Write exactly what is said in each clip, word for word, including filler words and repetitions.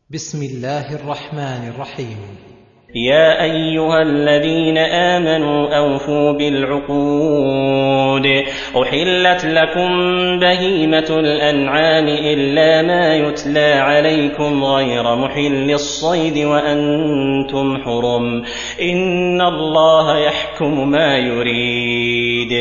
بسم الله الرحمن الرحيم. يا أيها الذين آمنوا أوفوا بالعقود أحلت لكم بهيمة الأنعام إلا ما يتلى عليكم غير محل الصيد وأنتم حرم إن الله يحكم ما يريد.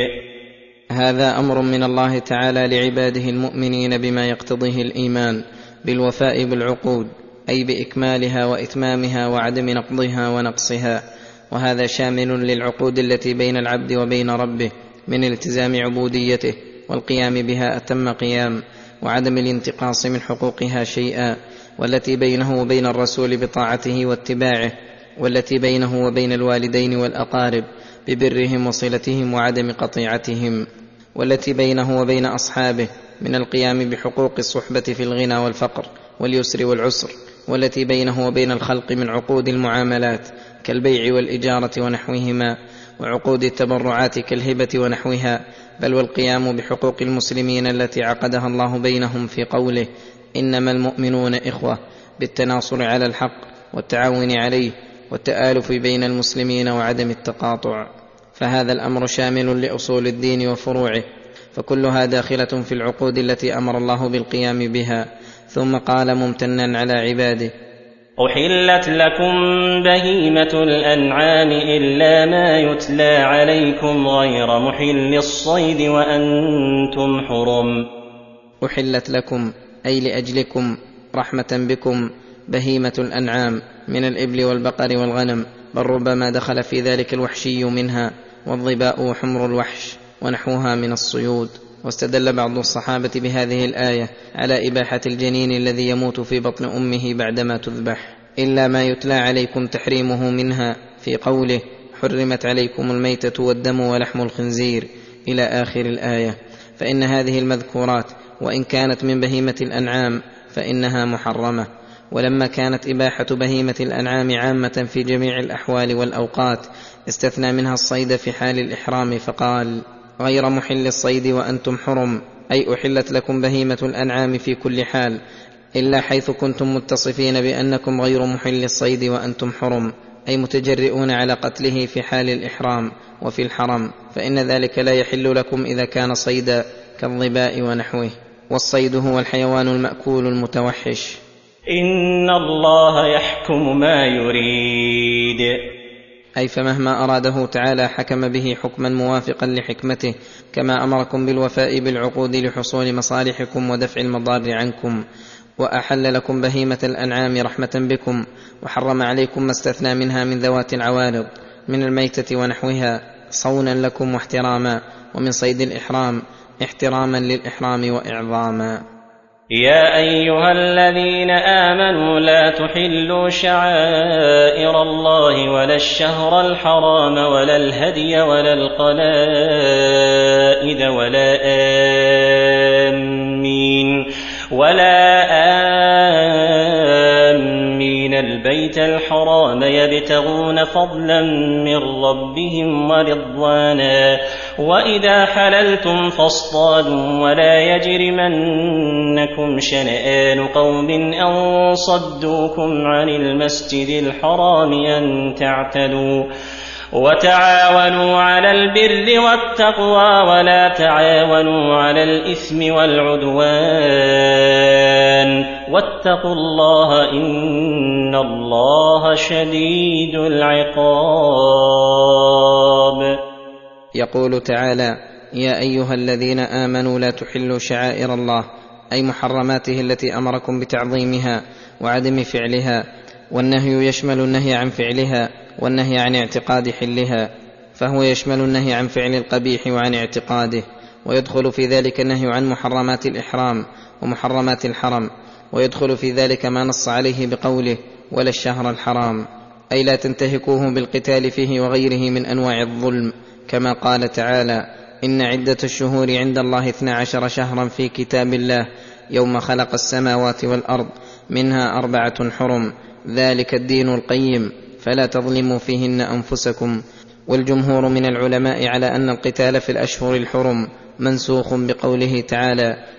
هذا أمر من الله تعالى لعباده المؤمنين بما يقتضيه الإيمان بالوفاء بالعقود، أي بإكمالها وإتمامها وعدم نقضها ونقصها، وهذا شامل للعقود التي بين العبد وبين ربه من التزام عبوديته والقيام بها أتم قيام وعدم الانتقاص من حقوقها شيئا، والتي بينه وبين الرسول بطاعته واتباعه، والتي بينه وبين الوالدين والأقارب ببرهم وصلتهم وعدم قطيعتهم، والتي بينه وبين أصحابه من القيام بحقوق الصحبة في الغنى والفقر واليسر والعسر، والتي بينه وبين الخلق من عقود المعاملات كالبيع والإجارة ونحوهما، وعقود التبرعات كالهبة ونحوها، بل والقيام بحقوق المسلمين التي عقدها الله بينهم في قوله إنما المؤمنون إخوة، بالتناصر على الحق والتعاون عليه والتآلف بين المسلمين وعدم التقاطع. فهذا الأمر شامل لأصول الدين وفروعه، فكلها داخلة في العقود التي أمر الله بالقيام بها. ثم قال ممتنا على عباده: أحلت لكم بهيمة الأنعام إلا ما يتلى عليكم غير محل الصيد وأنتم حرم. أحلت لكم أي لأجلكم رحمة بكم بهيمة الأنعام من الإبل والبقر والغنم، بل ربما دخل في ذلك الوحشي منها والظباء وحمر الوحش ونحوها من الصيود. واستدل بعض الصحابة بهذه الآية على إباحة الجنين الذي يموت في بطن أمه بعدما تذبح، إلا ما يتلى عليكم تحريمه منها في قوله حرمت عليكم الميتة والدم ولحم الخنزير إلى آخر الآية. فإن هذه المذكورات وإن كانت من بهيمة الأنعام فإنها محرمة، ولما كانت إباحة بهيمة الأنعام عامة في جميع الأحوال والأوقات استثنى منها الصيد في حال الإحرام، فقال غير محل الصيد وأنتم حرم، أي أحلت لكم بهيمة الأنعام في كل حال، إلا حيث كنتم متصفين بأنكم غير محل الصيد وأنتم حرم، أي متجرئون على قتله في حال الإحرام وفي الحرم، فإن ذلك لا يحل لكم إذا كان صيدا كالظباء ونحوه. والصيد هو الحيوان المأكول المتوحش. إن الله يحكم ما يريد، أي فمهما أراده تعالى حكم به حكما موافقا لحكمته، كما أمركم بالوفاء بالعقود لحصول مصالحكم ودفع المضار عنكم، وأحل لكم بهيمة الأنعام رحمة بكم، وحرم عليكم ما استثنى منها من ذوات العوارض من الميتة ونحوها صونا لكم واحتراما، ومن صيد الإحرام احتراما للإحرام وإعظاما. يا أيها الذين آمنوا لا تحلوا شعائر الله ولا الشهر الحرام ولا الهدي ولا القلائد ولا آمين ولا آمين البيت الحرام يبتغون فضلا من ربهم ورضوانا، وإذا حللتم فاصطادوا ولا يجرمنكم شنآن قوم أن صدوكم عن المسجد الحرام أن تعتدوا، وتعاونوا على البر والتقوى ولا تعاونوا على الإثم والعدوان، واتقوا الله إن الله شديد العقاب. يقول تعالى: يا أيها الذين آمنوا لا تحلوا شعائر الله، أي محرماته التي أمركم بتعظيمها وعدم فعلها، والنهي يشمل النهي عن فعلها والنهي عن اعتقاد حلها، فهو يشمل النهي عن فعل القبيح وعن اعتقاده، ويدخل في ذلك النهي عن محرمات الإحرام ومحرمات الحرم، ويدخل في ذلك ما نص عليه بقوله ولا الشهر الحرام، أي لا تنتهكوه بالقتال فيه وغيره من أنواع الظلم، كما قال تعالى: إن عدة الشهور عند الله اثنا عشر شهرا في كتاب الله يوم خلق السماوات والأرض منها أربعة حرم ذلك الدين القيم فلا تظلموا فيهن أنفسكم. والجمهور من العلماء على أن القتال في الأشهر الحرم منسوخ بقوله تعالى: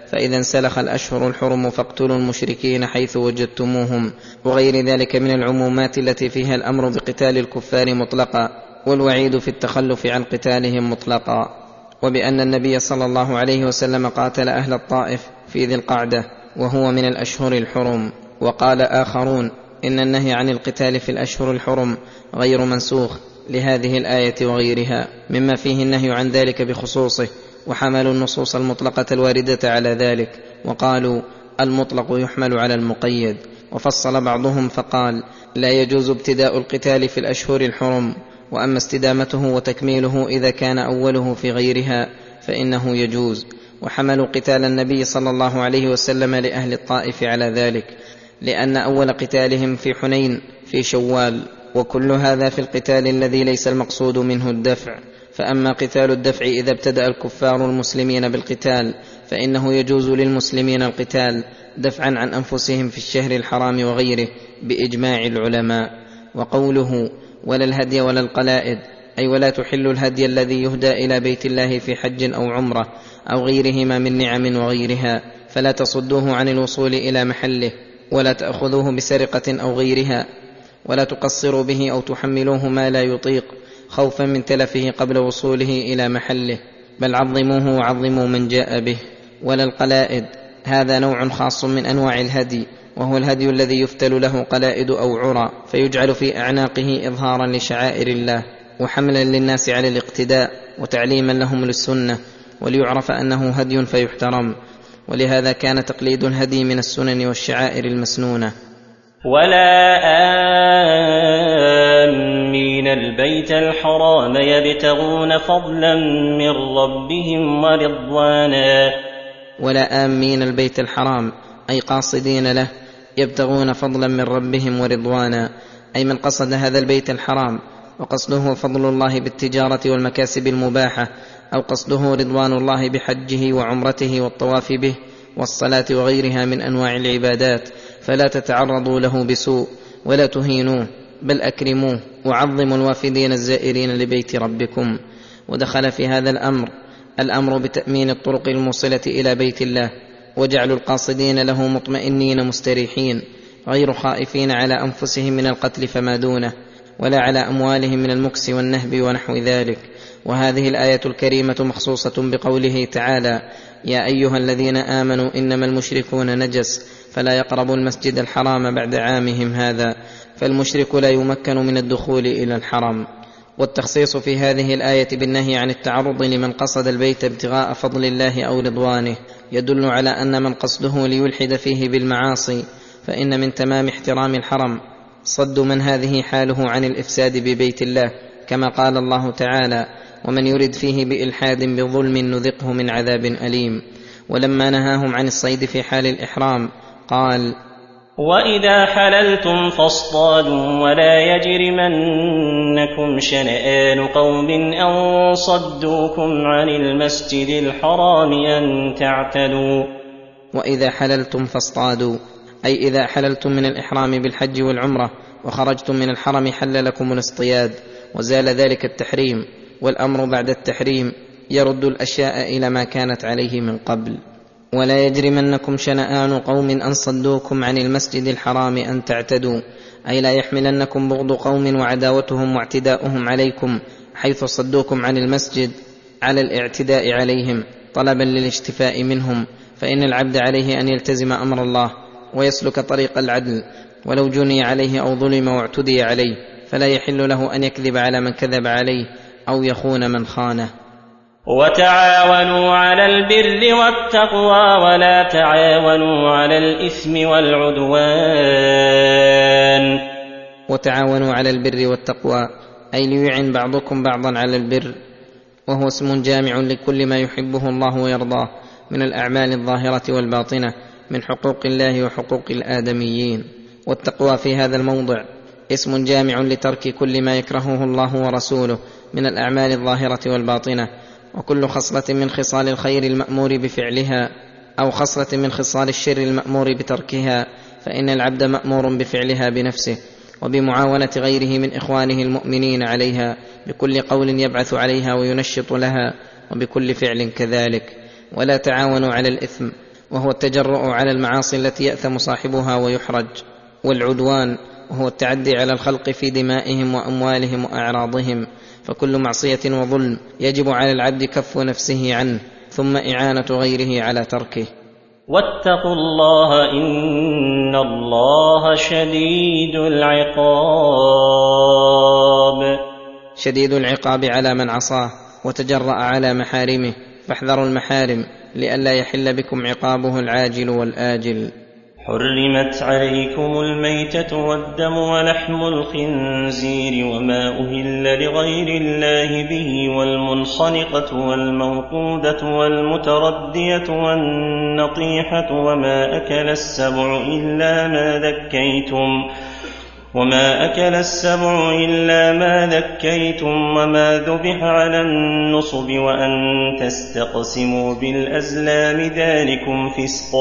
فإذا انسلخ الأشهر الحرم فاقتلوا المشركين حيث وجدتموهم، وغير ذلك من العمومات التي فيها الأمر بقتال الكفار مطلقا والوعيد في التخلف عن قتالهم مطلقا. وبأن النبي صلى الله عليه وسلم قاتل أهل الطائف في ذي القعدة وهو من الأشهر الحرم. وقال آخرون إن النهي عن القتال في الأشهر الحرم غير منسوخ لهذه الآية وغيرها مما فيه النهي عن ذلك بخصوصه، وحملوا النصوص المطلقة الواردة على ذلك وقالوا المطلق يحمل على المقيد. وفصل بعضهم فقال لا يجوز ابتداء القتال في الأشهر الحرم، وأما استدامته وتكميله إذا كان أوله في غيرها فإنه يجوز. وحملوا قتال النبي صلى الله عليه وسلم لأهل الطائف على ذلك، لأن أول قتالهم في حنين في شوال، وكل هذا في القتال الذي ليس المقصود منه الدفع. فأما قتال الدفع إذا ابتدأ الكفار المسلمين بالقتال فإنه يجوز للمسلمين القتال دفعا عن أنفسهم في الشهر الحرام وغيره بإجماع العلماء. وقوله ولا الهدي ولا القلائد أي ولا تحل الهدي الذي يهدى إلى بيت الله في حج أو عمرة أو غيرهما من نعم وغيرها، فلا تصدوه عن الوصول إلى محله، ولا تأخذوه بسرقة أو غيرها، ولا تقصروا به أو تحملوه ما لا يطيق خوفا من تلفه قبل وصوله إلى محله، بل عظموه وعظموا من جاء به. ولا القلائد هذا نوع خاص من أنواع الهدي، وهو الهدي الذي يفتل له قلائد أو عرى فيجعل في أعناقه إظهارا لشعائر الله وحملا للناس على الاقتداء وتعليما لهم للسنة، وليعرف أنه هدي فيحترم. ولهذا كان تقليد الهدي من السنن والشعائر المسنونة. ولا آمين البيت الحرام يبتغون فضلا من ربهم ورضوانا. ولا آمين البيت الحرام أي قاصدين له يبتغون فضلا من ربهم ورضوانا، أي من قصد هذا البيت الحرام وقصده فضل الله بالتجارة والمكاسب المباحة، أو قصده رضوان الله بحجه وعمرته والطواف به والصلاة وغيرها من أنواع العبادات، فلا تتعرضوا له بسوء ولا تهينوه، بل أكرموه وعظموا الوافدين الزائرين لبيت ربكم. ودخل في هذا الأمر الأمر بتأمين الطرق الموصلة إلى بيت الله، وجعل القاصدين له مطمئنين مستريحين غير خائفين على أنفسهم من القتل فما دونه، ولا على أموالهم من المكس والنهب ونحو ذلك. وهذه الآية الكريمة مخصوصة بقوله تعالى يا أيها الذين آمنوا إنما المشركون نجس فلا يقربوا المسجد الحرام بعد عامهم هذا، فالمشرك لا يمكن من الدخول إلى الحرم. والتخصيص في هذه الآية بالنهي عن التعرض لمن قصد البيت ابتغاء فضل الله أو رضوانه يدل على أن من قصده ليلحد فيه بالمعاصي، فإن من تمام احترام الحرم صد من هذه حاله عن الإفساد ببيت الله، كما قال الله تعالى ومن يرد فيه بإلحاد بظلم نذقه من عذاب أليم. ولما نهاهم عن الصيد في حال الإحرام قال وإذا حللتم فاصطادوا ولا يجرمنكم شنآن قوم أن صدوكم عن المسجد الحرام أن تعتدوا. وإذا حللتم فاصطادوا أي إذا حللتم من الإحرام بالحج والعمرة وخرجتم من الحرم حل لكم الاصطياد، وزال ذلك التحريم، والأمر بعد التحريم يرد الأشياء إلى ما كانت عليه من قبل. ولا يجرمنكم شنآن قوم أن صدوكم عن المسجد الحرام أن تعتدوا، أي لا يحملنكم بغض قوم وعداوتهم واعتداؤهم عليكم حيث صدوكم عن المسجد على الاعتداء عليهم طلبا للاشتفاء منهم، فإن العبد عليه أن يلتزم أمر الله ويسلك طريق العدل، ولو جني عليه أو ظلم واعتدي عليه فلا يحل له أن يكذب على من كذب عليه أو يخون من خانه. وتعاونوا على البر والتقوى ولا تعاونوا على الإثم والعدوان. وتعاونوا على البر والتقوى أي ليعن بعضكم بعضا على البر، وهو اسم جامع لكل ما يحبه الله ويرضاه من الأعمال الظاهرة والباطنة من حقوق الله وحقوق الآدميين. والتقوى في هذا الموضع اسم جامع لترك كل ما يكرهه الله ورسوله من الأعمال الظاهرة والباطنة، وكل خصلة من خصال الخير المأمور بفعلها أو خصلة من خصال الشر المأمور بتركها، فإن العبد مأمور بفعلها بنفسه وبمعاونة غيره من إخوانه المؤمنين عليها بكل قول يبعث عليها وينشط لها، وبكل فعل كذلك. ولا تعاونوا على الإثم وهو التجرؤ على المعاصي التي يأثم صاحبها ويحرج، والعدوان وهو التعدي على الخلق في دمائهم وأموالهم وأعراضهم، فكل معصية وظلم يجب على العبد كف نفسه عنه ثم إعانة غيره على تركه. واتقوا الله إن الله شديد العقاب. شديد العقاب على من عصاه وتجرأ على محارمه، فاحذروا المحارم لئلا يحل بكم عقابه العاجل والآجل. حرمت عليكم الميتة والدم ولحم الخنزير وما أهل لغير الله به والمنخنقة والموقودة والمتردية والنطيحة وما أكل السبع إلا ما ذكيتم وما أكل السبع إلا ما ذكيتم وما ذبح على النصب وأن تستقسموا بالأزلام ذلكم فسق.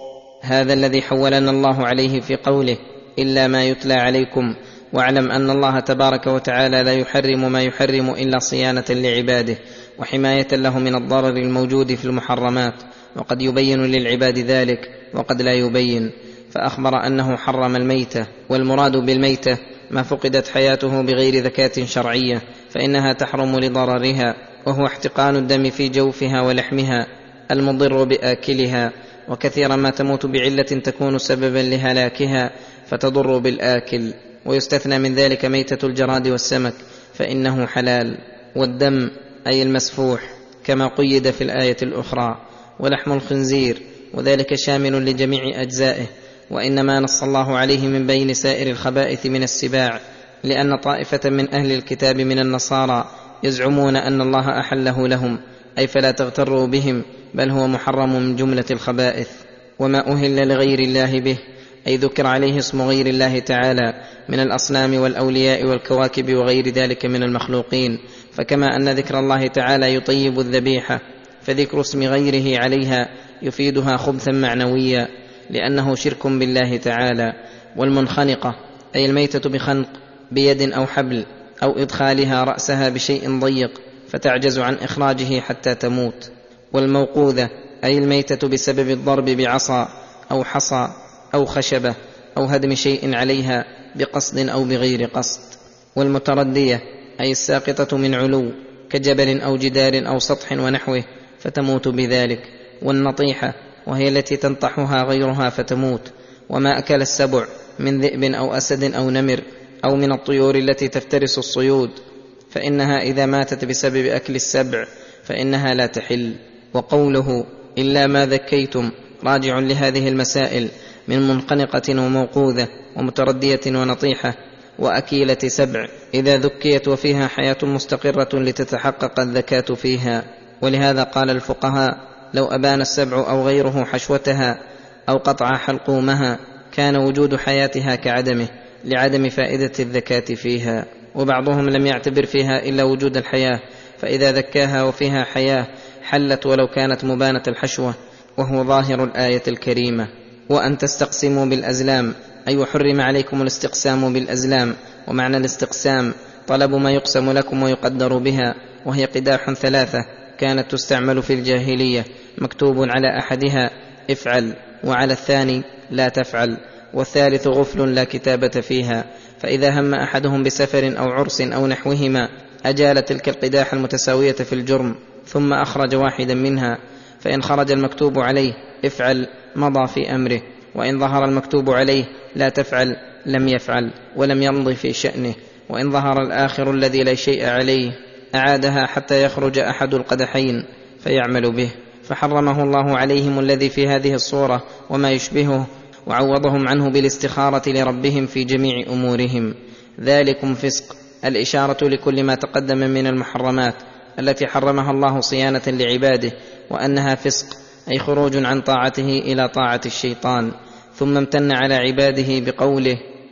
هذا الذي حولنا الله عليه في قوله إلا ما يتلى عليكم، واعلم أن الله تبارك وتعالى لا يحرم ما يحرم إلا صيانة لعباده وحماية له من الضرر الموجود في المحرمات، وقد يبين للعباد ذلك وقد لا يبين، فأخبر أنه حرم الميتة، والمراد بالميتة ما فقدت حياته بغير ذكاة شرعية فإنها تحرم لضررها، وهو احتقان الدم في جوفها ولحمها المضر بآكلها، وكثيرا ما تموت بعلة تكون سببا لهلاكها فتضر بالآكل، ويستثنى من ذلك ميتة الجراد والسمك فإنه حلال، والدم أي المسفوح كما قيد في الآية الأخرى، ولحم الخنزير وذلك شامل لجميع أجزائه، وإنما نص الله عليه من بين سائر الخبائث من السباع، لأن طائفة من أهل الكتاب من النصارى يزعمون أن الله أحله لهم، أي فلا تغتروا بهم، بل هو محرم من جملة الخبائث. وما أهل لغير الله به أي ذكر عليه اسم غير الله تعالى من الأصنام والأولياء والكواكب وغير ذلك من المخلوقين، فكما أن ذكر الله تعالى يطيب الذبيحة فذكر اسم غيره عليها يفيدها خبثا معنويا لأنه شرك بالله تعالى. والمنخنقة أي الميتة بخنق بيد أو حبل أو إدخالها رأسها بشيء ضيق فتعجز عن إخراجه حتى تموت. والموقوذة أي الميتة بسبب الضرب بعصا أو حصى أو خشبة أو هدم شيء عليها بقصد أو بغير قصد. والمتردية أي الساقطة من علو كجبل أو جدار أو سطح ونحوه فتموت بذلك. والنطيحة وهي التي تنطحها غيرها فتموت. وما أكل السبع من ذئب أو أسد أو نمر أو من الطيور التي تفترس الصيود فإنها إذا ماتت بسبب أكل السبع فإنها لا تحل. وقوله إلا ما ذكيتم راجع لهذه المسائل من منخنقة وموقوذة ومتردية ونطيحة وأكيلة سبع إذا ذكيت وفيها حياة مستقرة لتتحقق الذكاة فيها. ولهذا قال الفقهاء لو أبان السبع أو غيره حشوتها أو قطع حلقومها كان وجود حياتها كعدمه لعدم فائدة الذكاة فيها. وبعضهم لم يعتبر فيها إلا وجود الحياة، فإذا ذكاها وفيها حياة حلت ولو كانت مبانة الحشوة، وهو ظاهر الآية الكريمة. وأن تستقسموا بالأزلام أي حرم عليكم الاستقسام بالأزلام. ومعنى الاستقسام طلب ما يقسم لكم ويقدر بها، وهي قداح ثلاثة كانت تستعمل في الجاهلية مكتوب على أحدها افعل وعلى الثاني لا تفعل، والثالث غفل لا كتابة فيها، فإذا هم أحدهم بسفر أو عرس أو نحوهما أجال تلك القداح المتساوية في الجرم ثم أخرج واحدا منها، فإن خرج المكتوب عليه افعل مضى في أمره، وإن ظهر المكتوب عليه لا تفعل لم يفعل ولم يمضي في شأنه، وإن ظهر الآخر الذي لا شيء عليه أعادها حتى يخرج أحد القدحين فيعمل به. فحرمه الله عليهم الذي في هذه الصورة وما يشبهه، وعوضهم عنه بالاستخارة لربهم في جميع أمورهم. ذلكم فسق الإشارة لكل ما تقدم من المحرمات التي حرمها الله صيانة لعباده، وأنها فسق أي خروج عن طاعته إلى طاعة الشيطان. ثم امتن على عباده بقوله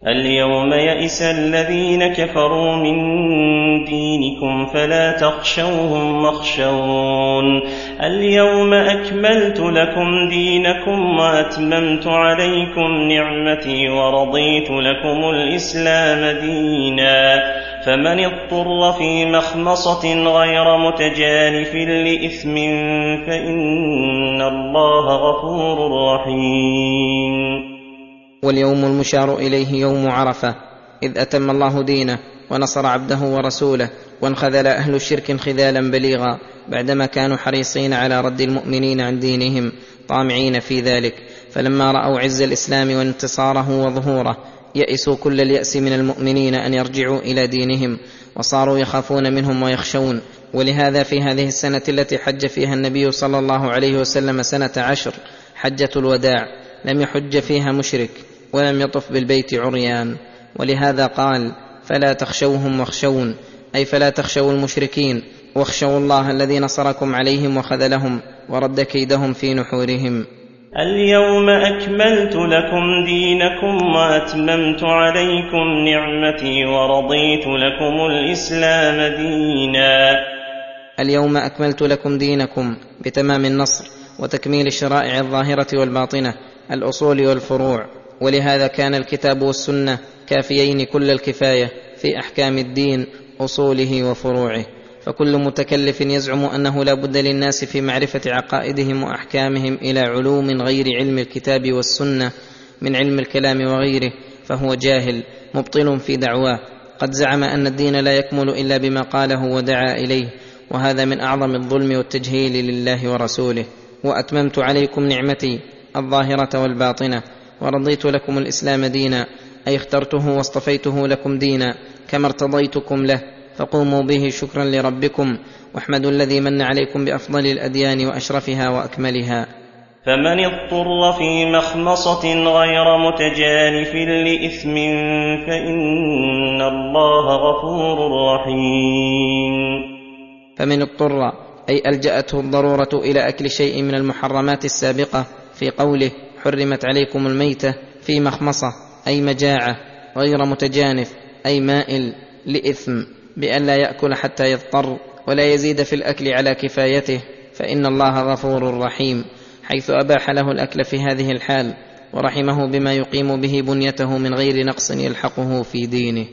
اليوم يئس الذين كفروا من دينكم فلا تخشوهم واخشون اليوم أكملت لكم دينكم وأتممت عليكم نعمتي ورضيت لكم الإسلام دينا فمن اضطر في مخمصة غير متجانف لإثم فإن الله غفور رحيم. واليوم المشار إليه يوم عرفة، إذ أتم الله دينه ونصر عبده ورسوله، وانخذل أهل الشرك انخذالا بليغا بعدما كانوا حريصين على رد المؤمنين عن دينهم طامعين في ذلك، فلما رأوا عز الإسلام وانتصاره وظهوره يئسوا كل اليأس من المؤمنين أن يرجعوا إلى دينهم، وصاروا يخافون منهم ويخشون. ولهذا في هذه السنة التي حج فيها النبي صلى الله عليه وسلم سنة عشر، حجة الوداع، لم يحج فيها مشرك ولم يطف بالبيت عريان، ولهذا قال فلا تخشوهم واخشون، أي فلا تخشوا المشركين واخشوا الله الذي نصركم عليهم وخذلهم ورد كيدهم في نحورهم. اليوم أكملت لكم دينكم وأتممت عليكم نعمتي ورضيت لكم الإسلام دينا. اليوم أكملت لكم دينكم بتمام النصر وتكميل الشرائع الظاهرة والباطنة، الأصول والفروع، ولهذا كان الكتاب والسنة كافيين كل الكفاية في أحكام الدين أصوله وفروعه. فكل متكلف يزعم أنه لا بد للناس في معرفة عقائدهم وأحكامهم إلى علوم غير علم الكتاب والسنة من علم الكلام وغيره فهو جاهل مبطل في دعواه، قد زعم أن الدين لا يكمل إلا بما قاله ودعا إليه، وهذا من أعظم الظلم والتجهيل لله ورسوله. وأتممت عليكم نعمتي الظاهرة والباطنة ورضيت لكم الإسلام دينا، أي اخترته واصطفيته لكم دينا كما ارتضيتكم له، فقوموا به شكرا لربكم واحمدوا الذي من عليكم بأفضل الأديان وأشرفها وأكملها. فمن اضطر في مخمصة غير متجانف لإثم فإن الله غفور رحيم. فمن اضطر أي ألجأته الضرورة إلى أكل شيء من المحرمات السابقة في قوله حرمت عليكم الميتة، في مخمصة أي مجاعة، غير متجانف أي مائل لإثم بأن لا يأكل حتى يضطر ولا يزيد في الأكل على كفايته، فإن الله غفور رحيم، حيث أباح له الأكل في هذه الحال ورحمه بما يقيم به بنيته من غير نقص يلحقه في دينه.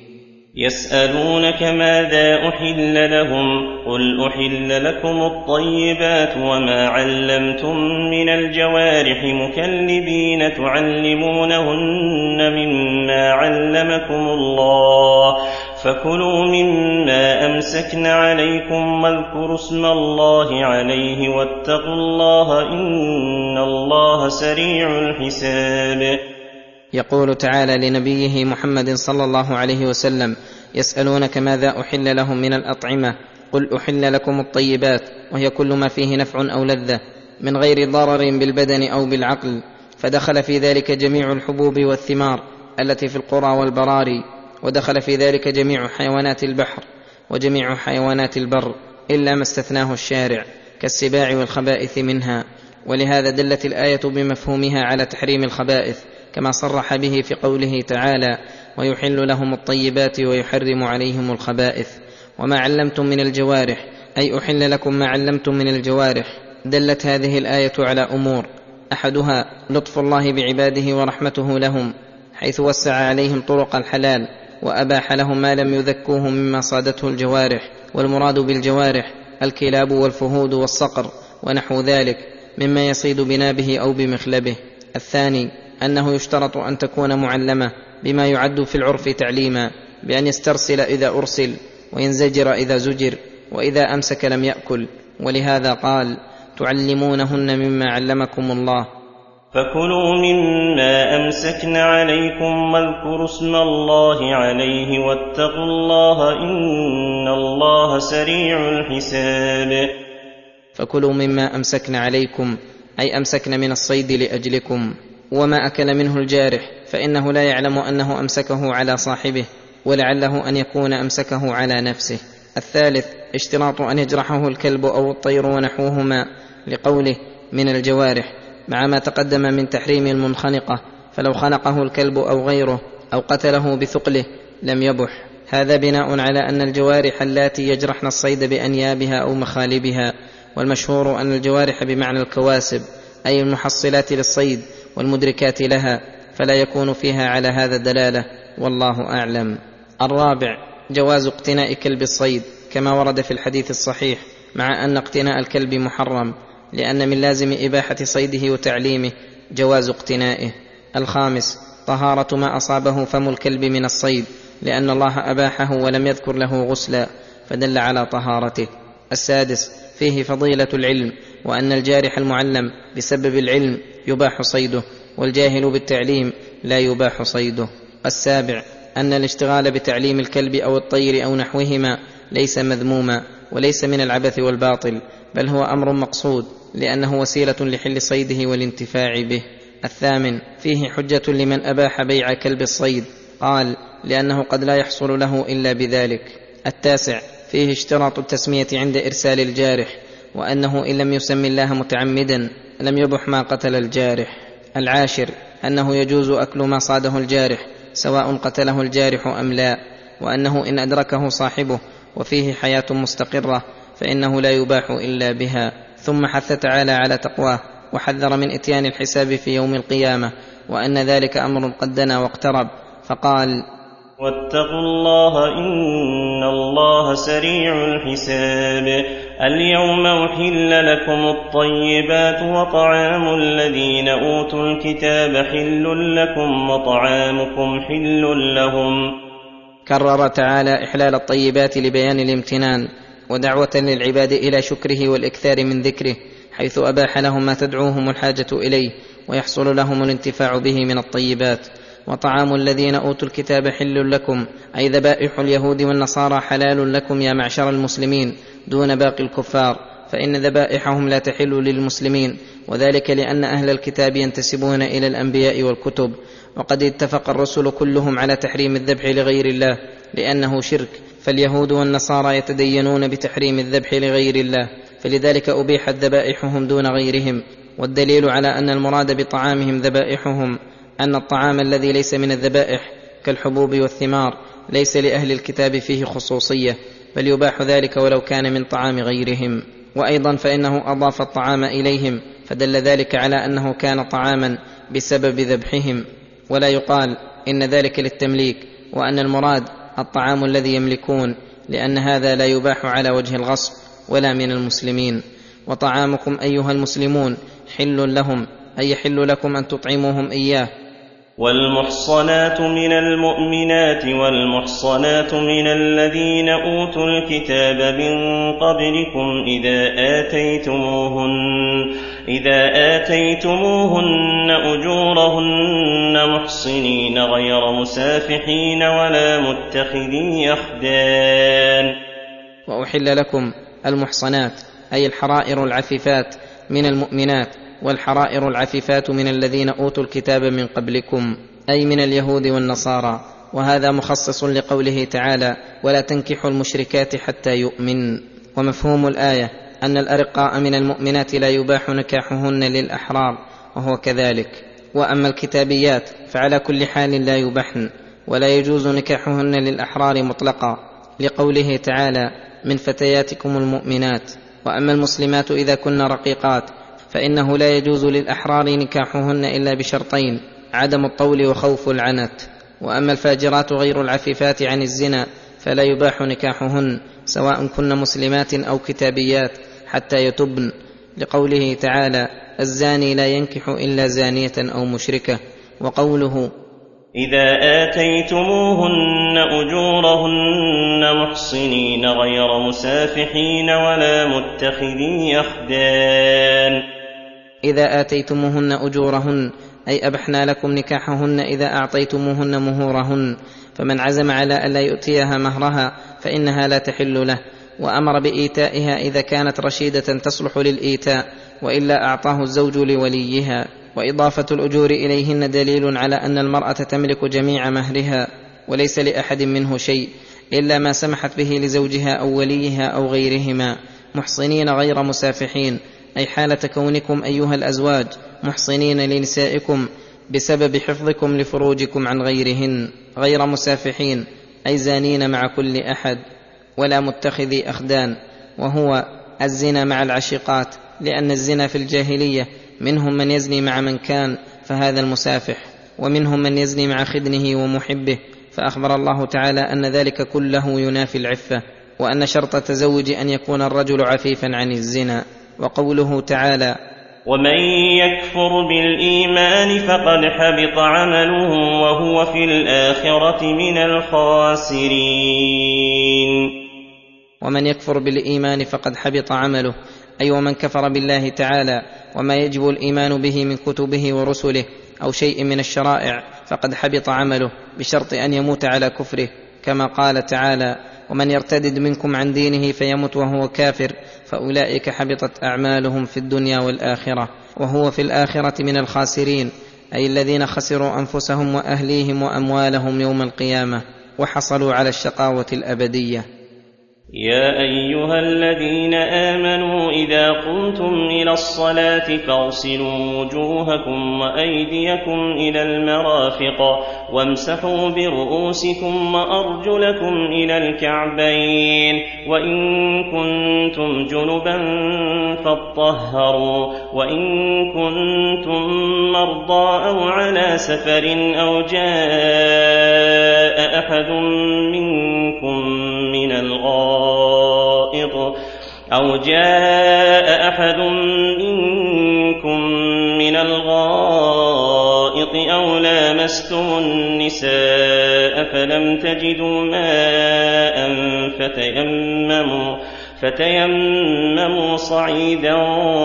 يسألونك ماذا أحل لهم قل أحل لكم الطيبات وما علمتم من الجوارح مكلبين تعلمونهن مما علمكم الله فكلوا مما أمسكن عليكم واذكروا اسم الله عليه واتقوا الله إن الله سريع الحساب. يقول تعالى لنبيه محمد صلى الله عليه وسلم يسألونك ماذا أحل لهم من الأطعمة قل أحل لكم الطيبات، وهي كل ما فيه نفع أو لذة من غير ضرر بالبدن أو بالعقل، فدخل في ذلك جميع الحبوب والثمار التي في القرى والبراري، ودخل في ذلك جميع حيوانات البحر وجميع حيوانات البر إلا ما استثناه الشارع كالسباع والخبائث منها. ولهذا دلت الآية بمفهومها على تحريم الخبائث، كما صرح به في قوله تعالى ويحل لهم الطيبات ويحرم عليهم الخبائث. وما علمتم من الجوارح أي أحل لكم ما علمتم من الجوارح. دلت هذه الآية على أمور، أحدها لطف الله بعباده ورحمته لهم حيث وسع عليهم طرق الحلال وأباح لهم ما لم يذكوه مما صادته الجوارح، والمراد بالجوارح الكلاب والفهود والصقر ونحو ذلك مما يصيد بنابه أو بمخلبه. الثاني أنه يشترط أن تكون معلمة بما يعد في العرف تعليما، بأن يسترسل إذا أرسل وينزجر إذا زجر وإذا أمسك لم يأكل، ولهذا قال تعلمونهن مما علمكم الله فكلوا مما أمسكن عليكم واذكروا اسم الله عليه واتقوا الله إن الله سريع الحساب. فكلوا مما أمسكن عليكم أي أمسكن من الصيد لأجلكم، وما أكل منه الجارح فإنه لا يعلم أنه أمسكه على صاحبه، ولعله أن يكون أمسكه على نفسه. الثالث اشتراط أن يجرحه الكلب أو الطير ونحوهما لقوله من الجوارح، مع ما تقدم من تحريم المنخنقة، فلو خنقه الكلب أو غيره أو قتله بثقله لم يبح. هذا بناء على أن الجوارح اللاتي يجرحن الصيد بأنيابها أو مخالبها، والمشهور أن الجوارح بمعنى الكواسب أي المحصلات للصيد والمدركات لها، فلا يكون فيها على هذا دلالة، والله أعلم. الرابع جواز اقتناء كلب الصيد كما ورد في الحديث الصحيح، مع أن اقتناء الكلب محرم، لأن من لازم إباحة صيده وتعليمه جواز اقتنائه. الخامس طهارة ما أصابه فم الكلب من الصيد، لأن الله أباحه ولم يذكر له غسلا فدل على طهارته. السادس فيه فضيلة العلم، وأن الجارح المعلم بسبب العلم يباح صيده، والجاهل بالتعليم لا يباح صيده. السابع أن الاشتغال بتعليم الكلب أو الطير أو نحوهما ليس مذموما، وليس من العبث والباطل، بل هو أمر مقصود، لأنه وسيلة لحل صيده والانتفاع به. الثامن فيه حجة لمن أباح بيع كلب الصيد، قال لأنه قد لا يحصل له إلا بذلك. التاسع فيه اشتراط التسمية عند إرسال الجارح، وأنه إن لم يسم الله متعمدا لم يبح ما قتل الجارح. العاشر أنه يجوز أكل ما صاده الجارح سواء قتله الجارح أم لا، وأنه إن أدركه صاحبه وفيه حياة مستقرة فإنه لا يباح إلا بها. ثم حث تعالى على تقواه، وحذر من إتيان الحساب في يوم القيامة، وأن ذلك أمر قد دنا واقترب، فقال: واتقوا الله إن الله سريع الحساب. اليوم أحل لكم الطيبات، وطعام الذين أوتوا الكتاب حل لكم وطعامكم حل لهم. كرر تعالى إحلال الطيبات لبيان الامتنان ودعوة للعباد إلى شكره والإكثار من ذكره، حيث أباح لهم ما تدعوهم الحاجة إليه ويحصل لهم الانتفاع به من الطيبات. وطعام الذين أوتوا الكتاب حل لكم، أي ذبائح اليهود والنصارى حلال لكم يا معشر المسلمين دون باقي الكفار، فإن ذبائحهم لا تحل للمسلمين، وذلك لأن أهل الكتاب ينتسبون إلى الأنبياء والكتب، وقد اتفق الرسل كلهم على تحريم الذبح لغير الله لأنه شرك، فاليهود والنصارى يتدينون بتحريم الذبح لغير الله، فلذلك أبيحت ذبائحهم دون غيرهم. والدليل على أن المراد بطعامهم ذبائحهم أن الطعام الذي ليس من الذبائح كالحبوب والثمار ليس لأهل الكتاب فيه خصوصية، بل يباح ذلك ولو كان من طعام غيرهم. وأيضا فإنه أضاف الطعام إليهم، فدل ذلك على أنه كان طعاما بسبب ذبحهم، ولا يقال إن ذلك للتمليك، وأن المراد الطعام الذي يملكون، لأن هذا لا يباح على وجه الغصب ولا من المسلمين. وطعامكم أيها المسلمون حل لهم، أي يحل لكم أن تطعموهم إياه. والمحصنات من المؤمنات والمحصنات من الذين أوتوا الكتاب من قبلكم إذا آتيتموهن إذا آتيتموهن أجورهن محصنين غير مسافحين ولا متخذي أخدان. وأحل لكم المحصنات أي الحرائر العفيفات من المؤمنات، والحرائر العفيفات من الذين أوتوا الكتاب من قبلكم أي من اليهود والنصارى، وهذا مخصص لقوله تعالى: ولا تنكحوا المشركات حتى يؤمن. ومفهوم الآية أن الأرقاء من المؤمنات لا يباح نكاحهن للأحرار، وهو كذلك. وأما الكتابيات فعلى كل حال لا يباحن، ولا يجوز نكاحهن للأحرار مطلقا، لقوله تعالى: من فتياتكم المؤمنات. وأما المسلمات إذا كن رقيقات فإنه لا يجوز للأحرار نكاحهن إلا بشرطين: عدم الطول وخوف العنت. وأما الفاجرات غير العفيفات عن الزنا فلا يباح نكاحهن سواء كن مسلمات أو كتابيات حتى يتبن، لقوله تعالى: الزاني لا ينكح إلا زانية أو مشركة. وقوله: إذا آتيتموهن أجورهن محصنين غير مسافحين ولا متخذي أخدان. إذا آتيتموهن أجورهن أي أبحنا لكم نكاحهن إذا أعطيتموهن مهورهن، فمن عزم على ألا يؤتيها مهرها فإنها لا تحل له، وأمر بإيتائها إذا كانت رشيدة تصلح للإيتاء، وإلا أعطاه الزوج لوليها. وإضافة الأجور إليهن دليل على أن المرأة تملك جميع مهرها، وليس لأحد منه شيء إلا ما سمحت به لزوجها أو وليها أو غيرهما، محصنين غير مسافحين، أي حالة كونكم أيها الأزواج محصنين لنسائكم بسبب حفظكم لفروجكم عن غيرهن. غير مسافحين أي زانين مع كل أحد، ولا متخذي أخدان، وهو الزنا مع العشيقات، لأن الزنا في الجاهلية منهم من يزني مع من كان فهذا المسافح، ومنهم من يزني مع خدنه ومحبه، فأخبر الله تعالى أن ذلك كله ينافي العفة، وأن شرط التزوج أن يكون الرجل عفيفا عن الزنا. وقوله تعالى: ومن يكفر بالإيمان فقد حبط عمله وهو في الآخرة من الخاسرين. ومن يكفر بالإيمان فقد حبط عمله، أي ومن كفر بالله تعالى وما يجب الإيمان به من كتبه ورسله أو شيء من الشرائع فقد حبط عمله، بشرط أن يموت على كفره، كما قال تعالى: ومن يرتدد منكم عن دينه فيمت وهو كافر فأولئك حبطت أعمالهم في الدنيا والآخرة وهو في الآخرة من الخاسرين، أي الذين خسروا أنفسهم وأهليهم وأموالهم يوم القيامة وحصلوا على الشقاوة الأبدية. يا أيها الذين آمنوا إذا قمتم إلى الصلاة فاغسلوا وجوهكم وأيديكم إلى المرافق وامسحوا برؤوسكم وأرجلكم إلى الكعبين، وإن كنتم جنبا فاطهروا، وإن كنتم مرضى أو على سفر أو جاء أحد منكم من الغائط أو جاء أحد منكم من الغائط أو لامستم النساء فلم تجدوا ماء فتيمموا فتيمموا صعيدا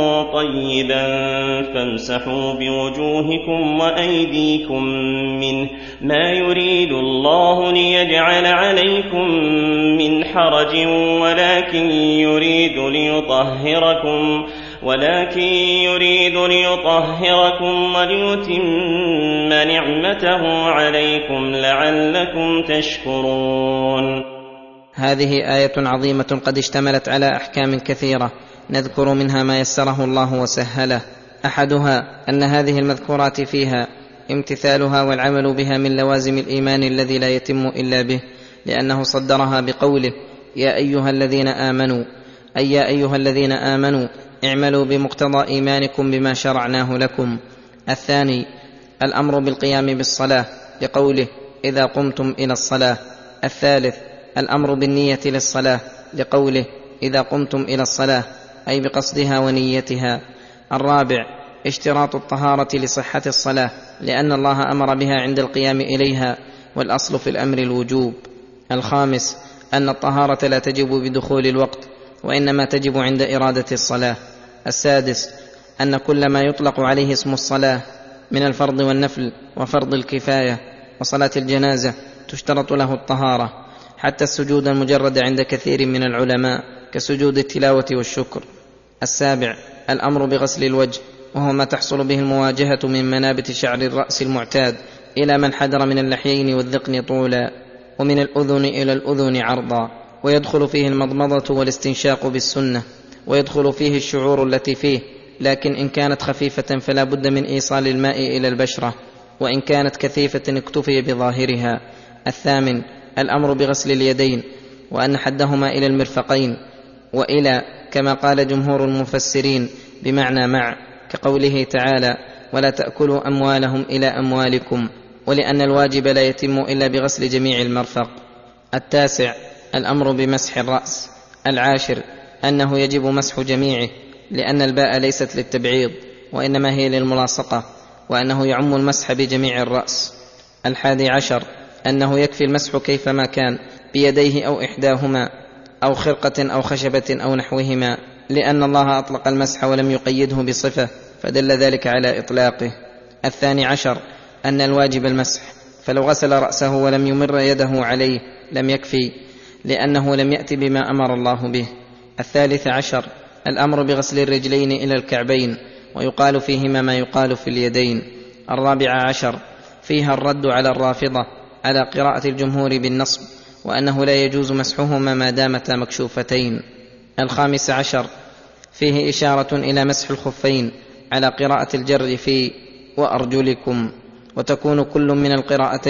طيبا فامسحوا بوجوهكم وأيديكم منه، ما يريد الله ليجعل عليكم من حرج ولكن يريد ليطهركم ولكن يريد ليطهركم وليتم نعمته عليكم لعلكم تشكرون. هذه آية عظيمة قد اشتملت على أحكام كثيرة، نذكر منها ما يسره الله وسهله. أحدها أن هذه المذكورات فيها امتثالها والعمل بها من لوازم الإيمان الذي لا يتم إلا به، لأنه صدرها بقوله: يا أيها الذين آمنوا، أي يا أيها الذين آمنوا اعملوا بمقتضى إيمانكم بما شرعناه لكم. الثاني الأمر بالقيام بالصلاة لقوله: إذا قمتم إلى الصلاة. الثالث الأمر بالنية للصلاة لقوله: إذا قمتم إلى الصلاة، أي بقصدها ونيتها. الرابع اشتراط الطهارة لصحة الصلاة، لأن الله أمر بها عند القيام إليها، والأصل في الأمر الوجوب. الخامس أن الطهارة لا تجب بدخول الوقت، وإنما تجب عند إرادة الصلاة. السادس أن كل ما يطلق عليه اسم الصلاة من الفرض والنفل وفرض الكفاية وصلاة الجنازة تشترط له الطهارة، حتى السجود المجرد عند كثير من العلماء كسجود التلاوة والشكر. السابع الأمر بغسل الوجه، وهو ما تحصل به المواجهة من منابت شعر الرأس المعتاد إلى من حدر من اللحيين والذقن طولا، ومن الأذن إلى الأذن عرضا، ويدخل فيه المضمضة والاستنشاق بالسنة، ويدخل فيه الشعور التي فيه، لكن إن كانت خفيفة فلا بد من إيصال الماء إلى البشرة، وإن كانت كثيفة اكتفي بظاهرها. الثامن الأمر بغسل اليدين، وأن حدهما إلى المرفقين، وإلى كما قال جمهور المفسرين بمعنى مع، كقوله تعالى: ولا تأكلوا أموالهم إلى أموالكم، ولأن الواجب لا يتم إلا بغسل جميع المرفق. التاسع الأمر بمسح الرأس. العاشر أنه يجب مسح جميعه، لأن الباء ليست للتبعيض وإنما هي للملاصقة، وأنه يعم المسح بجميع الرأس. الحادي عشر أنه يكفي المسح كيفما كان بيديه أو إحداهما أو خرقة أو خشبة أو نحوهما، لأن الله أطلق المسح ولم يقيده بصفة، فدل ذلك على إطلاقه. الثاني عشر أن الواجب المسح، فلو غسل رأسه ولم يمر يده عليه لم يكفي، لأنه لم يأت بما أمر الله به. الثالث عشر الأمر بغسل الرجلين إلى الكعبين، ويقال فيهما ما يقال في اليدين. الرابع عشر فيها الرد على الرافضة على قراءة الجمهور بالنصب، وأنه لا يجوز مسحهما ما دامتا مكشوفتين. الخامس عشر فيه إشارة إلى مسح الخفين على قراءة الجر في وأرجلكم، وتكون كل من القراءتين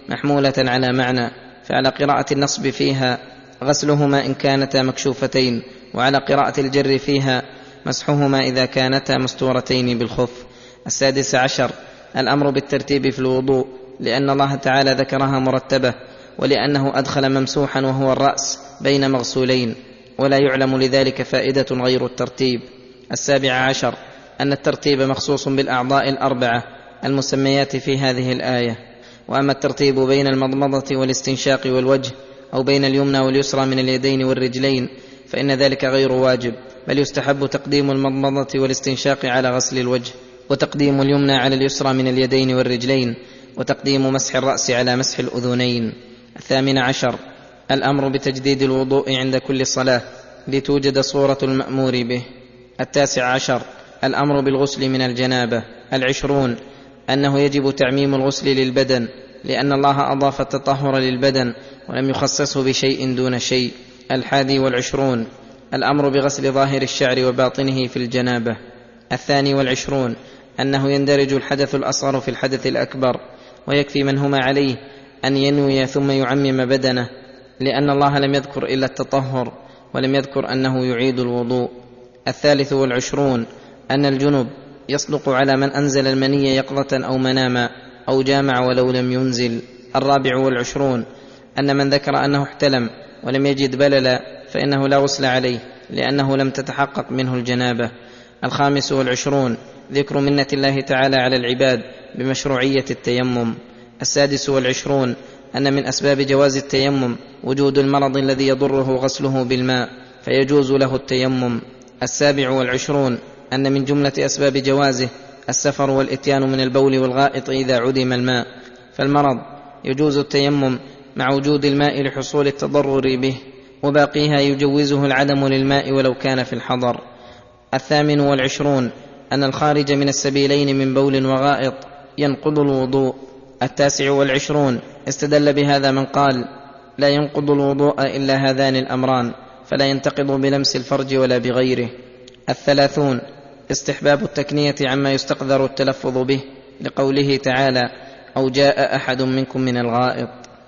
محمولة على معنى، فعلى قراءة النصب فيها غسلهما إن كانتا مكشوفتين، وعلى قراءة الجر فيها مسحهما إذا كانتا مستورتين بالخف. السادس عشر الأمر بالترتيب في الوضوء، لأن الله تعالى ذكرها مرتبة، ولأنه أدخل ممسوحا وهو الرأس بين مغسولين، ولا يعلم لذلك فائدة غير الترتيب. السابع عشر أن الترتيب مخصوص بالأعضاء الأربعة المسميات في هذه الآية. وأما الترتيب بين المضمضة والاستنشاق والوجه، أو بين اليمنى واليسرى من اليدين والرجلين، فإن ذلك غير واجب، بل يستحب تقديم المضمضة والاستنشاق على غسل الوجه، وتقديم اليمنى على اليسرى من اليدين والرجلين، وتقديم مسح الرأس على مسح الأذنين. الثامن عشر الأمر بتجديد الوضوء عند كل صلاة لتوجد صورة المأمور به. التاسع عشر الأمر بالغسل من الجنابة. العشرون أنه يجب تعميم الغسل للبدن، لأن الله أضاف التطهر للبدن ولم يخصصه بشيء دون شيء. الحادي والعشرون الأمر بغسل ظاهر الشعر وباطنه في الجنابة. الثاني والعشرون أنه يندرج الحدث الأصغر في الحدث الأكبر، ويكفي من هما عليه أن ينوي ثم يعمم بدنه، لأن الله لم يذكر إلا التطهر ولم يذكر أنه يعيد الوضوء. الثالث والعشرون أن الجنب يصدق على من أنزل المني يقظة أو مناما أو جامع ولو لم ينزل. الرابع والعشرون أن من ذكر أنه احتلم ولم يجد بللا فإنه لا غسل عليه، لأنه لم تتحقق منه الجنابة. الخامس والعشرون ذكر منة الله تعالى على العباد بمشروعية التيمم. السادس والعشرون أن من أسباب جواز التيمم وجود المرض الذي يضره غسله بالماء، فيجوز له التيمم. السابع والعشرون أن من جملة أسباب جوازه السفر والإتيان من البول والغائط إذا عدم الماء، فالمرض يجوز التيمم مع وجود الماء لحصول التضرر به، وباقيها يجوزه العدم للماء ولو كان في الحضر. الثامن والعشرون أن الخارج من السبيلين من بول وغائط ينقض الوضوء. التاسع والعشرون استدل بهذا من قال لا ينقض الوضوء إلا هذان الأمران، فلا ينتقض بلمس الفرج ولا بغيره. الثلاثون استحباب التكنية عما يستقذر التلفظ به، لقوله تعالى أو جاء أحد منكم من الغائط.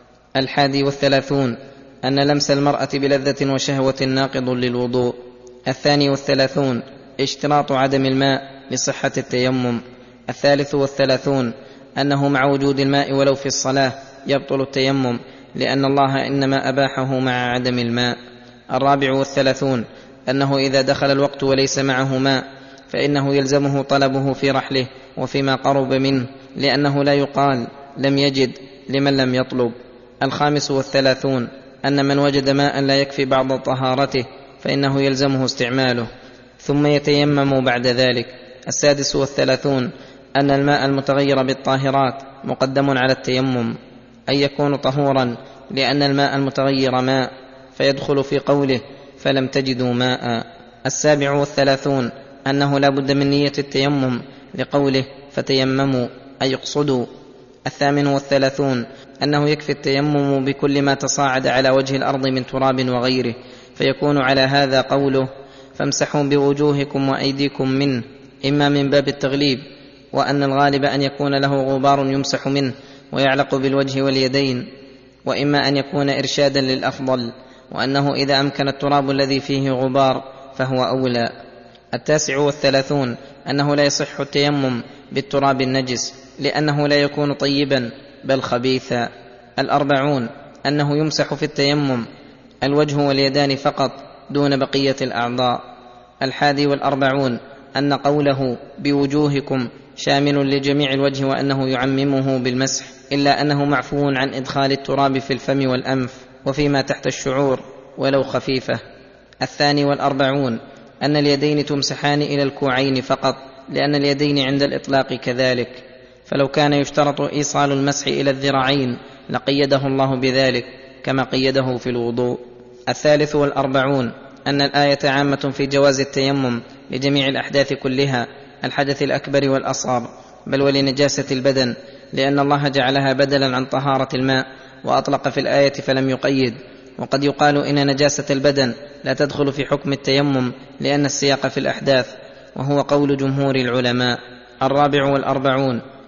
الحادي والثلاثون أن لمس المرأة بلذة وشهوة ناقض للوضوء. الثاني والثلاثون اشتراط عدم الماء لصحة التيمم. الثالث والثلاثون أنه مع وجود الماء ولو في الصلاة يبطل التيمم، لأن الله إنما أباحه مع عدم الماء. الرابع والثلاثون أنه إذا دخل الوقت وليس معه ماء فإنه يلزمه طلبه في رحله وفيما قرب منه، لأنه لا يقال لم يجد لمن لم يطلب. الخامس والثلاثون أن من وجد ماء لا يكفي بعض طهارته فإنه يلزمه استعماله ثم يتيمم بعد ذلك. السادس والثلاثون أن الماء المتغير بالطاهرات مقدم على التيمم، أن يكون طهورا، لأن الماء المتغير ماء، فيدخل في قوله فلم تجدوا ماء. السابع والثلاثون أنه لا بد من نية التيمم، لقوله فتيمموا أي اقصدوا. الثامن والثلاثون أنه يكفي التيمم بكل ما تصاعد على وجه الأرض من تراب وغيره، فيكون على هذا قوله فامسحوا بوجوهكم وأيديكم منه، إما من باب التغليب، وأن الغالب أن يكون له غبار يمسح منه ويعلق بالوجه واليدين، وإما أن يكون إرشادا للأفضل، وأنه إذا أمكن التراب الذي فيه غبار فهو أولى. التاسع والثلاثون أنه لا يصح التيمم بالتراب النجس، لأنه لا يكون طيبا بل خبيثا. الأربعون أنه يمسح في التيمم الوجه واليدان فقط دون بقية الأعضاء. الحادي والأربعون أن قوله بوجوهكم شامل لجميع الوجه، وأنه يعممه بالمسح، إلا أنه معفو عن إدخال التراب في الفم والأنف وفيما تحت الشعور ولو خفيفة. الثاني والأربعون أن اليدين تمسحان إلى الكوعين فقط، لأن اليدين عند الإطلاق كذلك، فلو كان يشترط إيصال المسح إلى الذراعين لقيده الله بذلك كما قيده في الوضوء. الثالث والأربعون أن الآية عامة في جواز التيمم لجميع الأحداث كلها، الحدث الأكبر والأصغر، بل ولنجاسة البدن، لأن الله جعلها بدلا عن طهارة الماء وأطلق في الآية فلم يقيد. وقد يقال إن نجاسة البدن لا تدخل في حكم التيمم لأن السياق في الأحداث، وهو قول جمهور العلماء. الرابع والأربعون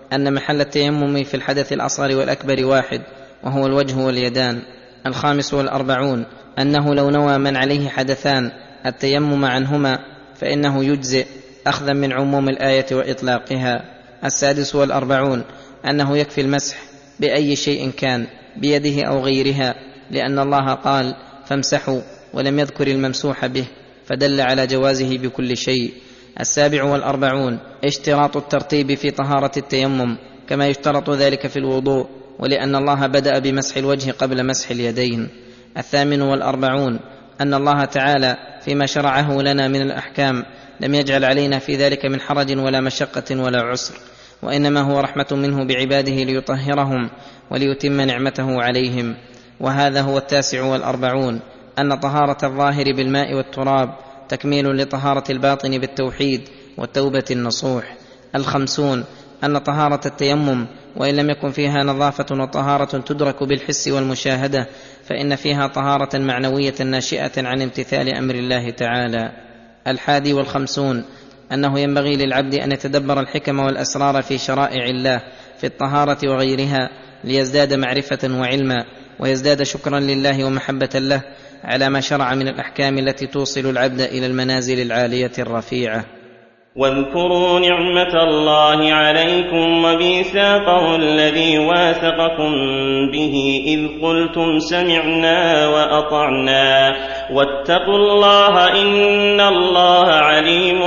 أن محل التيمم في الحدث الأصغر والأكبر واحد، وهو الوجه واليدان. الخامس والأربعون أنه لو نوى من عليه حدثان التيمم عنهما فإنه يجزئ أخذا من عموم الآية وإطلاقها. السادس والأربعون أنه يكفي المسح بأي شيء كان، بيده أو غيرها، لأن الله قال فامسحوا ولم يذكر الممسوح به، فدل على جوازه بكل شيء. السابع والأربعون اشتراط الترتيب في طهارة التيمم كما يشترط ذلك في الوضوء، ولأن الله بدأ بمسح الوجه قبل مسح اليدين. الثامن والأربعون أن الله تعالى فيما شرعه لنا من الأحكام لم يجعل علينا في ذلك من حرج ولا مشقة ولا عسر، وإنما هو رحمة منه بعباده ليطهرهم وليتم نعمته عليهم. وهذا هو التاسع والأربعون أن طهارة الظاهر بالماء والتراب تكميل لطهارة الباطن بالتوحيد والتوبة النصوح. الخمسون أن طهارة التيمم وإن لم يكن فيها نظافة وطهارة تدرك بالحس والمشاهدة، فإن فيها طهارة معنوية ناشئة عن امتثال أمر الله تعالى. الحادي والخمسون أنه ينبغي للعبد أن يتدبر الحكم والأسرار في شرائع الله في الطهارة وغيرها، ليزداد معرفة وعلما، ويزداد شكرا لله ومحبة له على ما شرع من الأحكام التي توصل العبد إلى المنازل العالية الرفيعة. واذكروا نعمة الله عليكم وميثاقه الذي واثقكم به إذ قلتم سمعنا وأطعنا واتقوا الله إن الله عليم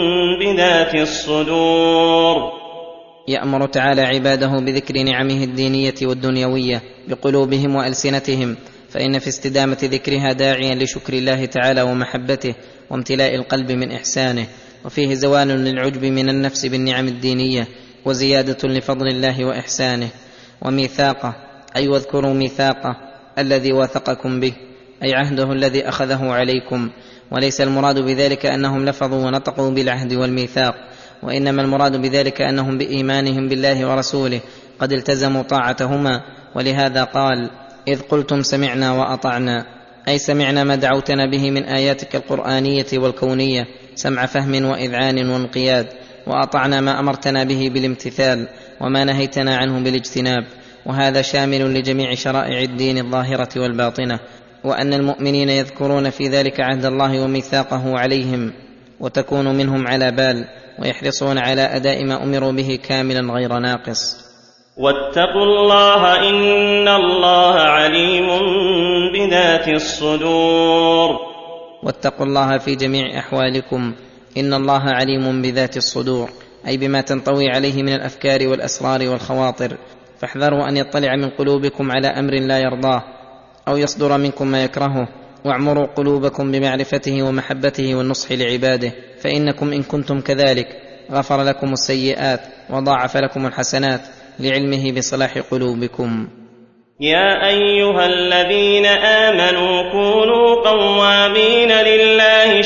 بذات الصدور. يأمر تعالى عباده بذكر نعمه الدينية والدنيوية بقلوبهم وألسنتهم، فإن في استدامة ذكرها داعيا لشكر الله تعالى ومحبته وامتلاء القلب من إحسانه، وفيه زوال للعجب من النفس بالنعم الدينية وزيادة لفضل الله وإحسانه. وميثاقه أي واذكروا ميثاقه الذي واثقكم به، أي عهده الذي أخذه عليكم، وليس المراد بذلك أنهم لفظوا ونطقوا بالعهد والميثاق، وإنما المراد بذلك أنهم بإيمانهم بالله ورسوله قد التزموا طاعتهما. ولهذا قال إذ قلتم سمعنا وأطعنا، أي سمعنا ما دعوتنا به من آياتك القرآنية والكونية سمع فهم وإذعان وانقياد، وأطعنا ما أمرتنا به بالامتثال وما نهيتنا عنه بالاجتناب، وهذا شامل لجميع شرائع الدين الظاهرة والباطنة. وأن المؤمنين يذكرون في ذلك عهد الله وميثاقه عليهم، وتكون منهم على بال، ويحرصون على أداء ما أمروا به كاملا غير ناقص. واتقوا الله إن الله عليم بذات الصدور. واتقوا الله في جميع أحوالكم إن الله عليم بذات الصدور، أي بما تنطوي عليه من الأفكار والأسرار والخواطر، فاحذروا أن يطلع من قلوبكم على أمر لا يرضاه أو يصدر منكم ما يكرهه، واعمروا قلوبكم بمعرفته ومحبته والنصح لعباده، فإنكم إن كنتم كذلك غفر لكم السيئات وضاعف لكم الحسنات لعلمه بصلاح قلوبكم. يا أيها الذين آمنوا كونوا قوامين لله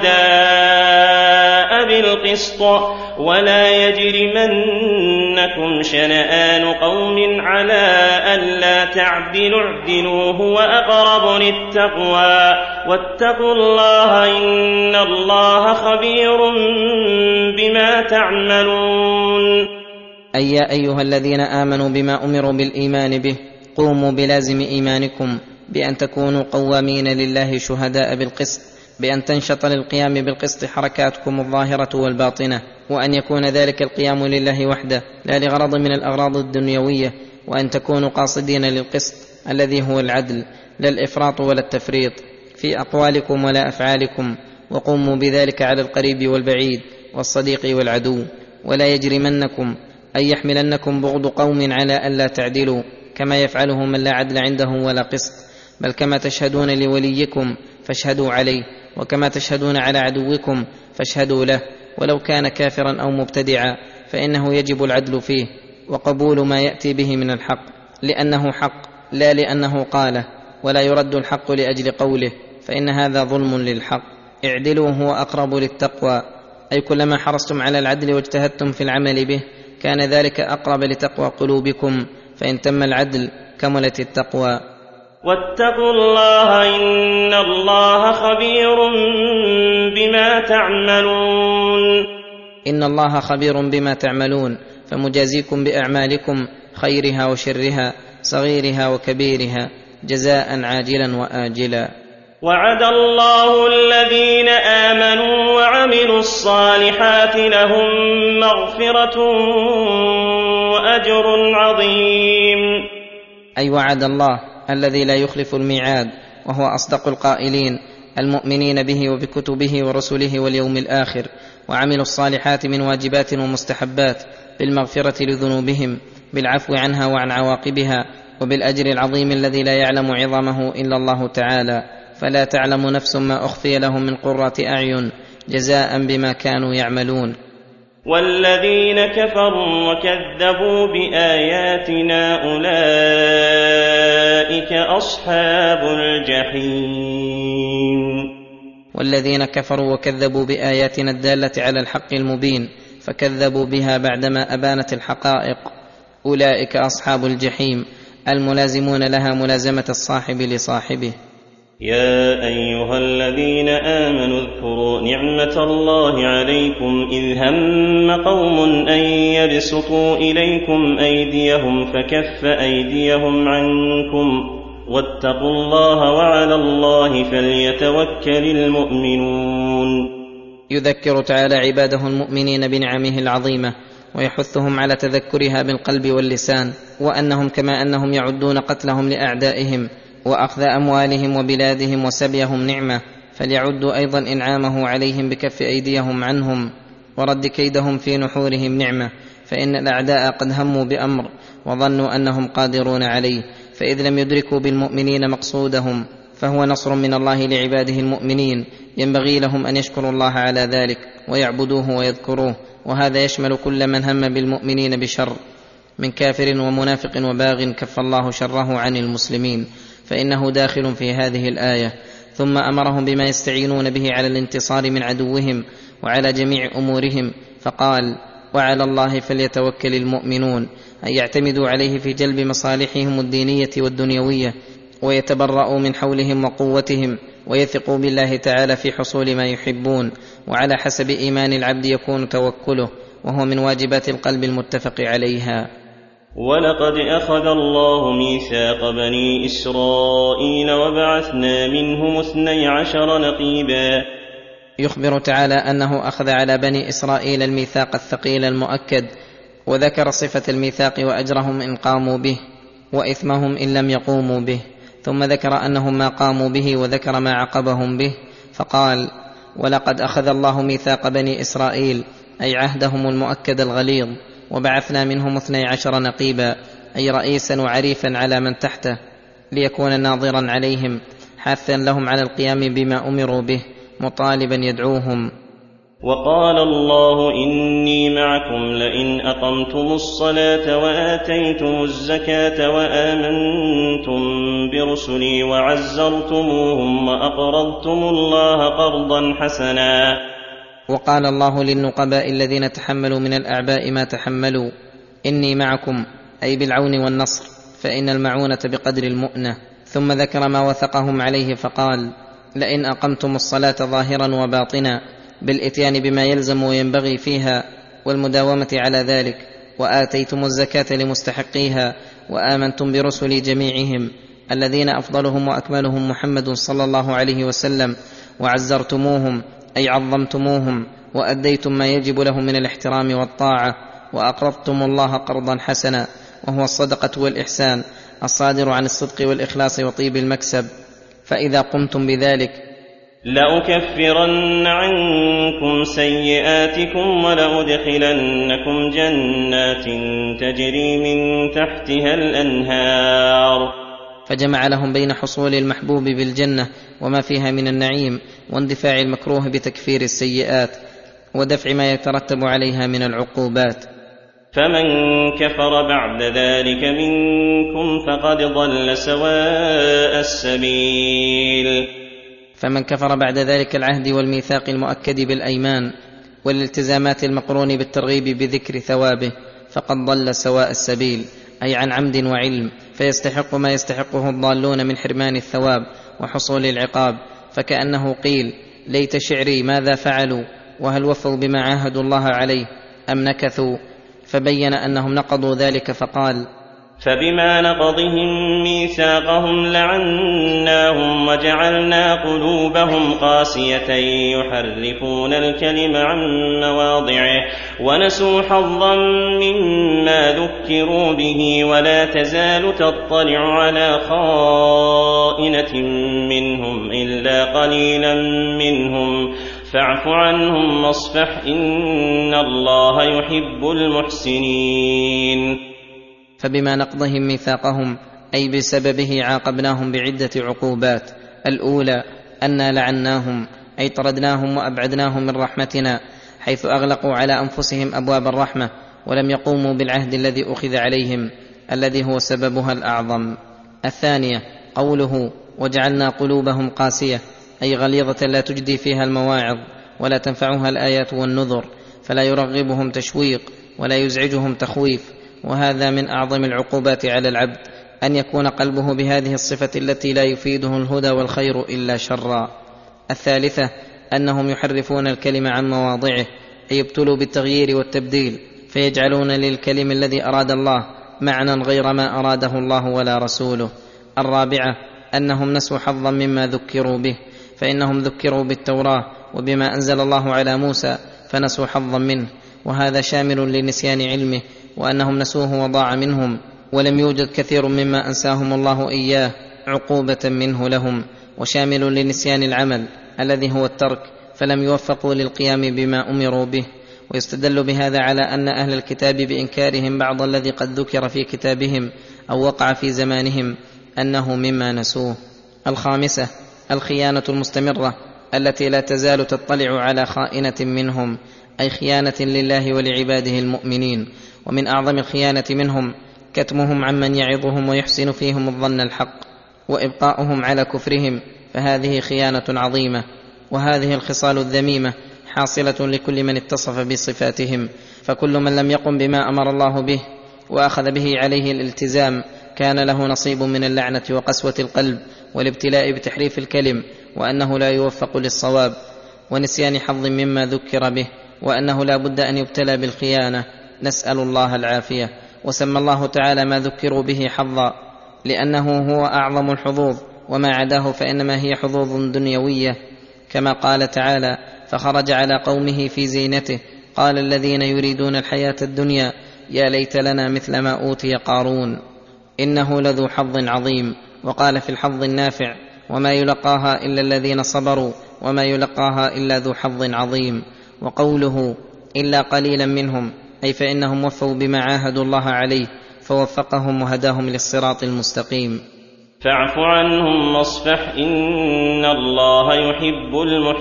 شهداء بالقسط ولا يجرمنكم شنآن قوم على ألا تعدلوا اعدلوا هو أقرب للتقوى واتقوا الله إن الله خبير بما تعملون. أي يا أيها الذين آمنوا بما أمروا بالإيمان به قوموا بلازم إيمانكم بأن تكونوا قوامين لله شهداء بالقسط، بأن تنشط للقيام بالقسط حركاتكم الظاهرة والباطنة، وأن يكون ذلك القيام لله وحده لا لغرض من الأغراض الدنيوية، وأن تكونوا قاصدين للقسط الذي هو العدل، لا الإفراط ولا التفريط في أقوالكم ولا أفعالكم، وقوموا بذلك على القريب والبعيد والصديق والعدو. ولا يجرمنكم أي يحملنكم بغض قوم على ألا تعدلوا كما يفعله من لا عدل عنده ولا قسط، بل كما تشهدون لوليكم فاشهدوا عليه، وكما تشهدون على عدوكم فاشهدوا له، ولو كان كافرا أو مبتدعا، فإنه يجب العدل فيه وقبول ما يأتي به من الحق، لأنه حق لا لأنه قاله، ولا يرد الحق لأجل قوله، فإن هذا ظلم للحق. اعدلوا هو أقرب للتقوى، أي كلما حرصتم على العدل واجتهدتم في العمل به كان ذلك أقرب لتقوى قلوبكم، فإن تم العدل كملت التقوى. واتقوا الله إن الله خبير بما تعملون. إن الله خبير بما تعملون، فمجازيكم باعمالكم خيرها وشرها صغيرها وكبيرها جزاء عاجلا واجلا. وعد الله الذين آمنوا وعملوا الصالحات لهم مغفرة وأجر عظيم. أي وعد الله الذي لا يخلف الميعاد، وهو أصدق القائلين، المؤمنين به وبكتبه ورسله واليوم الآخر، وعملوا الصالحات من واجبات ومستحبات، بالمغفرة لذنوبهم، بالعفو عنها وعن عواقبها، وبالأجر العظيم الذي لا يعلم عظمه إلا الله تعالى. فلا تعلم نفس ما أخفي لهم من قرة أعين جزاء بما كانوا يعملون. والذين كفروا وكذبوا بآياتنا أولئك أصحاب الجحيم. والذين كفروا وكذبوا بآياتنا الدالة على الحق المبين فكذبوا بها بعدما أبانت الحقائق أولئك أصحاب الجحيم، الملازمون لها ملازمة الصاحب لصاحبه. يا أيها الذين آمنوا اذكروا نعمة الله عليكم إذ هم قوم أن يبسطوا إليكم أيديهم فكف أيديهم عنكم واتقوا الله وعلى الله فليتوكل المؤمنون. يذكر تعالى عباده المؤمنين بنعمه العظيمة، ويحثهم على تذكرها بالقلب واللسان، وأنهم كما أنهم يعدون قتلهم لأعدائهم وأخذ أموالهم وبلادهم وسبيهم نعمة، فليعدوا أيضا إنعامه عليهم بكف أيديهم عنهم ورد كيدهم في نحورهم نعمة. فإن الأعداء قد هموا بأمر وظنوا أنهم قادرون عليه، فإذ لم يدركوا بالمؤمنين مقصودهم، فهو نصر من الله لعباده المؤمنين، ينبغي لهم أن يشكروا الله على ذلك ويعبدوه ويذكروه. وهذا يشمل كل من هم بالمؤمنين بشر من كافر ومنافق وباغ كف الله شره عن المسلمين، فإنه داخل في هذه الآية. ثم أمرهم بما يستعينون به على الانتصار من عدوهم وعلى جميع أمورهم، فقال: وعلى الله فليتوكل المؤمنون، أن يعتمدوا عليه في جلب مصالحهم الدينية والدنيوية، ويتبرؤوا من حولهم وقوتهم، ويثقوا بالله تعالى في حصول ما يحبون. وعلى حسب إيمان العبد يكون توكله، وهو من واجبات القلب المتفق عليها. ولقد أخذ الله ميثاق بني إسرائيل وبعثنا منهم اثني عشر نقيبا. يخبر تعالى أنه أخذ على بني إسرائيل الميثاق الثقيل المؤكد، وذكر صفة الميثاق وأجرهم إن قاموا به وإثمهم إن لم يقوموا به، ثم ذكر أنهم ما قاموا به وذكر ما عقبهم به، فقال: ولقد أخذ الله ميثاق بني إسرائيل، أي عهدهم المؤكد الغليظ، وبعثنا منهم اثني عشر نقيبا، أي رئيسا وعريفا على من تحته، ليكون ناظرا عليهم حاثا لهم على القيام بما أمروا به، مطالبا يدعوهم. وقال الله: إني معكم لئن أقمتم الصلاة وآتيتم الزكاة وآمنتم برسلي وعزرتموهم وأقرضتم الله قرضا حسنا. وقال الله للنقباء الذين تحملوا من الأعباء ما تحملوا: إني معكم، أي بالعون والنصر، فإن المعونة بقدر المؤنة. ثم ذكر ما وثقهم عليه فقال: لئن أقمتم الصلاة ظاهرا وباطنا، بالإتيان بما يلزم وينبغي فيها والمداومة على ذلك، وآتيتم الزكاة لمستحقيها، وآمنتم برسل جميعهم الذين أفضلهم وأكملهم محمد صلى الله عليه وسلم، وعزرتموهم، أي عظمتموهم، وأديتم ما يجب لهم من الاحترام والطاعة، وأقرضتم الله قرضا حسنا، وهو الصدقة والإحسان الصادر عن الصدق والإخلاص وطيب المكسب. فإذا قمتم بذلك لأكفرن عنكم سيئاتكم ولأدخلنكم جنات تجري من تحتها الأنهار. فجمع لهم بين حصول المحبوب بالجنة وما فيها من النعيم، واندفاع المكروه بتكفير السيئات، ودفع ما يترتب عليها من العقوبات. فمن كفر بعد ذلك منكم فقد ضل سواء السبيل. فمن كفر بعد ذلك العهد والميثاق المؤكد بالأيمان والالتزامات المقرون بالترغيب بذكر ثوابه فقد ضل سواء السبيل، أي عن عمد وعلم، فيستحق ما يستحقه الضالون من حرمان الثواب وحصول العقاب. فكأنه قيل: ليت شعري ماذا فعلوا، وهل وفوا بما عاهدوا الله عليه أم نكثوا؟ فبين أنهم نقضوا ذلك فقال: فبما نقضهم ميثاقهم لعناهم وجعلنا قلوبهم قاسية يحرفون الكلم عن مواضعه ونسوا حظا مما ذكروا به ولا تزال تطلع على خائنة منهم إلا قليلا منهم فاعف عنهم واصفح إن الله يحب المحسنين. فبما نقضهم ميثاقهم أي بسببه عاقبناهم بعدة عقوبات. الأولى أنا لعناهم أي طردناهم وأبعدناهم من رحمتنا، حيث أغلقوا على أنفسهم أبواب الرحمة ولم يقوموا بالعهد الذي أخذ عليهم الذي هو سببها الأعظم. الثانية قوله: وجعلنا قلوبهم قاسية أي غليظة لا تجدي فيها المواعظ ولا تنفعها الآيات والنذر، فلا يرغبهم تشويق ولا يزعجهم تخويف، وهذا من أعظم العقوبات على العبد، أن يكون قلبه بهذه الصفة التي لا يفيده الهدى والخير إلا شرا. الثالثة أنهم يحرفون الكلم عن مواضعه أي يبتلوا بالتغيير والتبديل، فيجعلون للكلم الذي أراد الله معنى غير ما أراده الله ولا رسوله. الرابعة أنهم نسوا حظا مما ذكروا به، فإنهم ذكروا بالتوراة وبما أنزل الله على موسى فنسوا حظا منه، وهذا شامل لنسيان علمه وأنهم نسوه وضاع منهم، ولم يوجد كثير مما أنساهم الله إياه عقوبة منه لهم، وشامل لنسيان العمل الذي هو الترك، فلم يوفقوا للقيام بما أمروا به. ويستدل بهذا على أن أهل الكتاب بإنكارهم بعض الذي قد ذكر في كتابهم أو وقع في زمانهم أنه مما نسوه. الخامسة الخيانة المستمرة التي لا تزال تطلع على خائنة منهم، أي خيانة لله ولعباده المؤمنين. ومن أعظم الخيانة منهم كتمهم عمن يعظهم ويحسن فيهم الظن الحق وإبقاؤهم على كفرهم، فهذه خيانة عظيمة. وهذه الخصال الذميمة حاصلة لكل من اتصف بصفاتهم، فكل من لم يقم بما أمر الله به وأخذ به عليه الالتزام كان له نصيب من اللعنة وقسوة القلب والابتلاء بتحريف الكلم، وأنه لا يوفق للصواب ونسيان حظ مما ذكر به، وأنه لا بد أن يبتلى بالخيانة، نسأل الله العافية. وسمى الله تعالى ما ذكروا به حظا لأنه هو أعظم الحظوظ، وما عداه فإنما هي حظوظ دنيوية، كما قال تعالى: فخرج على قومه في زينته قال الذين يريدون الحياة الدنيا يا ليت لنا مثل ما أوتي قارون إنه لذو حظ عظيم. وقال في الحظ النافع: وما يلقاها إلا الذين صبروا وما يلقاها إلا ذو حظ عظيم. وقوله إلا قليلا منهم أي فإنهم وفوا بما عاهدوا الله عليه فوفقهم وهداهم للصراط المستقيم. فاعف عنهم واصفح إن الله يحب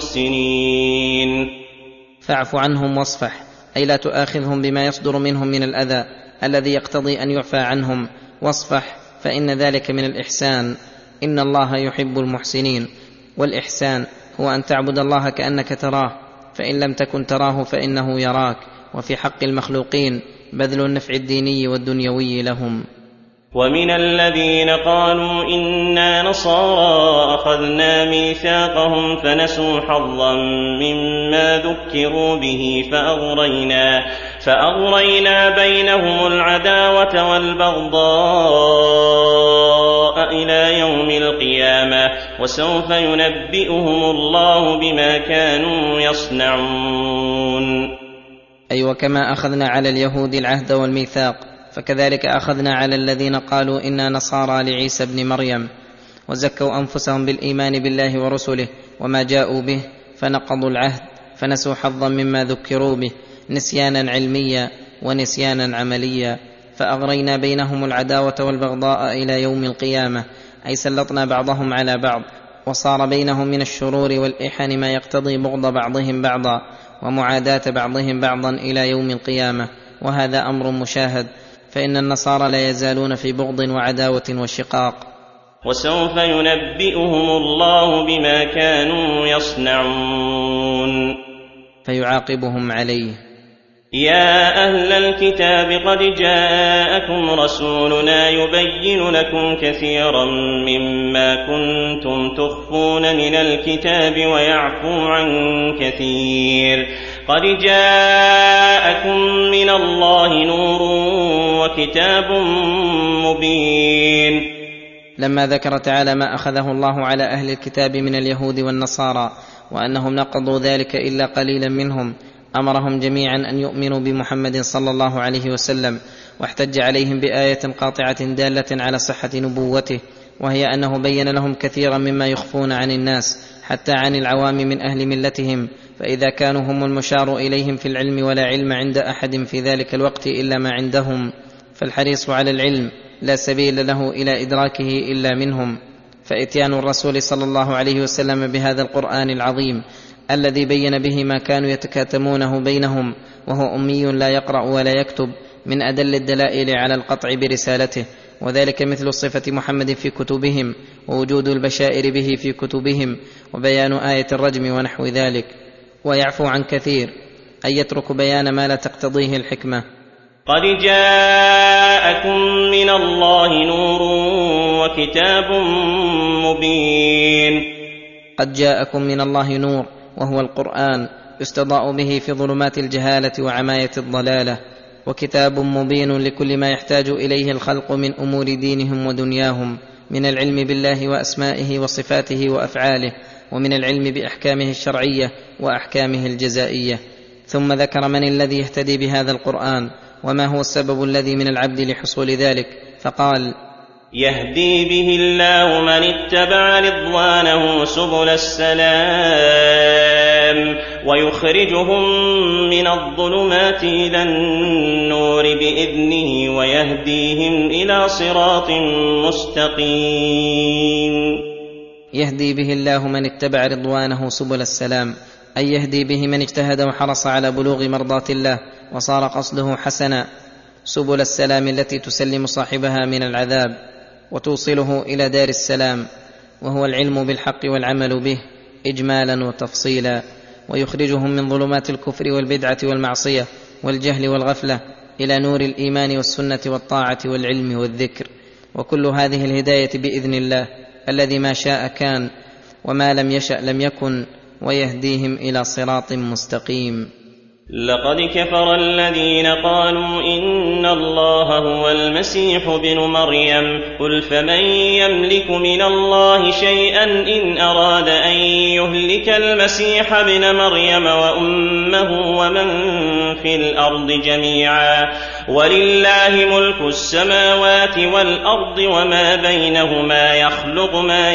المحسنين. فاعف عنهم واصفح أي لا تؤاخذهم بما يصدر منهم من الأذى الذي يقتضي أن يعفى عنهم، واصفح فإن ذلك من الإحسان، إن الله يحب المحسنين. والإحسان هو أن تعبد الله كأنك تراه، فإن لم تكن تراه فإنه يراك، وفي حق المخلوقين بذل النفع الديني والدنيوي لهم. ومن الذين قالوا إنا نصارى أخذنا ميثاقهم فنسوا حظا مما ذكروا به فأغرينا, فأغرينا بينهم العداوة والبغضاء إلى يوم القيامة وسوف ينبئهم الله بما كانوا يصنعون. أي وكما أخذنا على اليهود العهد والميثاق فكذلك أخذنا على الذين قالوا إنا نصارى لعيسى ابن مريم وزكوا أنفسهم بالإيمان بالله ورسله وما جاءوا به فنقضوا العهد فنسوا حظا مما ذكروا به نسيانا علميا ونسيانا عمليا، فأغرينا بينهم العداوة والبغضاء إلى يوم القيامة، أي سلطنا بعضهم على بعض وصار بينهم من الشرور والإحن ما يقتضي بغض بعضهم بعضا ومعاداة بعضهم بعضا إلى يوم القيامة، وهذا أمر مشاهد، فإن النصارى لا يزالون في بغض وعداوة وشقاق. وسوف ينبئهم الله بما كانوا يصنعون. فيعاقبهم عليه. يا أهل الكتاب قد جاءكم رسولنا يبين لكم كثيرا مما كنتم تخفون من الكتاب ويعفو عن كثير قد جاءكم من الله نور وكتاب مبين. لما ذكر تعالى ما أخذه الله على أهل الكتاب من اليهود والنصارى وأنهم نقضوا ذلك إلا قليلا منهم، أمرهم جميعا أن يؤمنوا بمحمد صلى الله عليه وسلم، واحتج عليهم بآية قاطعة دالة على صحة نبوته، وهي أنه بين لهم كثيرا مما يخفون عن الناس حتى عن العوام من أهل ملتهم، فإذا كانوا هم المشار إليهم في العلم ولا علم عند أحد في ذلك الوقت إلا ما عندهم، فالحريص على العلم لا سبيل له إلى إدراكه إلا منهم. فإتيان الرسول صلى الله عليه وسلم بهذا القرآن العظيم الذي بين به ما كانوا يتكاتمونه بينهم وهو أمي لا يقرأ ولا يكتب من أدل الدلائل على القطع برسالته، وذلك مثل صفة محمد في كتبهم ووجود البشائر به في كتبهم وبيان آية الرجم ونحو ذلك. ويعفو عن كثير أن يترك بيان ما لا تقتضيه الحكمة. قد جاءكم من الله نور وكتاب مبين. قد جاءكم من الله نور وهو القرآن يستضاء به في ظلمات الجهالة وعماية الضلالة، وكتاب مبين لكل ما يحتاج إليه الخلق من أمور دينهم ودنياهم من العلم بالله وأسمائه وصفاته وأفعاله، ومن العلم بأحكامه الشرعية وأحكامه الجزائية. ثم ذكر من الذي يهتدي بهذا القرآن وما هو السبب الذي من العبد لحصول ذلك، فقال: يهدي به الله من اتبع رضوانه سبل السلام ويخرجهم من الظلمات إلى النور بإذنه ويهديهم إلى صراط مستقيم. يهدي به الله من اتبع رضوانه سبل السلام، أي يهدي به من اجتهد وحرص على بلوغ مرضاة الله وصار قصده حسنا، سبل السلام التي تسلم صاحبها من العذاب وتوصله إلى دار السلام، وهو العلم بالحق والعمل به إجمالا وتفصيلا، ويخرجهم من ظلمات الكفر والبدعة والمعصية والجهل والغفلة إلى نور الإيمان والسنة والطاعة والعلم والذكر. وكل هذه الهداية بإذن الله الذي ما شاء كان وما لم يشأ لم يكن، ويهديهم إلى صراط مستقيم. لقد كفر الذين قالوا إن الله هو المسيح ابن مريم قل فمن يملك من الله شيئا إن أراد أن يهلك المسيح ابن مريم وأمه ومن في الأرض جميعا ولله ملك السماوات والأرض وما بينهما يخلق ما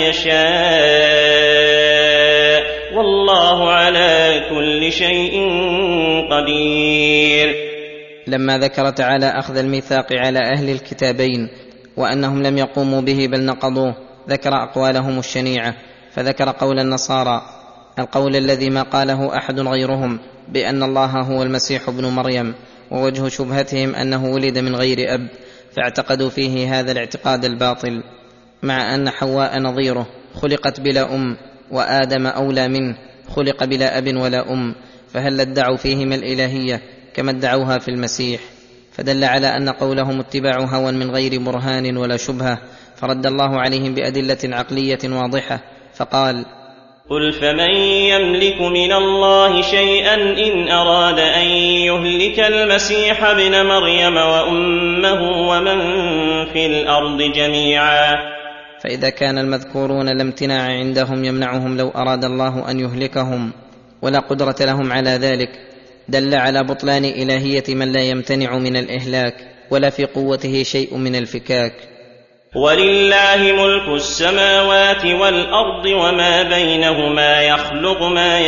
يشاء والله على كل شيء قدير. لما ذكر تعالى أخذ الميثاق على أهل الكتابين وأنهم لم يقوموا به بل نقضوه، ذكر أقوالهم الشنيعة، فذكر قول النصارى القول الذي ما قاله أحد غيرهم بأن الله هو المسيح ابن مريم، ووجه شبهتهم أنه ولد من غير أب، فاعتقدوا فيه هذا الاعتقاد الباطل، مع أن حواء نظيره خلقت بلا أم، وآدم أولى منه خلق بلا أب ولا أم، فهل ادعوا فيهما الإلهية كما ادعوها في المسيح؟ فدل على أن قولهم اتباع هوى من غير برهان ولا شبهة، فرد الله عليهم بأدلة عقلية واضحة فقال: قل فمن يملك من الله شيئا إن أراد أن يهلك المسيح ابن مريم وأمه ومن في الأرض جميعا. فإذا كان المذكورون لا امتناع عندهم يمنعهم لو أراد الله أن يهلكهم ولا قدرة لهم على ذلك، دل على بطلان إلهية من لا يمتنع من الإهلاك ولا في قوته شيء من الفكاك. ولله ملك السماوات والأرض وما بينهما يخلق ما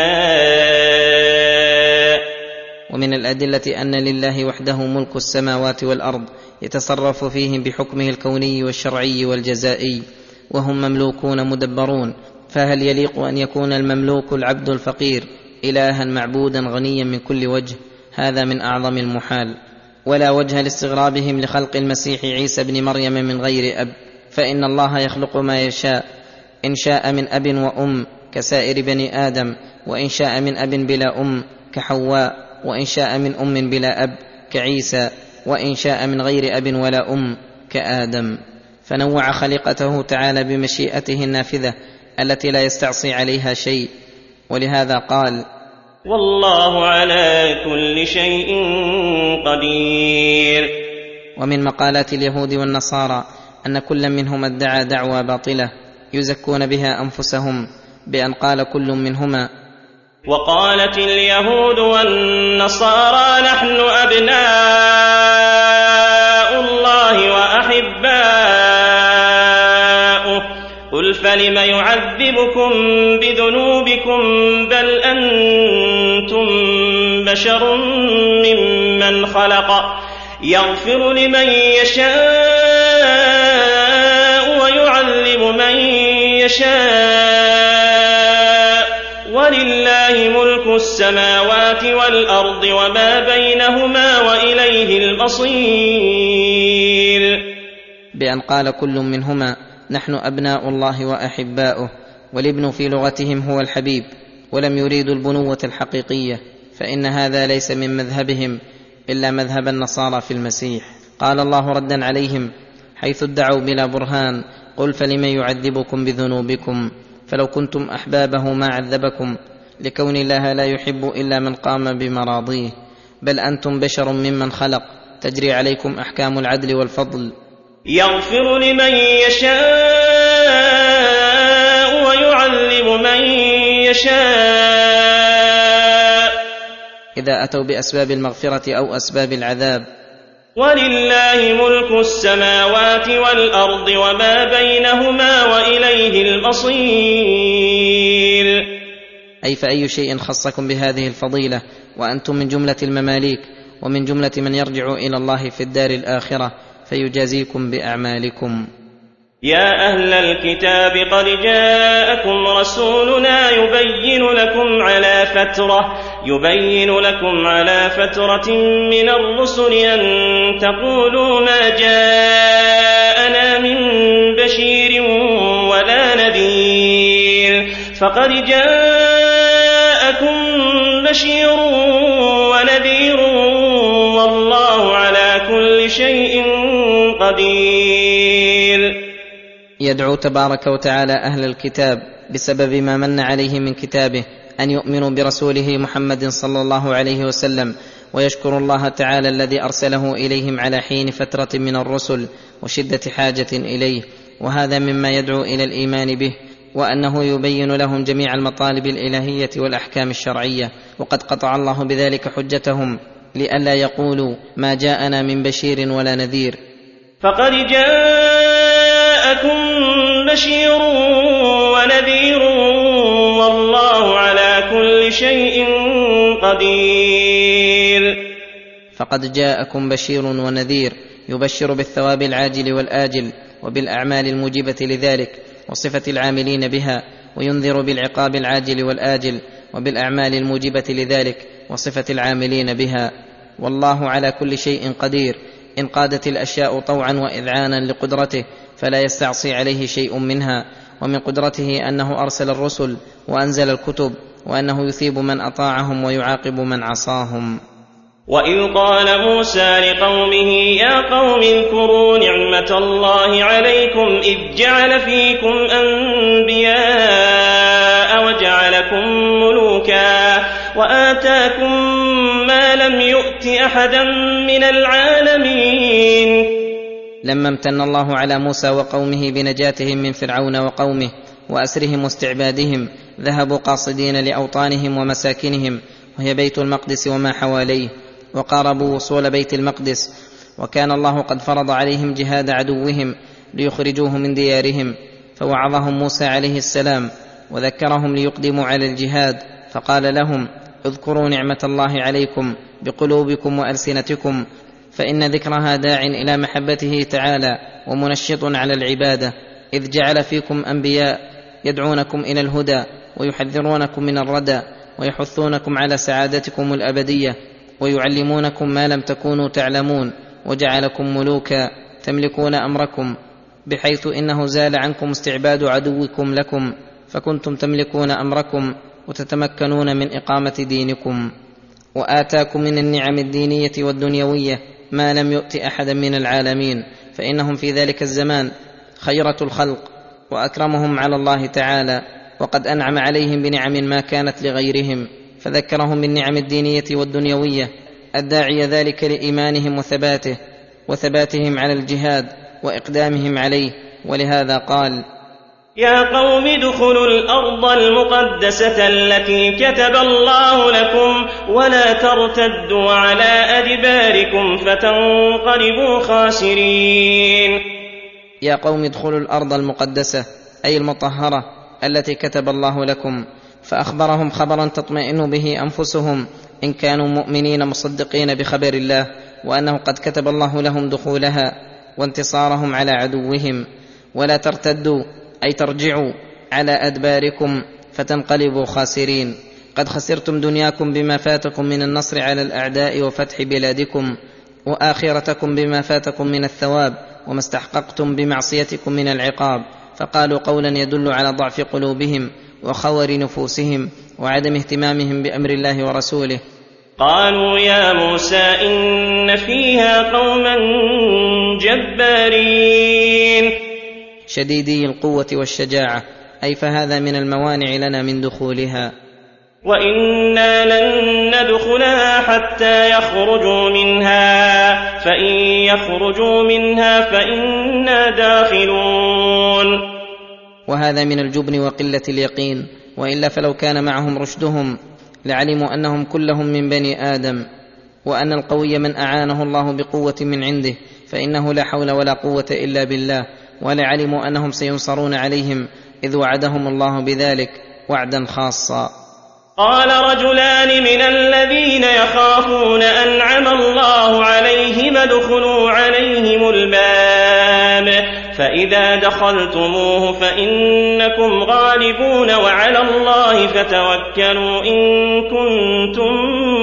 يشاء. ومن الأدلة أن لله وحده ملك السماوات والأرض يتصرف فيهم بحكمه الكوني والشرعي والجزائي، وهم مملوكون مدبرون، فهل يليق أن يكون المملوك العبد الفقير إلها معبودا غنيا من كل وجه؟ هذا من أعظم المحال. ولا وجه لاستغرابهم لخلق المسيح عيسى بن مريم من غير أب، فإن الله يخلق ما يشاء، إن شاء من أب وأم كسائر بني آدم، وإن شاء من أب بلا أم كحواء، وإن شاء من أم بلا أب كعيسى، وإن شاء من غير أب ولا أم كآدم. فنوع خليقته تعالى بمشيئته النافذة التي لا يستعصي عليها شيء، ولهذا قال: والله على كل شيء قدير. ومن مقالات اليهود والنصارى أن كل منهم ادعى دعوى باطلة يزكون بها أنفسهم بأن قال كل منهما: وقالت اليهود والنصارى نحن أبناء الله وأحباؤه، قل فلم يعذبكم بذنوبكم بل أنتم بشر ممن خلق، يغفر لمن يشاء ويعذب من يشاء، ولله ملك السماوات والأرض وما بينهما وإليه المصير. بأن قال كل منهما نحن أبناء الله وأحباؤه، والابن في لغتهم هو الحبيب، ولم يريدوا البنوة الحقيقية، فإن هذا ليس من مذهبهم إلا مذهب النصارى في المسيح. قال الله ردا عليهم حيث ادعوا بلا برهان: قل فلم يعذبكم بذنوبكم، فلو كنتم أحبابه ما عذبكم، لكون الله لا يحب إلا من قام بمراضيه، بل أنتم بشر ممن خلق، تجري عليكم أحكام العدل والفضل، يغفر لمن يشاء ويعذب من يشاء إذا أتوا بأسباب المغفرة أو أسباب العذاب، ولله ملك السماوات والأرض وما بينهما وإليه المصير. أي فأي شيء خصكم بهذه الفضيلة وأنتم من جملة المماليك ومن جملة من يرجع إلى الله في الدار الآخرة فيجازيكم بأعمالكم. يا أهل الكتاب قد جاءكم رسولنا يبين لكم على فترة يبين لكم على فترة من الرسل أن تقولوا ما جاءنا من بشير ولا نذير، فقد جاءكم بشير ونذير والله على كل شيء قدير. يدعو تبارك وتعالى أهل الكتاب بسبب ما من عليه من كتابه أن يؤمنوا برسوله محمد صلى الله عليه وسلم، ويشكر الله تعالى الذي أرسله إليهم على حين فترة من الرسل وشدة حاجة إليه، وهذا مما يدعو إلى الإيمان به، وأنه يبين لهم جميع المطالب الإلهية والأحكام الشرعية، وقد قطع الله بذلك حجتهم لئلا يقولوا ما جاءنا من بشير ولا نذير. فقد جاءكم بشير ونذير والله على كل شيء قدير. فقد جاءكم بشير ونذير يبشر بالثواب العاجل والآجل وبالأعمال الموجبة لذلك وصفة العاملين بها، وينذر بالعقاب العاجل والآجل وبالأعمال الموجبة لذلك وصفة العاملين بها. والله على كل شيء قدير، إن قادت الأشياء طوعا وإذعانا لقدرته فلا يستعصي عليه شيء منها، ومن قدرته أنه أرسل الرسل وأنزل الكتب، وأنه يثيب من أطاعهم ويعاقب من عصاهم. وإذ قال موسى لقومه يا قوم اذكروا نعمة الله عليكم إذ جعل فيكم أنبياء وجعلكم ملوكا وآتاكم ما لم يؤت أحدا من العالمين. لما امتن الله على موسى وقومه بنجاتهم من فرعون وقومه وأسرهم واستعبادهم، ذهبوا قاصدين لأوطانهم ومساكنهم وهي بيت المقدس وما حواليه، وقاربوا وصول بيت المقدس، وكان الله قد فرض عليهم جهاد عدوهم ليخرجوه من ديارهم، فوعظهم موسى عليه السلام وذكرهم ليقدموا على الجهاد، فقال لهم اذكروا نعمة الله عليكم بقلوبكم وألسنتكم، فإن ذكرها داع إلى محبته تعالى ومنشط على العبادة، إذ جعل فيكم أنبياء يدعونكم إلى الهدى ويحذرونكم من الردى ويحثونكم على سعادتكم الأبدية ويعلمونكم ما لم تكونوا تعلمون، وجعلكم ملوكا تملكون أمركم، بحيث إنه زال عنكم استعباد عدوكم لكم، فكنتم تملكون أمركم وتتمكنون من إقامة دينكم. واتاكم من النعم الدينيه والدنيويه ما لم يؤت احدا من العالمين، فانهم في ذلك الزمان خيره الخلق واكرمهم على الله تعالى، وقد انعم عليهم بنعم ما كانت لغيرهم، فذكرهم بالنعم الدينيه والدنيويه الداعيه ذلك لايمانهم وثباته وثباتهم على الجهاد واقدامهم عليه. ولهذا قال: يا قوم ادخلوا الأرض المقدسة التي كتب الله لكم ولا ترتدوا على أدباركم فتنقلبوا خاسرين. يا قوم ادخلوا الأرض المقدسة أي المطهرة التي كتب الله لكم، فأخبرهم خبرا تطمئن به أنفسهم إن كانوا مؤمنين مصدقين بخبر الله، وأنه قد كتب الله لهم دخولها وانتصارهم على عدوهم. ولا ترتدوا أي ترجعوا على أدباركم فتنقلبوا خاسرين، قد خسرتم دنياكم بما فاتكم من النصر على الأعداء وفتح بلادكم، وآخرتكم بما فاتكم من الثواب وما استحققتم بمعصيتكم من العقاب. فقالوا قولا يدل على ضعف قلوبهم وخور نفوسهم وعدم اهتمامهم بأمر الله ورسوله. قالوا يا موسى إن فيها قوما جبارين شديدي القوة والشجاعة، أي فهذا من الموانع لنا من دخولها. وإنا لن ندخلها حتى يخرجوا منها فإن يخرجوا منها فإنا داخلون. وهذا من الجبن وقلة اليقين، وإلا فلو كان معهم رشدهم لعلموا أنهم كلهم من بني آدم، وأن القوي من أعانه الله بقوة من عنده فإنه لا حول ولا قوة إلا بالله، ولعلموا أنهم سينصرون عليهم إذ وعدهم الله بذلك وعدا خاصا. قال رجلان من الذين يخافون أنعم الله عليهم ادخلوا عليهم الباب فإذا دخلتموه فإنكم غالبون وعلى الله فتوكلوا إن كنتم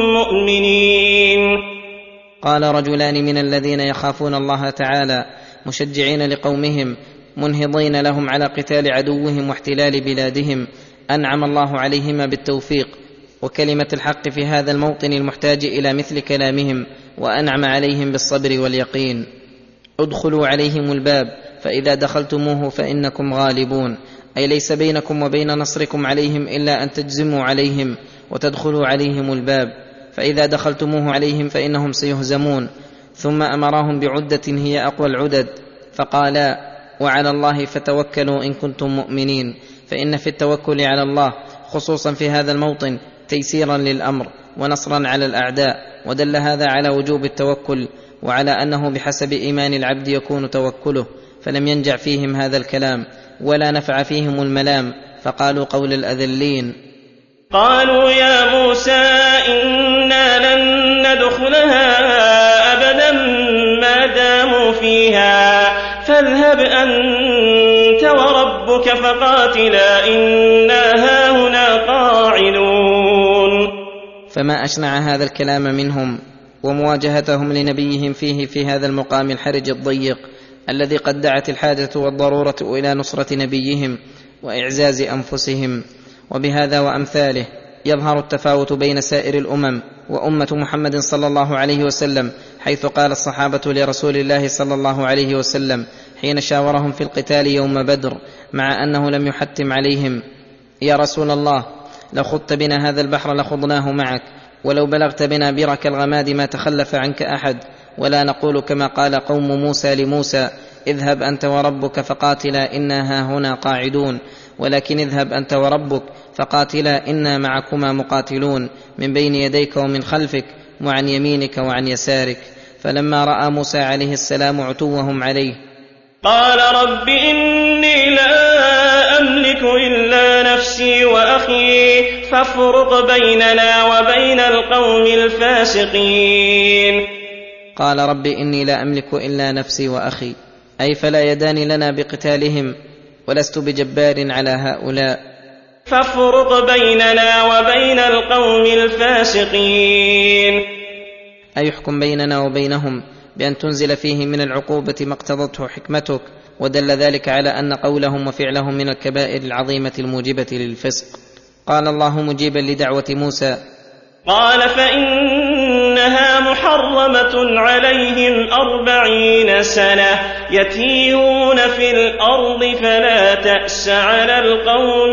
مؤمنين. قال رجلان من الذين يخافون الله تعالى مشجعين لقومهم منهضين لهم على قتال عدوهم واحتلال بلادهم، أنعم الله عليهما بالتوفيق وكلمة الحق في هذا الموطن المحتاج إلى مثل كلامهم، وأنعم عليهم بالصبر واليقين. ادخلوا عليهم الباب فإذا دخلتموه فإنكم غالبون، أي ليس بينكم وبين نصركم عليهم إلا أن تجزموا عليهم وتدخلوا عليهم الباب، فإذا دخلتموه عليهم فإنهم سيهزمون. ثم أمرهم بعدة هي أقوى العدد، فقالا: وعلى الله فتوكلوا إن كنتم مؤمنين، فإن في التوكل على الله خصوصا في هذا الموطن تيسيرا للأمر ونصرا على الأعداء، ودل هذا على وجوب التوكل وعلى أنه بحسب إيمان العبد يكون توكله، فلم ينجع فيهم هذا الكلام ولا نفع فيهم الملام، فقالوا قول الأذلين: قالوا يا موسى إنا لن ندخلها أبدا ما داموا فيها فاذهب أنت وربك فقاتلا إنا هاهنا قاعدون. فما أشنع هذا الكلام منهم ومواجهتهم لنبيهم فيه في هذا المقام الحرج الضيق الذي قد دعت الحاجة والضرورة إلى نصرة نبيهم وإعزاز أنفسهم. وبهذا وأمثاله يظهر التفاوت بين سائر الأمم وأمة محمد صلى الله عليه وسلم، حيث قال الصحابة لرسول الله صلى الله عليه وسلم حين شاورهم في القتال يوم بدر مع أنه لم يحتم عليهم: يا رسول الله، لو خضت بنا هذا البحر لخضناه معك، ولو بلغت بنا برك الغماد ما تخلف عنك أحد. ولا نقول كما قال قوم موسى لموسى: اذهب أنت وربك فقاتلا إنا هاهنا قاعدون، ولكن اذهب أنت وربك فقاتلا إنا معكما مقاتلون من بين يديك ومن خلفك وعن يمينك وعن يسارك. فلما رأى موسى عليه السلام عتوهم عليه قال رب إني لا أملك إلا نفسي وأخي فافرق بيننا وبين القوم الفاسقين. قال رب إني لا أملك إلا نفسي وأخي، أي فلا يدان لنا بقتالهم ولست بجبار على هؤلاء. فافرق بيننا وبين القوم الفاسقين، أي يحكم بيننا وبينهم بأن تنزل فيه من العقوبة ما اقتضته حكمتك. ودل ذلك على أن قولهم وفعلهم من الكبائر العظيمة الموجبة للفسق. قال الله مجيبا لدعوة موسى: قال فإنها محرمة عليهم أربعين سنة يتيهون في الأرض فلا تأس على القوم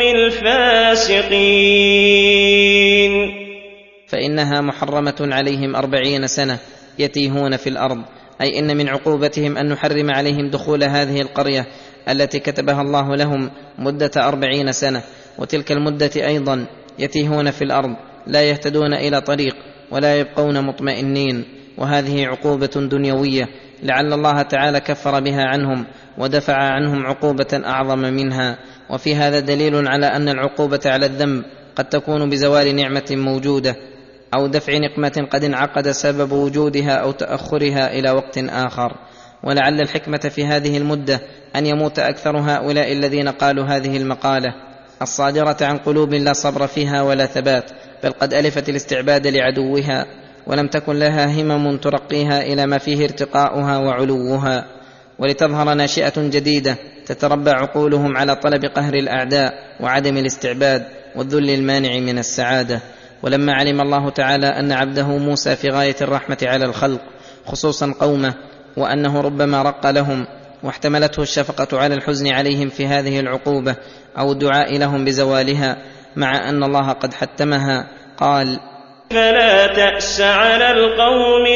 الفاسقين. فإنها محرمة عليهم أربعين سنة يتيهون في الأرض، أي إن من عقوبتهم أن نحرم عليهم دخول هذه القرية التي كتبها الله لهم مدة أربعين سنة، وتلك المدة أيضا يتيهون في الأرض لا يهتدون إلى طريق ولا يبقون مطمئنين، وهذه عقوبة دنيوية لعل الله تعالى كفر بها عنهم ودفع عنهم عقوبة أعظم منها. وفي هذا دليل على أن العقوبة على الذنب قد تكون بزوال نعمة موجودة أو دفع نقمة قد انعقد سبب وجودها أو تأخرها إلى وقت آخر. ولعل الحكمة في هذه المدة أن يموت أكثر هؤلاء الذين قالوا هذه المقالة الصادرة عن قلوب لا صبر فيها ولا ثبات، بل قد ألفت الاستعباد لعدوها ولم تكن لها همم ترقيها إلى ما فيه ارتقاؤها وعلوها، ولتظهر ناشئة جديدة تتربى عقولهم على طلب قهر الأعداء وعدم الاستعباد والذل المانع من السعادة. ولما علم الله تعالى أن عبده موسى في غاية الرحمة على الخلق خصوصا قومه، وأنه ربما رق لهم واحتملته الشفقة على الحزن عليهم في هذه العقوبة أو الدعاء لهم بزوالها، مع أن الله قد حتمها، قال فلا تأس على القوم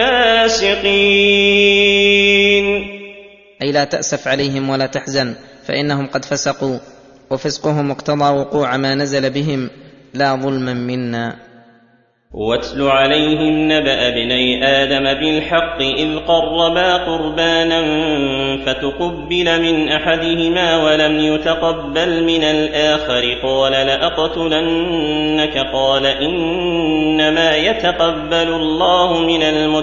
الفاسقين، أي لا تأسف عليهم ولا تحزن، فإنهم قد فسقوا، وفسقهم اقتضى وقوع ما نزل بهم لا ظلما منا. واتل عليهم نبأ ابني آدم بالحق إذ قربا قربانا فتقبل من أحدهما ولم يتقبل من الآخر قال لأقتلنك قال إنما يتقبل الله من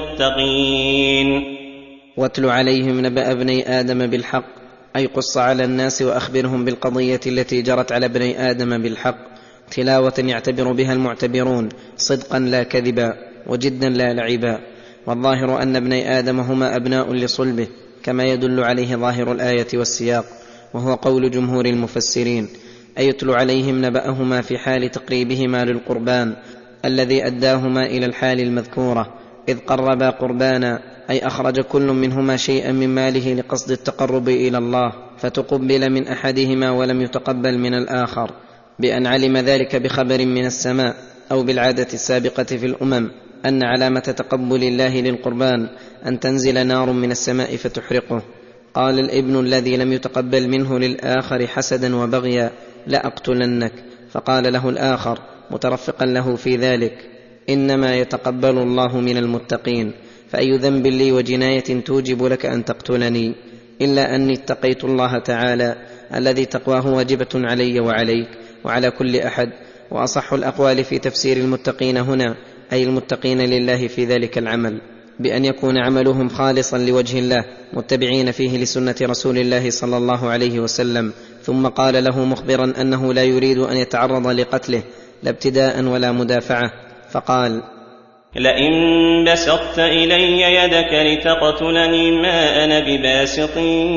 المتقين. واتل عليهم نبأ ابني آدم بالحق، أي قص على الناس وأخبرهم بالقضية التي جرت على ابني آدم بالحق، تلاوة يعتبر بها المعتبرون صدقا لا كذبا وجدا لا لعبا. والظاهر أن ابني آدم هما أبناء لصلبه كما يدل عليه ظاهر الآية والسياق، وهو قول جمهور المفسرين، أي يتلو عليهم نبأهما في حال تقريبهما للقربان الذي أداهما إلى الحال المذكورة، إذ قربا قربانا، أي أخرج كل منهما شيئا من ماله لقصد التقرب إلى الله فتقبل من أحدهما ولم يتقبل من الآخر، بأن علم ذلك بخبر من السماء أو بالعادة السابقة في الأمم أن علامة تقبل الله للقربان أن تنزل نار من السماء فتحرقه. قال الابن الذي لم يتقبل منه للآخر حسدا وبغيا لأقتلنك، فقال له الآخر مترفقا له في ذلك إنما يتقبل الله من المتقين، فأي ذنب لي وجناية توجب لك أن تقتلني إلا أني اتقيت الله تعالى الذي تقواه واجبة علي وعليك وعلى كل أحد. وأصح الأقوال في تفسير المتقين هنا أي المتقين لله في ذلك العمل، بأن يكون عملهم خالصا لوجه الله متبعين فيه لسنة رسول الله صلى الله عليه وسلم. ثم قال له مخبرا أنه لا يريد أن يتعرض لقتله لا ابتداء ولا مدافعة، فقال لئن بسطت إلي يدك لتقتلني ما أنا بباسط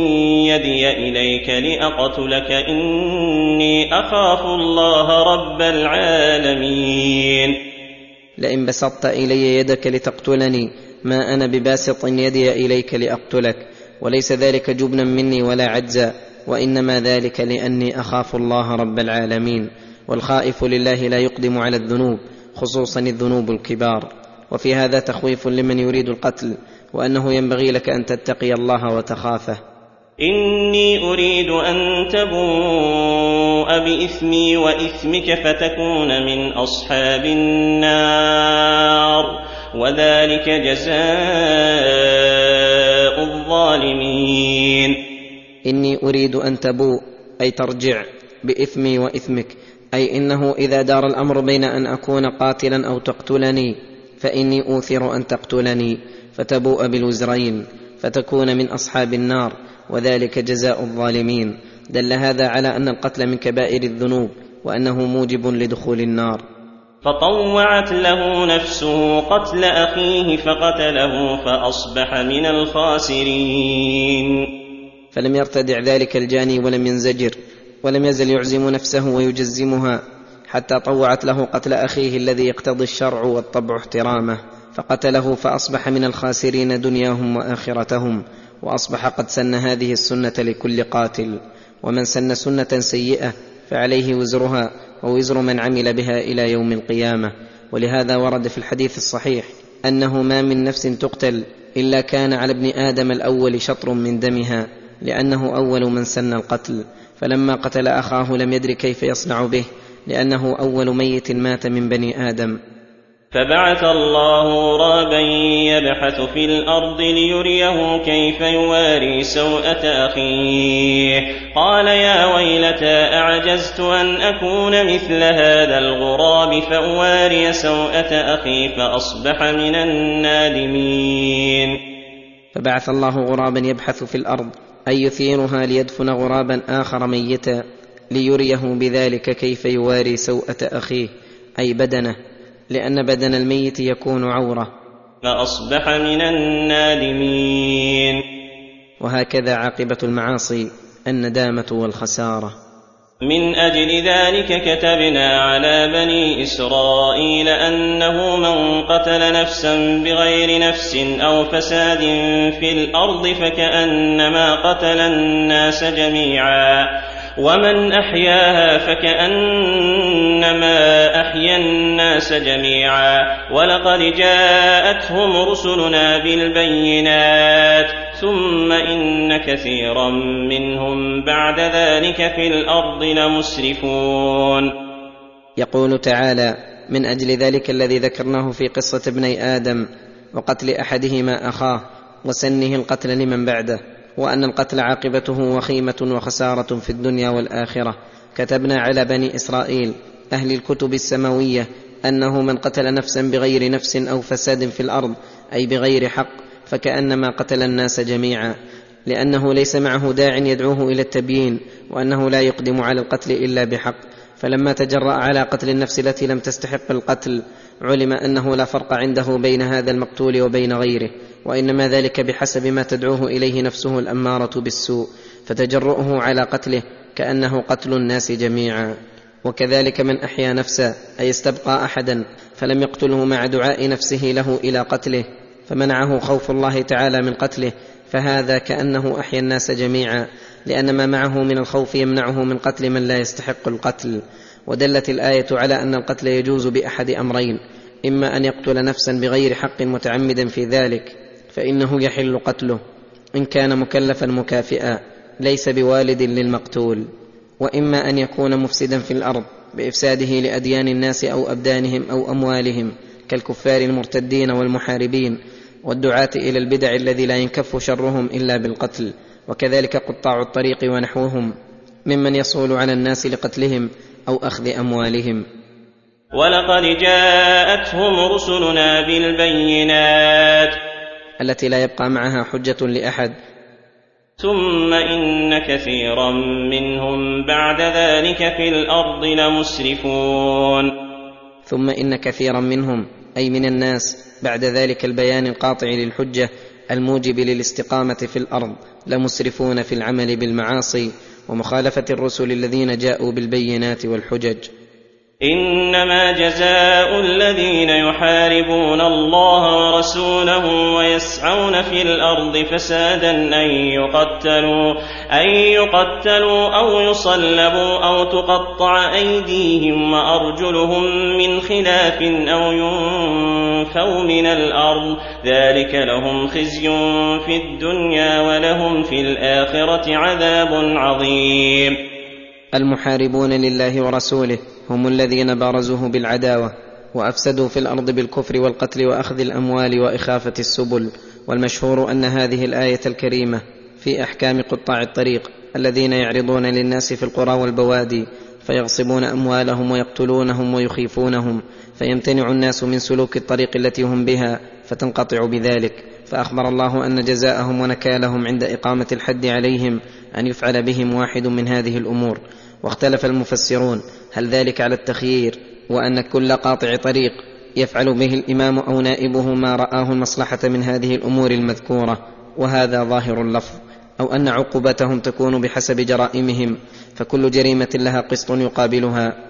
يدي إليك لأقتلك إني أخاف الله رب العالمين. لئن بسطت إلي يدك لتقتلني ما أنا بباسط يدي إليك لأقتلك، وليس ذلك جبنا مني ولا عجزا، وإنما ذلك لأني أخاف الله رب العالمين، والخائف لله لا يقدم على الذنوب خصوصا الذنوب الكبار. وفي هذا تخويف لمن يريد القتل، وأنه ينبغي لك أن تتقي الله وتخافه. إني أريد أن تبوء بإثمي وإثمك فتكون من أصحاب النار وذلك جزاء الظالمين. إني أريد أن تبوء أي ترجع بإثمي وإثمك، أي إنه إذا دار الأمر بين أن أكون قاتلا أو تقتلني فإني أوثر أن تقتلني فتبوء بالوزرين فتكون من أصحاب النار وذلك جزاء الظالمين. دل هذا على أن القتل من كبائر الذنوب وأنه موجب لدخول النار. فطوعت له نفسه قتل أخيه فقتله فأصبح من الخاسرين. فلم يرتدع ذلك الجاني ولم ينزجر، ولم يزل يعزم نفسه ويجزمها حتى طوعت له قتل أخيه الذي يقتضي الشرع والطبع احترامه، فقتله فأصبح من الخاسرين دنياهم وآخرتهم، وأصبح قد سن هذه السنة لكل قاتل. ومن سن سنة سيئة فعليه وزرها ووزر من عمل بها إلى يوم القيامة. ولهذا ورد في الحديث الصحيح أنه ما من نفس تقتل إلا كان على ابن آدم الأول شطر من دمها، لأنه أول من سن القتل، فلما قتل أخاه لم يدر كيف يصنع به، لأنه أول ميت مات من بني آدم. فبعث الله غرابا يبحث في الأرض ليريه كيف يواري سوءة أخيه، قال يا ويلتى أعجزت أن أكون مثل هذا الغراب فأواري سوءة أخي فأصبح من النادمين. فبعث الله غرابا يبحث في الأرض أي يثيرها ليدفن غرابا آخر ميتا ليريه بذلك كيف يواري سوءة أخيه، أي بدنه، لأن بدن الميت يكون عورة، فأصبح من النادمين. وهكذا عاقبة المعاصي الندامة والخسارة. من أجل ذلك كتبنا على بني إسرائيل أنه من قتل نفسا بغير نفس أو فساد في الأرض فكأنما قتل الناس جميعا، ومن أحياها فكأنما أحيا الناس جميعا. ولقد جاءتهم رسلنا بالبينات ثم إن كثيرا منهم بعد ذلك في الأرض لمسرفون. يقول تعالى: من أجل ذلك الذي ذكرناه في قصة ابني آدم وقتل أحدهما أخاه وسنه القتل لمن بعده، وأن القتل عاقبته وخيمة وخسارة في الدنيا والآخرة، كتبنا على بني إسرائيل أهل الكتب السماوية أنه من قتل نفسا بغير نفس أو فساد في الأرض أي بغير حق فكأنما قتل الناس جميعا، لأنه ليس معه داع يدعوه إلى التبيين، وأنه لا يقدم على القتل إلا بحق. فلما تجرأ على قتل النفس التي لم تستحق القتل علم أنه لا فرق عنده بين هذا المقتول وبين غيره، وإنما ذلك بحسب ما تدعوه إليه نفسه الأمارة بالسوء، فتجرؤه على قتله كأنه قتل الناس جميعا. وكذلك من أحيا نفسا أي استبقى أحدا فلم يقتله مع دعاء نفسه له إلى قتله فمنعه خوف الله تعالى من قتله، فهذا كأنه أحيا الناس جميعا، لأن ما معه من الخوف يمنعه من قتل من لا يستحق القتل. ودلت الآية على أن القتل يجوز بأحد أمرين: إما أن يقتل نفسا بغير حق متعمدا في ذلك فإنه يحل قتله إن كان مكلفا مكافئا ليس بوالد للمقتول، وإما أن يكون مفسدا في الأرض بإفساده لأديان الناس أو أبدانهم أو أموالهم كالكفار المرتدين والمحاربين والدعاة إلى البدع الذي لا ينكف شرهم إلا بالقتل، وكذلك قطاع الطريق ونحوهم ممن يصول على الناس لقتلهم أو أخذ أموالهم. ولقد جاءتهم رسلنا بالبينات التي لا يبقى معها حجة لأحد. ثم إن كثيرا منهم بعد ذلك في الأرض لمسرفون. ثم إن كثيرا منهم أي من الناس بعد ذلك البيان القاطع للحجة الموجب للاستقامة في الأرض لمسرفون في العمل بالمعاصي ومخالفة الرسل الذين جاءوا بالبينات والحجج. إنما جزاء الذين يحاربون الله ورسوله ويسعون في الأرض فسادا أن يقتلوا, أن يقتلوا أو يصلبوا أو تقطع أيديهم وأرجلهم من خلاف أو ينفوا من الأرض، ذلك لهم خزي في الدنيا ولهم في الآخرة عذاب عظيم. المحاربون لله ورسوله هم الذين بارزوه بالعداوة وأفسدوا في الأرض بالكفر والقتل وأخذ الأموال وإخافة السبل. والمشهور أن هذه الآية الكريمة في أحكام قطاع الطريق الذين يعرضون للناس في القرى والبوادي فيغصبون أموالهم ويقتلونهم ويخيفونهم، فيمتنع الناس من سلوك الطريق التي هم بها فتنقطع بذلك. فأخبر الله أن جزاءهم ونكالهم عند إقامة الحد عليهم أن يفعل بهم واحد من هذه الأمور. واختلف المفسرون هل ذلك على التخيير وأن كل قاطع طريق يفعل به الإمام أو نائبه ما رآه المصلحة من هذه الأمور المذكورة، وهذا ظاهر اللفظ، أو أن عقوبتهم تكون بحسب جرائمهم فكل جريمة لها قسط يقابلها،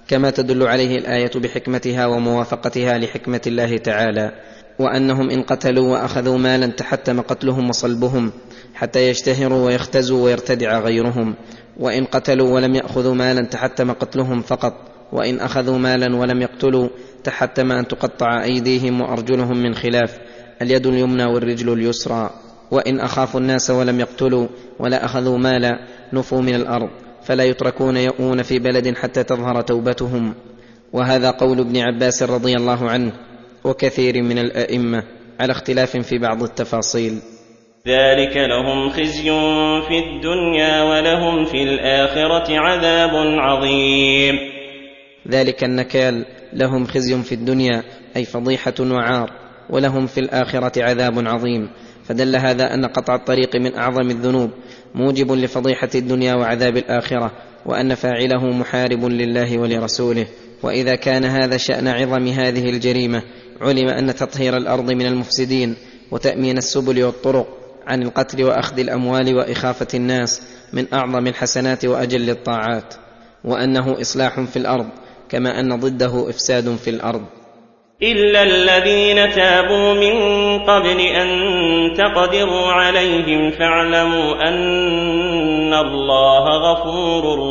كما تدل عليه الآية بحكمتها وموافقتها لحكمة الله تعالى، وأنهم إن قتلوا وأخذوا مالا تحتم قتلهم وصلبهم حتى يشتهروا ويختزوا ويرتدع غيرهم، وإن قتلوا ولم يأخذوا مالا تحتم قتلهم فقط، وإن أخذوا مالا ولم يقتلوا تحتم أن تقطع أيديهم وأرجلهم من خلاف، اليد اليمنى والرجل اليسرى. وإن أخافوا الناس ولم يقتلوا ولا أخذوا مالا نفوا من الأرض، فلا يتركون يؤون في بلد حتى تظهر توبتهم. وهذا قول ابن عباس رضي الله عنه وكثير من الأئمة على اختلاف في بعض التفاصيل. ذلك لهم خزي في الدنيا ولهم في الآخرة عذاب عظيم. ذلك النكال لهم خزي في الدنيا أي فضيحة وعار، ولهم في الآخرة عذاب عظيم، فدل هذا أن قطع الطريق من أعظم الذنوب موجب لفضيحة الدنيا وعذاب الآخرة، وأن فاعله محارب لله ولرسوله. وإذا كان هذا شأن عظم هذه الجريمة، علم أن تطهير الأرض من المفسدين وتأمين السبل والطرق عن القتل وأخذ الأموال وإخافة الناس من أعظم الحسنات وأجل الطاعات، وأنه إصلاح في الأرض، كما أن ضده إفساد في الأرض. إلا الذين تابوا من قبل أن تقدروا عليهم فاعلموا أن الله غفور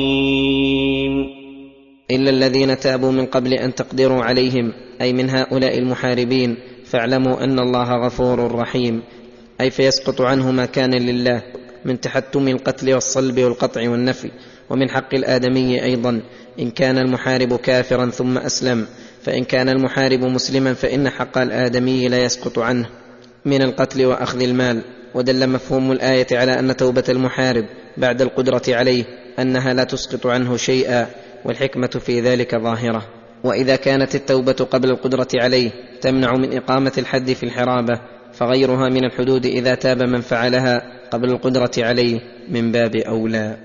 رحيم. إلا الذين تابوا من قبل أن تقدروا عليهم، أي من هؤلاء المحاربين، فاعلموا أن الله غفور رحيم، أي فيسقط عنه ما كان لله من تحتم القتل والصلب والقطع والنفي، ومن حق الآدمي أيضا إن كان المحارب كافرا ثم أسلم، فإن كان المحارب مسلما فإن حق الآدمي لا يسقط عنه من القتل وأخذ المال. ودل مفهوم الآية على أن توبة المحارب بعد القدرة عليه أنها لا تسقط عنه شيئا، والحكمة في ذلك ظاهرة. وإذا كانت التوبة قبل القدرة عليه تمنع من إقامة الحد في الحرابة، فغيرها من الحدود إذا تاب من فعلها قبل القدرة عليه من باب أولى.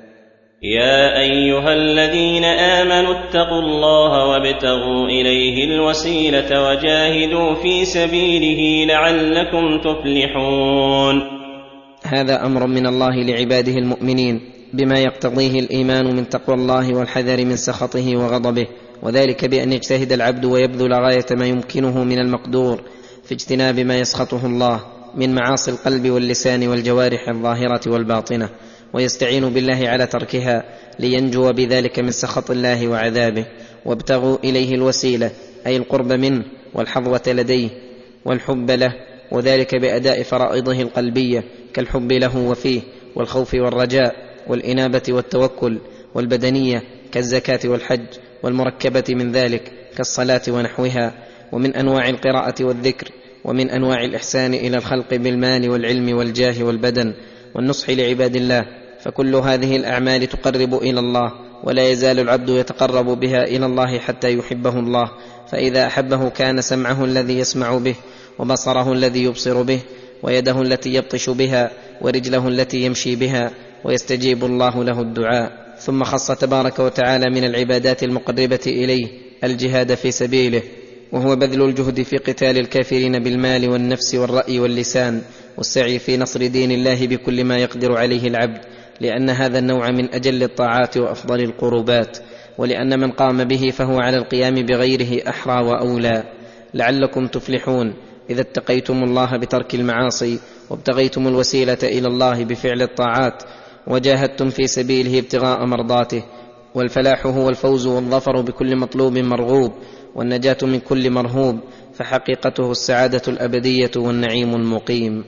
يا أيها الذين آمنوا اتقوا الله وابتغوا إليه الوسيلة وجاهدوا في سبيله لعلكم تفلحون. هذا أمر من الله لعباده المؤمنين بما يقتضيه الإيمان من تقوى الله والحذر من سخطه وغضبه، وذلك بأن يجتهد العبد ويبذل غاية ما يمكنه من المقدور في اجتناب ما يسخطه الله من معاصي القلب واللسان والجوارح الظاهرة والباطنة، ويستعين بالله على تركها لينجو بذلك من سخط الله وعذابه. وابتغوا إليه الوسيلة أي القرب منه والحظوة لديه والحب له، وذلك بأداء فرائضه القلبية كالحب له وفيه، والخوف والرجاء والإنابة والتوكل، والبدنية كالزكاة والحج، والمركبة من ذلك كالصلاة ونحوها، ومن أنواع القراءة والذكر، ومن أنواع الإحسان إلى الخلق بالمال والعلم والجاه والبدن، والنصح لعباد الله. فكل هذه الأعمال تقرب إلى الله، ولا يزال العبد يتقرب بها إلى الله حتى يحبه الله، فإذا أحبه كان سمعه الذي يسمع به، وبصره الذي يبصر به، ويده التي يبطش بها، ورجله التي يمشي بها، ويستجيب الله له الدعاء. ثم خص تبارك وتعالى من العبادات المقربة إليه الجهاد في سبيله، وهو بذل الجهد في قتال الكافرين بالمال والنفس والرأي واللسان، والسعي في نصر دين الله بكل ما يقدر عليه العبد، لأن هذا النوع من أجل الطاعات وأفضل القربات، ولأن من قام به فهو على القيام بغيره أحرى وأولى. لعلكم تفلحون إذا اتقيتم الله بترك المعاصي، وابتغيتم الوسيلة إلى الله بفعل الطاعات، وجاهدتم في سبيله ابتغاء مرضاته. والفلاح هو الفوز والظفر بكل مطلوب مرغوب، والنجاة من كل مرهوب، فحقيقته السعادة الأبدية والنعيم المقيم.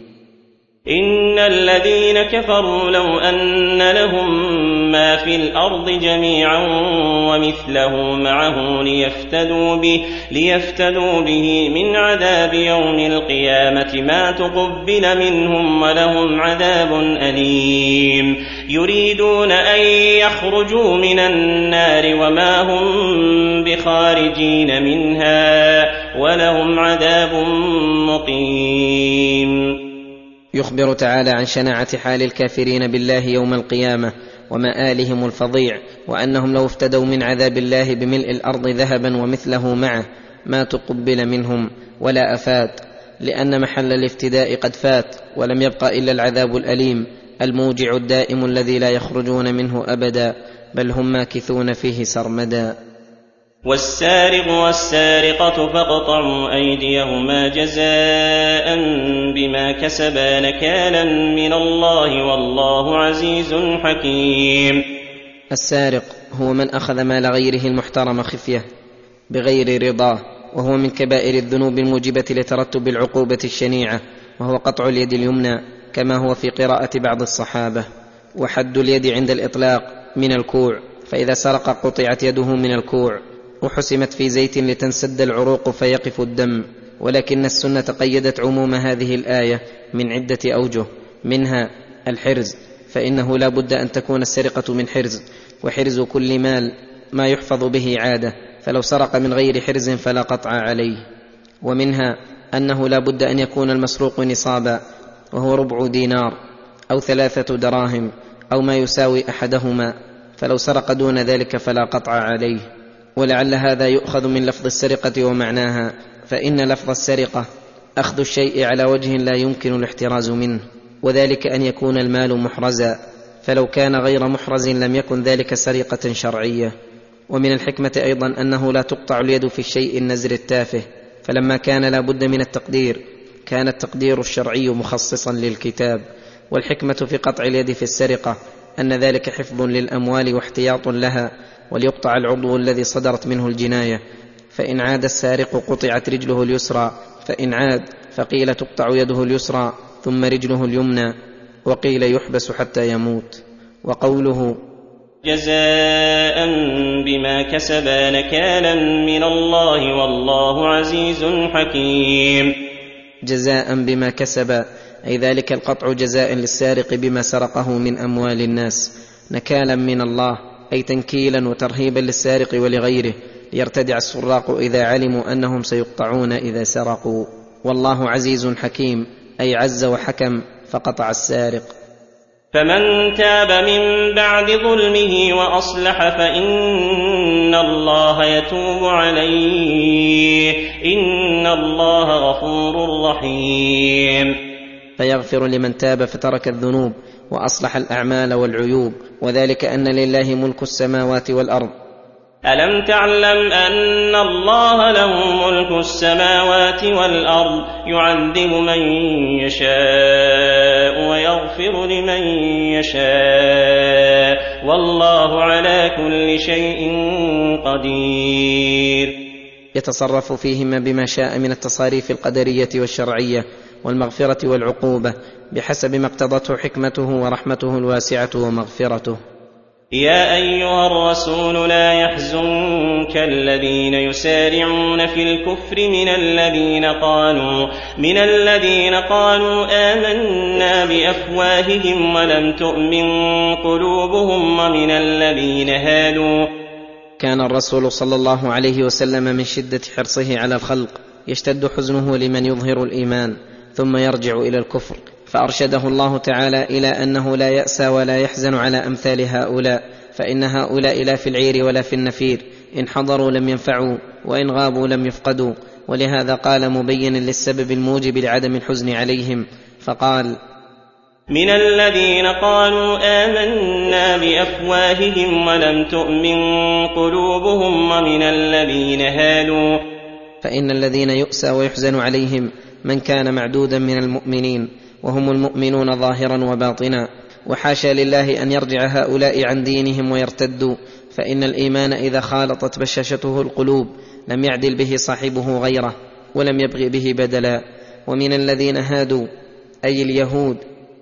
إن الذين كفروا لو أن لهم ما في الأرض جميعا ومثله معه ليفتدوا به, ليفتدوا به من عذاب يوم القيامة ما تقبل منهم ولهم عذاب أليم. يريدون أن يخرجوا من النار وما هم بخارجين منها ولهم عذاب مقيم. يخبر تعالى عن شناعة حال الكافرين بالله يوم القيامة ومآلهم الفظيع، وأنهم لو افتدوا من عذاب الله بملء الأرض ذهبا ومثله معه ما تقبل منهم ولا أفاد، لأن محل الافتداء قد فات، ولم يبق إلا العذاب الأليم الموجع الدائم الذي لا يخرجون منه أبدا، بل هم ماكثون فيه سرمدا. والسارق والسارقة فاقطعوا أيديهما جزاء بما كسبا نكالا من الله والله عزيز حكيم. السارق هو من أخذ مال غيره المحترم خفية بغير رضاه، وهو من كبائر الذنوب الموجبة لترتب العقوبة الشنيعة، وهو قطع اليد اليمنى كما هو في قراءة بعض الصحابة. وحد اليد عند الإطلاق من الكوع، فإذا سرق قطعت يده من الكوع وحسمت في زيت لتنسد العروق فيقف الدم. ولكن السنة قيدت عموم هذه الآية من عدة أوجه، منها الحرز، فإنه لا بد أن تكون السرقة من حرز، وحرز كل مال ما يحفظ به عادة، فلو سرق من غير حرز فلا قطع عليه. ومنها أنه لا بد أن يكون المسروق نصابا، وهو ربع دينار أو ثلاثة دراهم أو ما يساوي أحدهما، فلو سرق دون ذلك فلا قطع عليه. ولعل هذا يؤخذ من لفظ السرقة ومعناها، فإن لفظ السرقة أخذ الشيء على وجه لا يمكن الاحتراز منه، وذلك أن يكون المال محرزا، فلو كان غير محرز لم يكن ذلك سرقة شرعية. ومن الحكمة أيضا أنه لا تقطع اليد في الشيء النزر التافه، فلما كان لا بد من التقدير كان التقدير الشرعي مخصصا للكتاب. والحكمة في قطع اليد في السرقة أن ذلك حفظ للأموال واحتياط لها، وليقطع العضو الذي صدرت منه الجناية، فإن عاد السارق قطعت رجله اليسرى، فإن عاد فقيل تقطع يده اليسرى ثم رجله اليمنى، وقيل يحبس حتى يموت. وقوله جزاء بما كسبا نكالا من الله والله عزيز حكيم. جزاء بما كسبا، أي ذلك القطع جزاء للسارق بما سرقه من أموال الناس، نكالا من الله أي تنكيلا وترهيبا للسارق ولغيره، ليرتدع السراق إذا علموا أنهم سيقطعون إذا سرقوا. والله عزيز حكيم، أي عز وحكم فقطع السارق. فمن تاب من بعد ظلمه وأصلح فإن الله يتوب عليه إن الله غفور رحيم. فيغفر لمن تاب فترك الذنوب وأصلح الأعمال والعيوب، وذلك أن لله ملك السماوات والأرض. ألم تعلم أن الله له ملك السماوات والأرض يعذب من يشاء ويغفر لمن يشاء والله على كل شيء قدير. يتصرف فيهما بما شاء من التصاريف القدرية والشرعية والمغفرة والعقوبة بحسب ما اقتضته حكمته ورحمته الواسعة ومغفرته. يا أيها الرسول لا يحزنك الذين يسارعون في الكفر من الذين قالوا من الذين قالوا آمنا بأفواههم ولم تؤمن قلوبهم ومن الذين هادوا. كان الرسول صلى الله عليه وسلم من شدة حرصه على الخلق يشتد حزنه لمن يظهر الإيمان ثم يرجع إلى الكفر، فأرشده الله تعالى إلى أنه لا يأسى ولا يحزن على أمثال هؤلاء، فإن هؤلاء لا في العير ولا في النفير، إن حضروا لم ينفعوا وإن غابوا لم يفقدوا. ولهذا قال مبينا للسبب الموجب لعدم الحزن عليهم فقال من الذين قالوا آمنا بأفواههم ولم تؤمن قلوبهم ومن الذين هادوا. فإن الذين يؤسى ويحزن عليهم من كان معدودا من المؤمنين، وهم المؤمنون ظاهرا وباطنا، وحاشا لله أن يرجع هؤلاء عن دينهم ويرتدوا، فإن الإيمان إذا خالطت بشاشته القلوب لم يعدل به صاحبه غيره ولم يبغي به بدلا. ومن الذين هادوا أي اليهود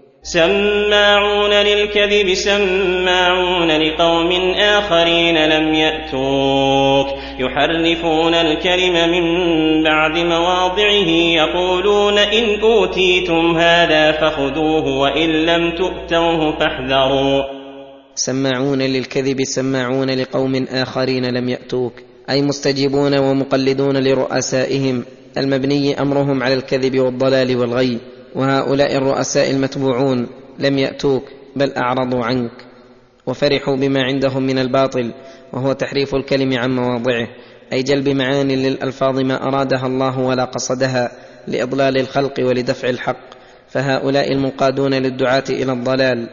سماعون للكذب سماعون لقوم آخرين لم يأتوك يحرفون الكلم من بعد مواضعه يقولون إن أوتيتم هذا فخذوه وإن لم تؤتوه فاحذروا. سماعون للكذب سماعون لقوم آخرين لم يأتوك، أي مستجيبون ومقلدون لرؤسائهم المبني أمرهم على الكذب والضلال والغي. وهؤلاء الرؤساء المتبوعون لم يأتوك بل أعرضوا عنك وفرحوا بما عندهم من الباطل، وهو تحريف الكلم عن مواضعه، أي جلب معان للألفاظ ما أرادها الله ولا قصدها لإضلال الخلق ولدفع الحق. فهؤلاء المنقادون للدعاة إلى الضلال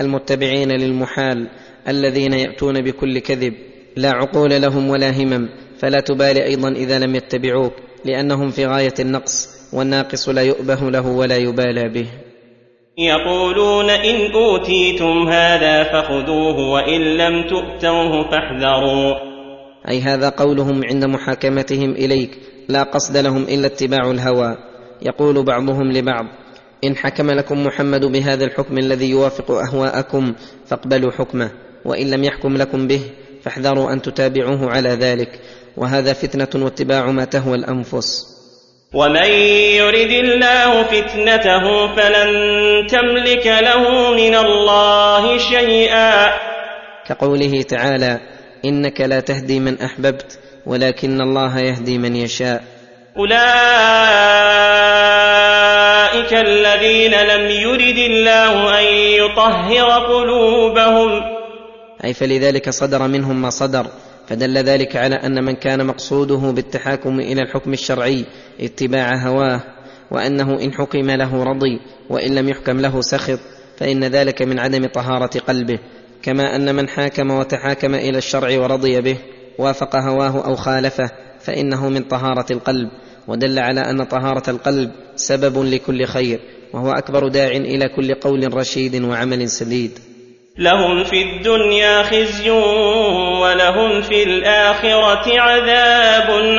المتبعين للمحال الذين يأتون بكل كذب لا عقول لهم ولا همم، فلا تبالي أيضا إذا لم يتبعوك، لأنهم في غاية النقص، والناقص لا يؤبه له ولا يبالى به. يقولون إن أوتيتم هذا فخذوه وإن لم تؤتوه فاحذروا. أي هذا قولهم عند محاكمتهم إليك، لا قصد لهم إلا اتباع الهوى. يقول بعضهم لبعض: إن حكم لكم محمد بهذا الحكم الذي يوافق أهواءكم فاقبلوا حكمه، وإن لم يحكم لكم به فاحذروا أن تتابعوه على ذلك، وهذا فتنة واتباع ما تهوى الأنفس. ومن يرد الله فتنته فلن تملك له من الله شيئا، كقوله تعالى: إنك لا تهدي من أحببت ولكن الله يهدي من يشاء. أولئك الذين لم يرد الله أن يطهر قلوبهم، أي فلذلك صدر منهم ما صدر، فدل ذلك على أن من كان مقصوده بالتحاكم إلى الحكم الشرعي اتباع هواه، وأنه إن حكم له رضي وإن لم يحكم له سخط، فإن ذلك من عدم طهارة قلبه. كما أن من حاكم وتحاكم إلى الشرع ورضي به وافق هواه أو خالفه فإنه من طهارة القلب، ودل على أن طهارة القلب سبب لكل خير، وهو أكبر داع إلى كل قول رشيد وعمل سديد. لهم في الدنيا خزي ولهم في الآخرة عذاب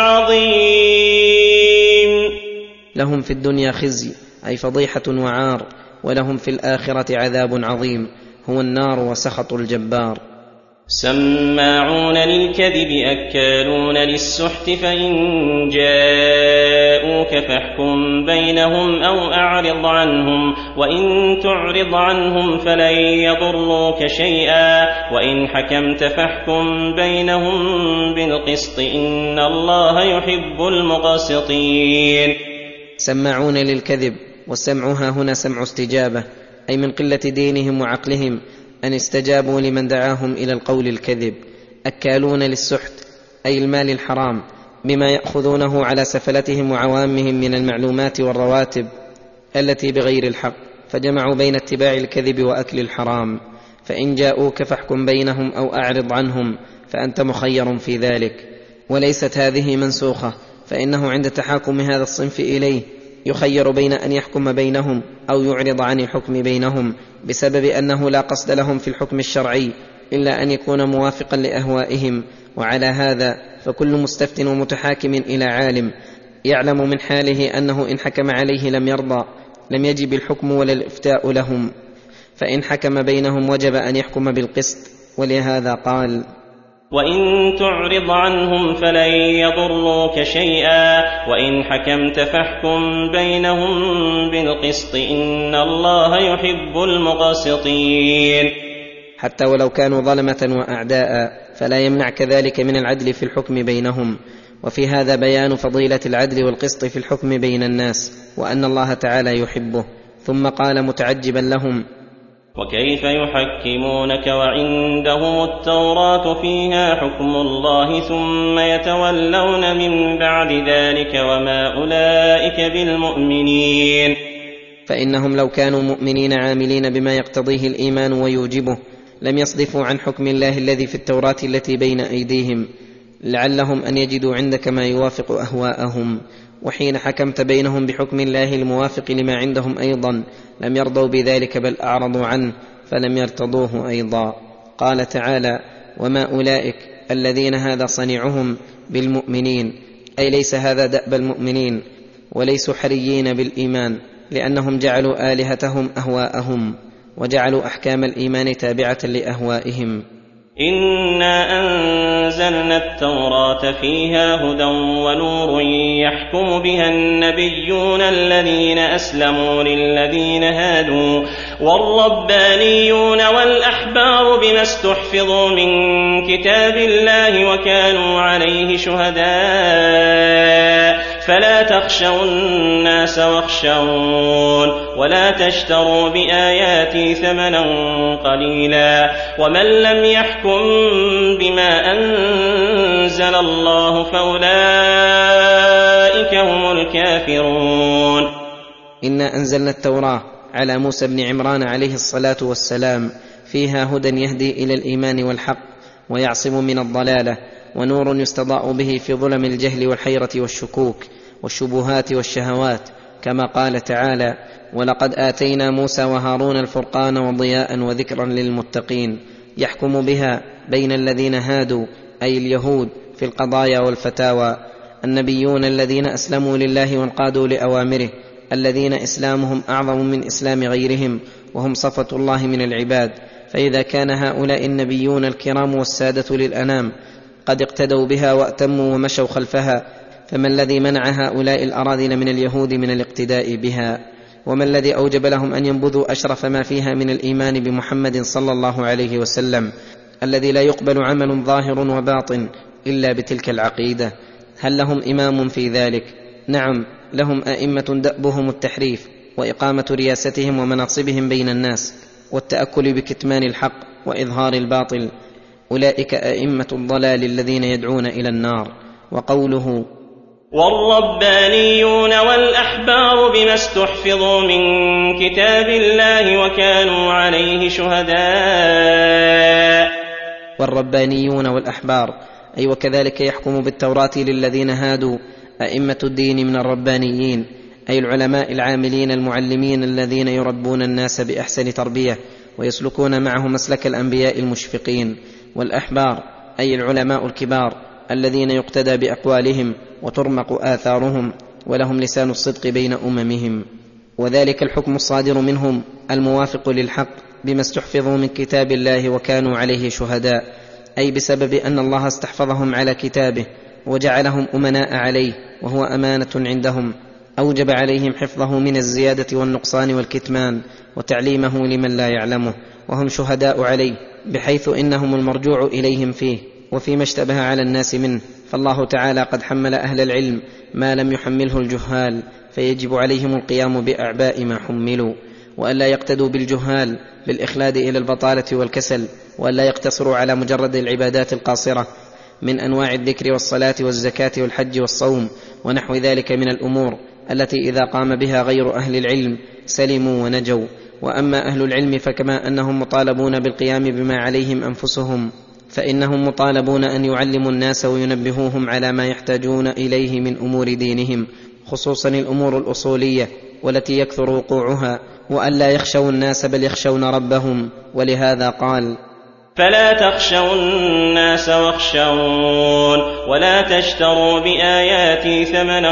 عظيم. لهم في الدنيا خزي أي فضيحة وعار، ولهم في الآخرة عذاب عظيم هو النار وسخط الجبار. سماعون للكذب أكالون للسحت، فإن جاءوك فاحكم بينهم أو أعرض عنهم، وإن تعرض عنهم فلن يضروك شيئا، وإن حكمت فاحكم بينهم بالقسط إن الله يحب المقسطين. سماعون للكذب، والسمع ها هنا سمع استجابة، أي من قلة دينهم وعقلهم أن استجابوا لمن دعاهم إلى القول الكذب. أكالون للسحت أي المال الحرام، بما يأخذونه على سفلتهم وعوامهم من المعلومات والرواتب التي بغير الحق، فجمعوا بين اتباع الكذب وأكل الحرام. فإن جاءوك فاحكم بينهم أو أعرض عنهم، فأنت مخير في ذلك. وليست هذه منسوخة، فإنه عند تحاكم هذا الصنف إليه يخير بين أن يحكم بينهم أو يعرض عن الحكم بينهم، بسبب أنه لا قصد لهم في الحكم الشرعي إلا أن يكون موافقا لأهوائهم. وعلى هذا فكل مستفت ومتحاكم إلى عالم يعلم من حاله أنه إن حكم عليه لم يرضى لم يجب الحكم ولا الإفتاء لهم، فإن حكم بينهم وجب أن يحكم بالقسط. ولهذا قال: وإن تعرض عنهم فلن يضروك شيئا، وإن حكمت فاحكم بينهم بالقسط إن الله يحب المقسطين. حتى ولو كانوا ظلمة وأعداء فلا يمنع كذلك من العدل في الحكم بينهم. وفي هذا بيان فضيلة العدل والقسط في الحكم بين الناس، وأن الله تعالى يحبه. ثم قال متعجبا لهم: وكيف يحكمونك وعندهم التوراة فيها حكم الله ثم يتولون من بعد ذلك وما أولئك بالمؤمنين. فإنهم لو كانوا مؤمنين عاملين بما يقتضيه الإيمان ويوجبه لم يصدفوا عن حكم الله الذي في التوراة التي بين أيديهم، لعلهم أن يجدوا عندك ما يوافق أهواءهم. وحين حكمت بينهم بحكم الله الموافق لما عندهم أيضا لم يرضوا بذلك بل أعرضوا عنه، فلم يرتضوه أيضا. قال تعالى: وما أولئك الذين هذا صنيعهم بالمؤمنين، أي ليس هذا دأب المؤمنين، وليسوا حريين بالإيمان، لأنهم جعلوا آلهتهم أهواءهم، وجعلوا أحكام الإيمان تابعة لأهوائهم. إنا أنزلنا التوراة فيها هدى ونور يحكم بها النبيون الذين أسلموا للذين هادوا والربانيون والأحبار بما استحفظوا من كتاب الله وكانوا عليه شهداء فلا تخشوا الناس واخشون ولا تشتروا بآياتي ثمنا قليلا ومن لم يحكم بما أنزل الله فأولئك هم الكافرون. إنا أنزلنا التوراة على موسى بن عمران عليه الصلاة والسلام فيها هدى يهدي إلى الإيمان والحق ويعصم من الضلالة ونور يستضاء به في ظلم الجهل والحيرة والشكوك والشبهات والشهوات، كما قال تعالى: ولقد آتينا موسى وهارون الفرقان وضياء وذكرا للمتقين، يحكم بها بين الذين هادوا أي اليهود في القضايا والفتاوى، النبيون الذين أسلموا لله وانقادوا لأوامره، الذين إسلامهم أعظم من إسلام غيرهم وهم صفة الله من العباد. فإذا كان هؤلاء النبيون الكرام والسادة للأنام قد اقتدوا بها وأتموا ومشوا خلفها، فما الذي منع هؤلاء الأراذل من اليهود من الاقتداء بها؟ وما الذي أوجب لهم أن ينبذوا أشرف ما فيها من الإيمان بمحمد صلى الله عليه وسلم، الذي لا يقبل عمل ظاهر وباطن إلا بتلك العقيدة؟ هل لهم إمام في ذلك؟ نعم، لهم أئمة دأبهم التحريف وإقامة رياستهم ومناصبهم بين الناس والتأكل بكتمان الحق وإظهار الباطل، أولئك أئمة الضلال الذين يدعون إلى النار. وقوله: والربانيون والأحبار بما استحفظوا من كتاب الله وكانوا عليه شهداء. والربانيون والأحبار أي وكذلك يحكم بالتوراة للذين هادوا أئمة الدين من الربانيين، أي العلماء العاملين المعلمين الذين يربون الناس بأحسن تربية ويسلكون معه مسلك الأنبياء المشفقين. والأحبار أي العلماء الكبار الذين يقتدى بأقوالهم وترمق آثارهم ولهم لسان الصدق بين أممهم، وذلك الحكم الصادر منهم الموافق للحق بما استحفظوا من كتاب الله وكانوا عليه شهداء، أي بسبب أن الله استحفظهم على كتابه وجعلهم أمناء عليه وهو أمانة عندهم، أوجب عليهم حفظه من الزيادة والنقصان والكتمان وتعليمه لمن لا يعلمه، وهم شهداء عليه بحيث إنهم المرجوع إليهم فيه وفيما اشتبه على الناس منه. فالله تعالى قد حمل أهل العلم ما لم يحمله الجهال، فيجب عليهم القيام بأعباء ما حملوا، وألا يقتدوا بالجهال بالإخلاد إلى البطالة والكسل، وألا يقتصروا على مجرد العبادات القاصرة من أنواع الذكر والصلاة والزكاة والحج والصوم ونحو ذلك من الأمور التي إذا قام بها غير أهل العلم سلموا ونجوا. وأما أهل العلم فكما أنهم مطالبون بالقيام بما عليهم أنفسهم، فإنهم مطالبون أن يعلموا الناس وينبهوهم على ما يحتاجون إليه من أمور دينهم، خصوصا الأمور الأصولية والتي يكثر وقوعها، وأن لا يخشوا الناس بل يخشون ربهم. ولهذا قال: فلا تخشوا الناس واخشون ولا تشتروا بآياتي ثمنا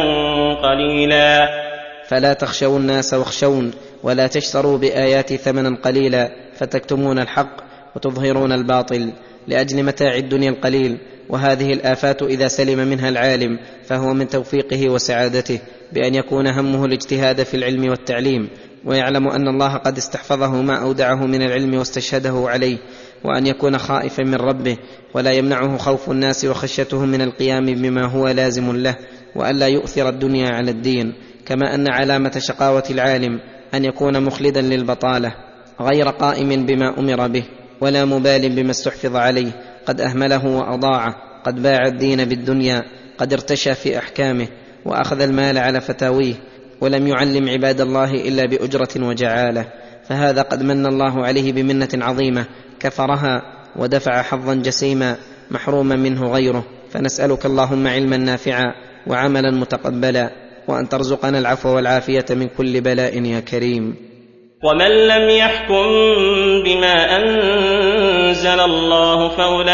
قليلا. فلا تخشوا الناس واخشون ولا تشتروا بآياتي ثمنا قليلا، فتكتمون الحق وتظهرون الباطل لأجل متاع الدنيا القليل. وهذه الآفات إذا سلم منها العالم فهو من توفيقه وسعادته بأن يكون همه الاجتهاد في العلم والتعليم، ويعلم أن الله قد استحفظه ما أودعه من العلم واستشهده عليه، وأن يكون خائفا من ربه ولا يمنعه خوف الناس وخشيتهم من القيام بما هو لازم له، وأن لا يؤثر الدنيا على الدين. كما أن علامة شقاوة العالم أن يكون مخلدا للبطالة غير قائم بما أمر به ولا مبال بما استحفظ عليه، قد أهمله وأضاعه، قد باع الدين بالدنيا، قد ارتشى في أحكامه وأخذ المال على فتاويه، ولم يعلم عباد الله إلا بأجرة وجعالة. فهذا قد من الله عليه بمنة عظيمة كفرها ودفع حظا جسيما محروما منه غيره. فنسألك اللهم علما نافعا وعملا متقبلا، وأن ترزقنا العفو والعافية من كل بلاء يا كريم. ومن لم يحكم بما أنزل الله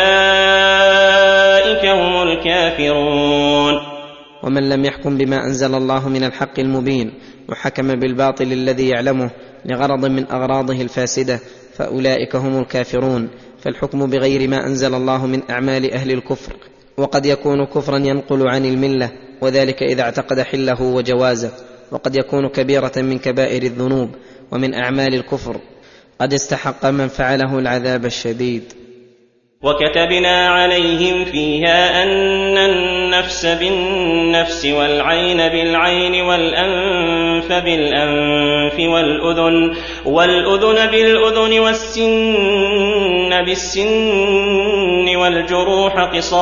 فأولئك هم الكافرون. ومن لم يحكم بما أنزل الله من الحق المبين وحكم بالباطل الذي يعلمه لغرض من أغراضه الفاسدة فأولئك هم الكافرون. فالحكم بغير ما أنزل الله من أعمال أهل الكفر، وقد يكون كفرا ينقل عن الملة، وذلك إذا اعتقد حله وجوازه، وقد يكون كبيرة من كبائر الذنوب ومن أعمال الكفر قد استحق من فعله العذاب الشديد. وكتبنا عليهم فيها أن النفس بالنفس والعين بالعين والأنف بالأنف والأذن, والأذن بالأذن والسن بالسن والجروح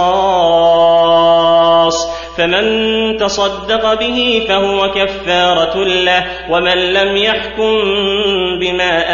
قصاص، فمن تصدق به فهو كفارة له، ومن لم يحكم بما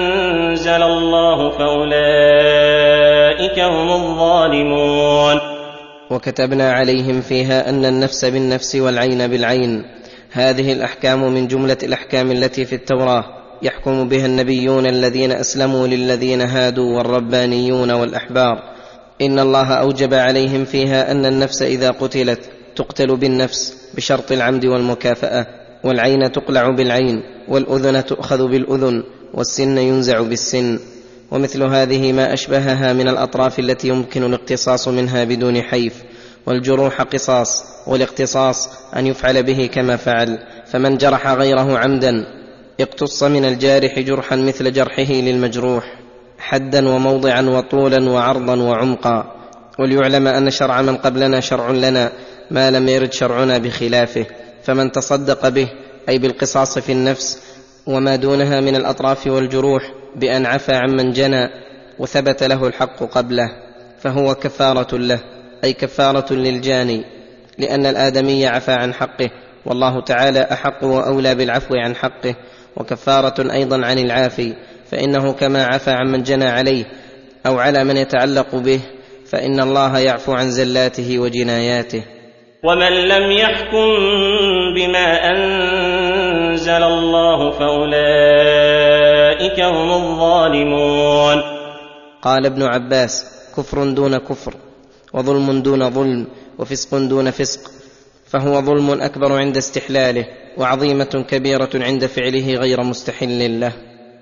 أنزل الله فأولئك هم الظالمون. وكتبنا عليهم فيها أن النفس بالنفس والعين بالعين. هذه الأحكام من جملة الأحكام التي في التوراة يحكم بها النبيون الذين أسلموا للذين هادوا والربانيون والأحبار. إن الله أوجب عليهم فيها أن النفس إذا قتلت تقتل بالنفس بشرط العمد والمكافأة، والعين تقلع بالعين، والأذن تؤخذ بالأذن، والسن ينزع بالسن. ومثل هذه ما أشبهها من الأطراف التي يمكن الاقتصاص منها بدون حيف. والجروح قصاص، والاقتصاص أن يفعل به كما فعل. فمن جرح غيره عمدا اقتص من الجارح جرحا مثل جرحه للمجروح، حدا وموضعا وطولا وعرضا وعمقا. وليعلم أن شرع من قبلنا شرع لنا ما لم يرد شرعنا بخلافه. فمن تصدق به أي بالقصاص في النفس وما دونها من الأطراف والجروح بأن عفى عمن جنى وثبت له الحق قبله فهو كفارة له، أي كفارة للجاني، لأن الآدمي عفى عن حقه، والله تعالى أحق وأولى بالعفو عن حقه، وكفارة أيضا عن العافي، فإنه كما عفى عمن جنى عليه أو على من يتعلق به، فإن الله يعفو عن زلاته وجناياته. ومن لم يحكم بما أنزل الله فأولئك هم الظالمون. قال ابن عباس: كفر دون كفر، وظلم دون ظلم، وفسق دون فسق، فهو ظلم أكبر عند استحلاله، وعظيمة كبيرة عند فعله غير مستحل له.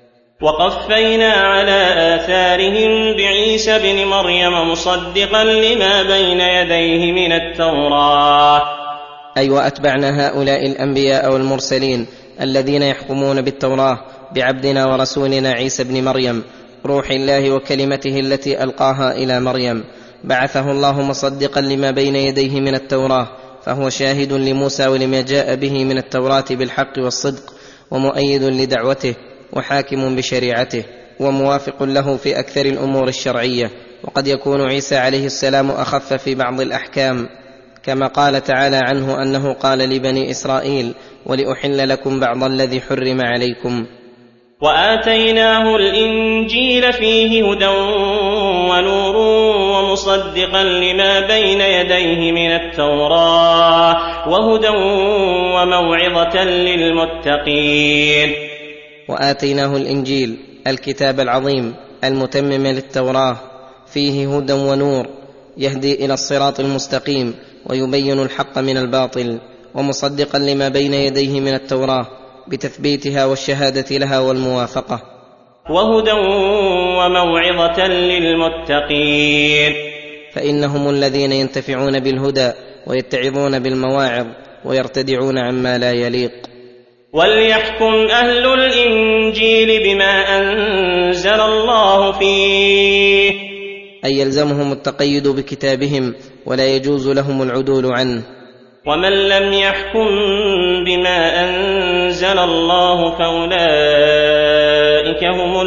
وقفينا على آثارهم بعيسى بن مريم مصدقا لما بين يديه من التوراة. أي وأتبعنا هؤلاء الأنبياء والمرسلين الذين يحكمون بالتوراة بعبدنا ورسولنا عيسى بن مريم روح الله وكلمته التي ألقاها إلى مريم، بعثه الله مصدقا لما بين يديه من التوراة، فهو شاهد لموسى ولما جاء به من التوراة بالحق والصدق، ومؤيد لدعوته، وحاكم بشريعته، وموافق له في أكثر الأمور الشرعية. وقد يكون عيسى عليه السلام أخف في بعض الأحكام، كما قال تعالى عنه أنه قال لبني إسرائيل: ولأحل لكم بعض الذي حرم عليكم. وآتيناه الإنجيل فيه هدى ونور ومصدقا لما بين يديه من التوراة وهدى وموعظة للمتقين. وآتيناه الإنجيل الكتاب العظيم المتمم للتوراة، فيه هدى ونور يهدي إلى الصراط المستقيم ويبين الحق من الباطل، ومصدقا لما بين يديه من التوراة بتثبيتها والشهادة لها والموافقة، وهدى وموعظة للمتقين، فإنهم الذين ينتفعون بالهدى ويتعظون بالمواعظ ويرتدعون عما لا يليق. وليحكم أهل الإنجيل بما أنزل الله فيه، أي يلزمهم التقيد بكتابهم ولا يجوز لهم العدول عنه. ومن لم يحكم بما أنزل الله فأولئك هم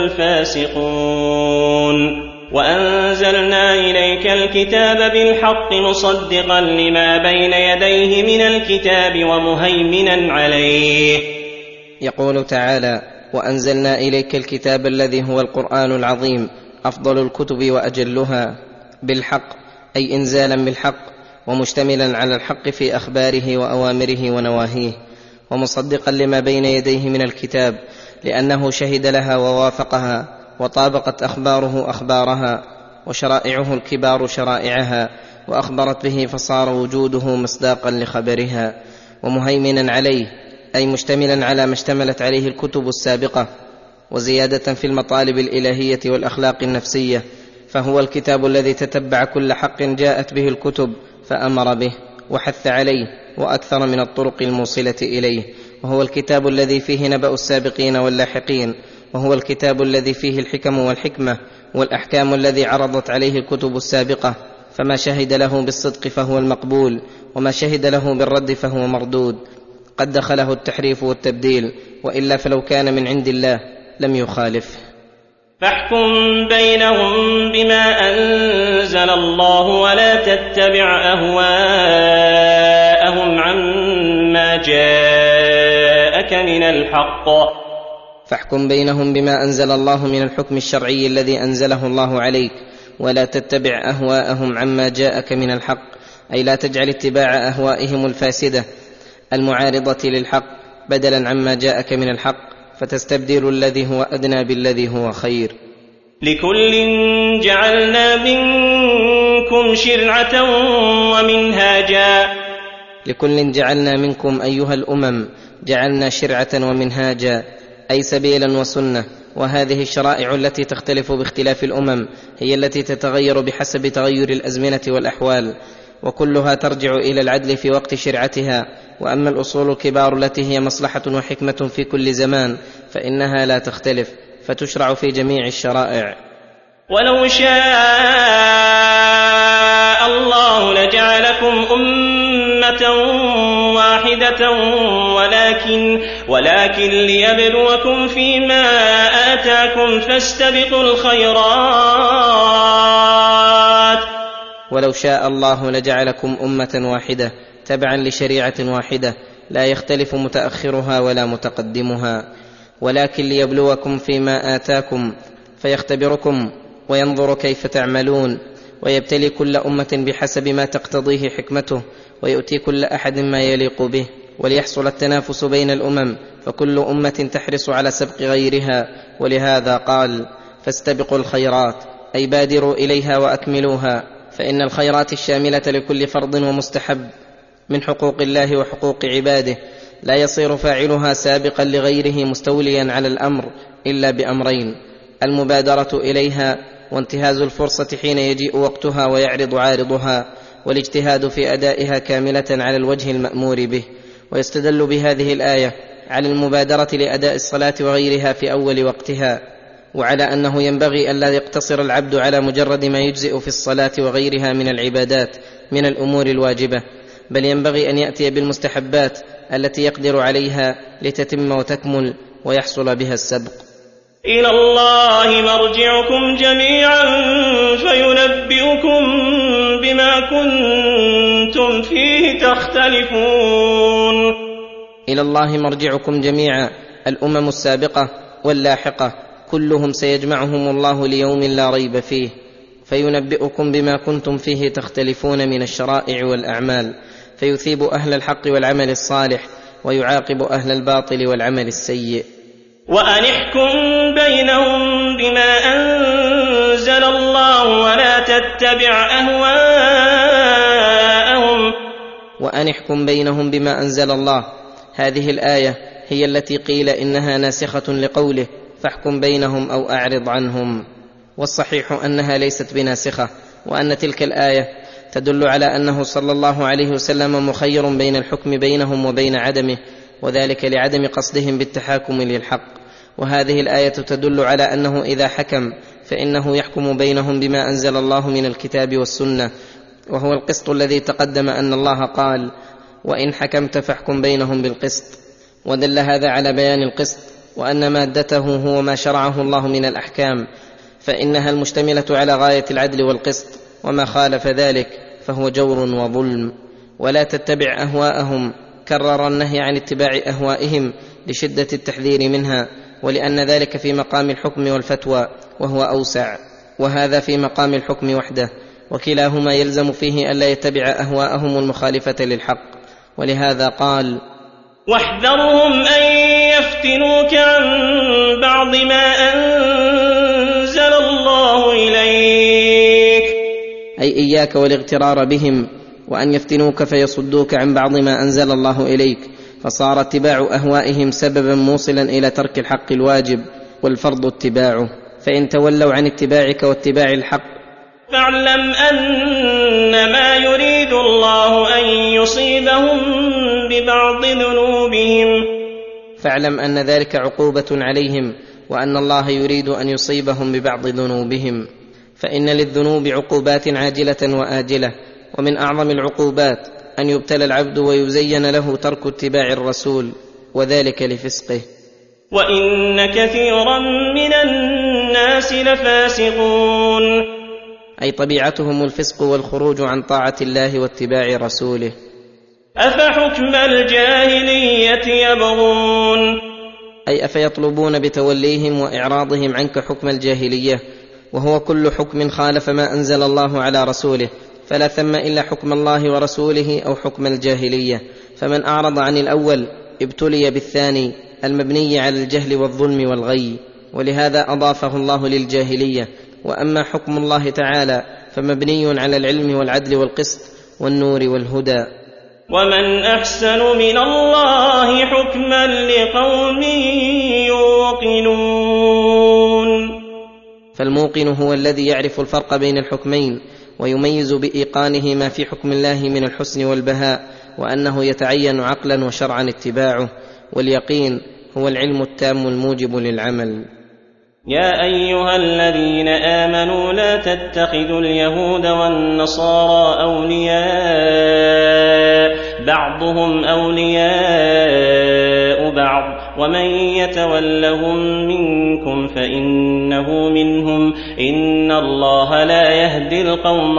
الفاسقون. وأنزلنا إليك الكتاب بالحق مصدقا لما بين يديه من الكتاب ومهيمنا عليه. يقول تعالى: وأنزلنا إليك الكتاب الذي هو القرآن العظيم أفضل الكتب وأجلها، بالحق أي إنزالا بالحق، ومشتملا على الحق في أخباره وأوامره ونواهيه، ومصدقا لما بين يديه من الكتاب لأنه شهد لها ووافقها، وطابقت أخباره أخبارها، وشرائعه الكبار شرائعها، وأخبرت به فصار وجوده مصداقا لخبرها. ومهيمنا عليه أي مشتملا على ما اشتملت عليه الكتب السابقة، وزيادة في المطالب الإلهية والأخلاق النفسية، فهو الكتاب الذي تتبع كل حق جاءت به الكتب فأمر به وحث عليه وأكثر من الطرق الموصلة إليه. وهو الكتاب الذي فيه نبأ السابقين واللاحقين، وهو الكتاب الذي فيه الحكم والحكمة والأحكام الذي عرضت عليه الكتب السابقة، فما شهد له بالصدق فهو المقبول، وما شهد له بالرد فهو مردود، قد دخله التحريف والتبديل، وإلا فلو كان من عند الله لم يخالف. فاحكم بينهم بما أنزل الله ولا تتبع أهواءهم عما جاءك من الحق. فاحكم بينهم بما أنزل الله من الحكم الشرعي الذي أنزله الله عليك، ولا تتبع أهواءهم عما جاءك من الحق، أي لا تجعل اتباع أهوائهم الفاسدة المعارضة للحق بدلا عما جاءك من الحق، فتستبدل الذي هو أدنى بالذي هو خير. لكل جعلنا منكم شرعة ومنهاجا لكل جعلنا منكم أيها الأمم جعلنا شرعة ومنهاجا، أي سبيلا وسنة. وهذه الشرائع التي تختلف باختلاف الأمم هي التي تتغير بحسب تغير الأزمنة والأحوال، وكلها ترجع إلى العدل في وقت شرعتها. وأما الأصول الكبار التي هي مصلحة وحكمة في كل زمان فإنها لا تختلف، فتشرع في جميع الشرائع. ولو شاء الله لجعلكم أمة واحدة ولكن, ولكن ليبلوكم فيما آتاكم فاستبقوا الخيرات. ولو شاء الله لجعلكم أمة واحدة تبعا لشريعة واحدة لا يختلف متأخرها ولا متقدمها، ولكن ليبلوكم فيما آتاكم فيختبركم وينظر كيف تعملون، ويبتلي كل أمة بحسب ما تقتضيه حكمته، ويؤتي كل أحد ما يليق به، وليحصل التنافس بين الأمم، فكل أمة تحرص على سبق غيرها. ولهذا قال فاستبقوا الخيرات، أي بادروا إليها وأكملوها، فإن الخيرات الشاملة لكل فرض ومستحب من حقوق الله وحقوق عباده لا يصير فاعلها سابقا لغيره مستوليا على الأمر إلا بأمرين: المبادرة إليها، وانتهاز الفرصة حين يجيء وقتها ويعرض عارضها، والاجتهاد في أدائها كاملة على الوجه المأمور به. ويستدل بهذه الآية على المبادرة لأداء الصلاة وغيرها في أول وقتها، وعلى أنه ينبغي ألا يقتصر العبد على مجرد ما يجزئ في الصلاة وغيرها من العبادات من الأمور الواجبة، بل ينبغي أن يأتي بالمستحبات التي يقدر عليها لتتم وتكمل ويحصل بها السبق. إلى الله مرجعكم جميعا فينبئكم بما كنتم فيه تختلفون. إلى الله مرجعكم جميعا، الأمم السابقة واللاحقة كلهم سيجمعهم الله ليوم لا ريب فيه، فينبئكم بما كنتم فيه تختلفون من الشرائع والأعمال، فيثيب أهل الحق والعمل الصالح، ويعاقب أهل الباطل والعمل السيء. وأن احكم بينهم بما أنزل الله ولا تتبع أهواءهم. وأن احكم بينهم بما أنزل الله، هذه الآية هي التي قيل إنها ناسخة لقوله فاحكم بينهم أو أعرض عنهم، والصحيح أنها ليست بناسخة، وأن تلك الآية تدل على أنه صلى الله عليه وسلم مخير بين الحكم بينهم وبين عدمه، وذلك لعدم قصدهم بالتحاكم للحق. وهذه الآية تدل على أنه إذا حكم فإنه يحكم بينهم بما أنزل الله من الكتاب والسنة، وهو القسط الذي تقدم أن الله قال وإن حكمت فاحكم بينهم بالقسط، ودل هذا على بيان القسط، وأن مادته هو ما شرعه الله من الأحكام، فإنها المشتملة على غاية العدل والقسط، وما خالف ذلك فهو جور وظلم. ولا تتبع أهواءهم، كرر النهي عن اتباع أهوائهم لشدة التحذير منها، ولأن ذلك في مقام الحكم والفتوى وهو أوسع، وهذا في مقام الحكم وحده، وكلاهما يلزم فيه ألا يتبع أهواءهم المخالفة للحق. ولهذا قال واحذرهم أن يفتنوك عن بعض ما أنزل الله إليك، أي إياك والاغترار بهم، وأن يفتنوك فيصدوك عن بعض ما أنزل الله إليك، فصار اتباع أهوائهم سببا موصلا إلى ترك الحق الواجب والفرض اتباعه. فإن تولوا عن اتباعك واتباع الحق فاعلم أنما يريد الله أن يصيبهم ببعض ذنوبهم فاعلم أن ذلك عقوبة عليهم، وأن الله يريد أن يصيبهم ببعض ذنوبهم. فإن للذنوب عقوبات عاجلة وآجلة، ومن أعظم العقوبات أن يبتلى العبد ويزين له ترك اتباع الرسول، وذلك لفسقه. وإن كثيرا من الناس لفاسقون، أي طبيعتهم الفسق والخروج عن طاعة الله واتباع رسوله. أفحكم الجاهلية يبغون، أي أفيطلبون بتوليهم وإعراضهم عنك حكم الجاهلية، وهو كل حكم خالف ما أنزل الله على رسوله فلا ثم إلا حكم الله ورسوله أو حكم الجاهلية، فمن أعرض عن الأول ابتلي بالثاني المبني على الجهل والظلم والغي، ولهذا أضافه الله للجاهلية. وأما حكم الله تعالى فمبني على العلم والعدل والقسط والنور والهدى. ومن أحسن من الله حكما لقوم يوقنون. فالموقن هو الذي يعرف الفرق بين الحكمين ويميز بإيقانه ما في حكم الله من الحسن والبهاء، وأنه يتعين عقلا وشرعا اتباعه. واليقين هو العلم التام الموجب للعمل. يا أيها الذين آمنوا لا تتخذوا اليهود والنصارى أولياء بعضهم أولياء بعض ومن يتولهم منكم فإنه منهم إن الله لا يهدي القوم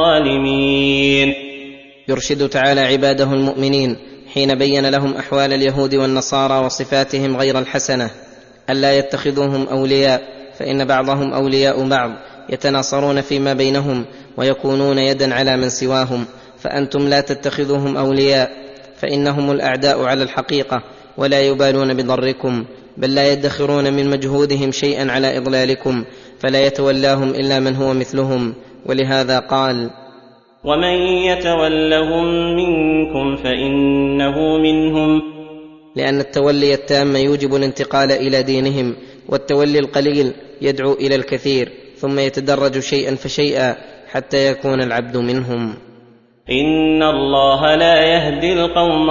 الظالمين. يرشد تعالى عباده المؤمنين حين بين لهم أحوال اليهود والنصارى وصفاتهم غير الحسنة ألا يتخذوهم أولياء، فإن بعضهم أولياء بعض يتناصرون فيما بينهم ويكونون يدا على من سواهم، فأنتم لا تتخذوهم أولياء فإنهم الأعداء على الحقيقة ولا يبالون بضركم، بل لا يدخرون من مجهودهم شيئا على إضلالكم، فلا يتولاهم إلا من هو مثلهم. ولهذا قال: ومن يتولهم منكم فإنه منهم، لأن التولي التام يوجب الانتقال إلى دينهم، والتولي القليل يدعو إلى الكثير، ثم يتدرج شيئا فشيئا حتى يكون العبد منهم. إن الله لا يهدي القوم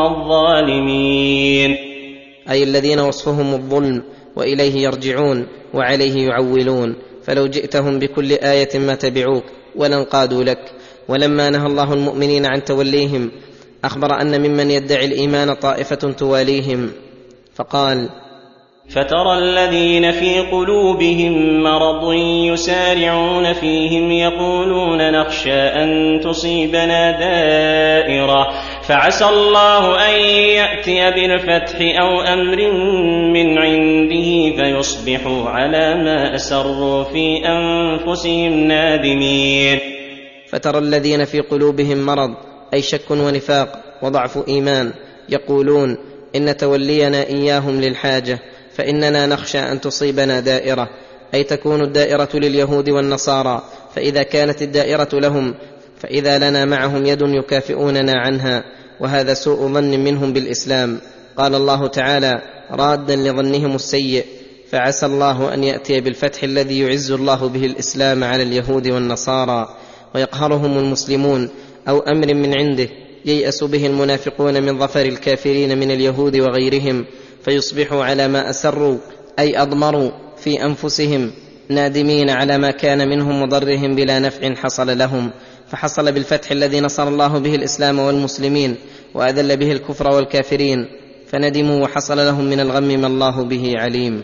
الظالمين، أي الذين وصفهم الظلم وإليه يرجعون وعليه يعولون، فلو جئتهم بكل آية ما تبعوك ولانقادوا لك. ولما نهى الله المؤمنين عن توليهم أخبر أن ممن يدعي الإيمان طائفة تواليهم، فقال: فترى الذين في قلوبهم مرض يسارعون فيهم يقولون نخشى أن تصيبنا دائرة فعسى الله أن يأتي بالفتح أو أمر من عنده فيصبحوا على ما أسروا في أنفسهم نادمين. فترى الذين في قلوبهم مرض أي شك ونفاق وضعف إيمان يقولون إن تولينا إياهم للحاجة، فإننا نخشى أن تصيبنا دائرة، أي تكون الدائرة لليهود والنصارى، فإذا كانت الدائرة لهم فإذا لنا معهم يد يكافئوننا عنها، وهذا سوء ظن منهم بالإسلام. قال الله تعالى رادا لظنهم السيء: فعسى الله أن يأتي بالفتح الذي يعز الله به الإسلام على اليهود والنصارى ويقهرهم المسلمون، أو أمر من عنده ييأس به المنافقون من ظفر الكافرين من اليهود وغيرهم، فيصبحوا على ما أسروا أي أضمروا في أنفسهم نادمين على ما كان منهم وضرهم بلا نفع حصل لهم. فحصل بالفتح الذي نصر الله به الإسلام والمسلمين وأذل به الكفر والكافرين، فندموا وحصل لهم من الغم ما الله به عليم.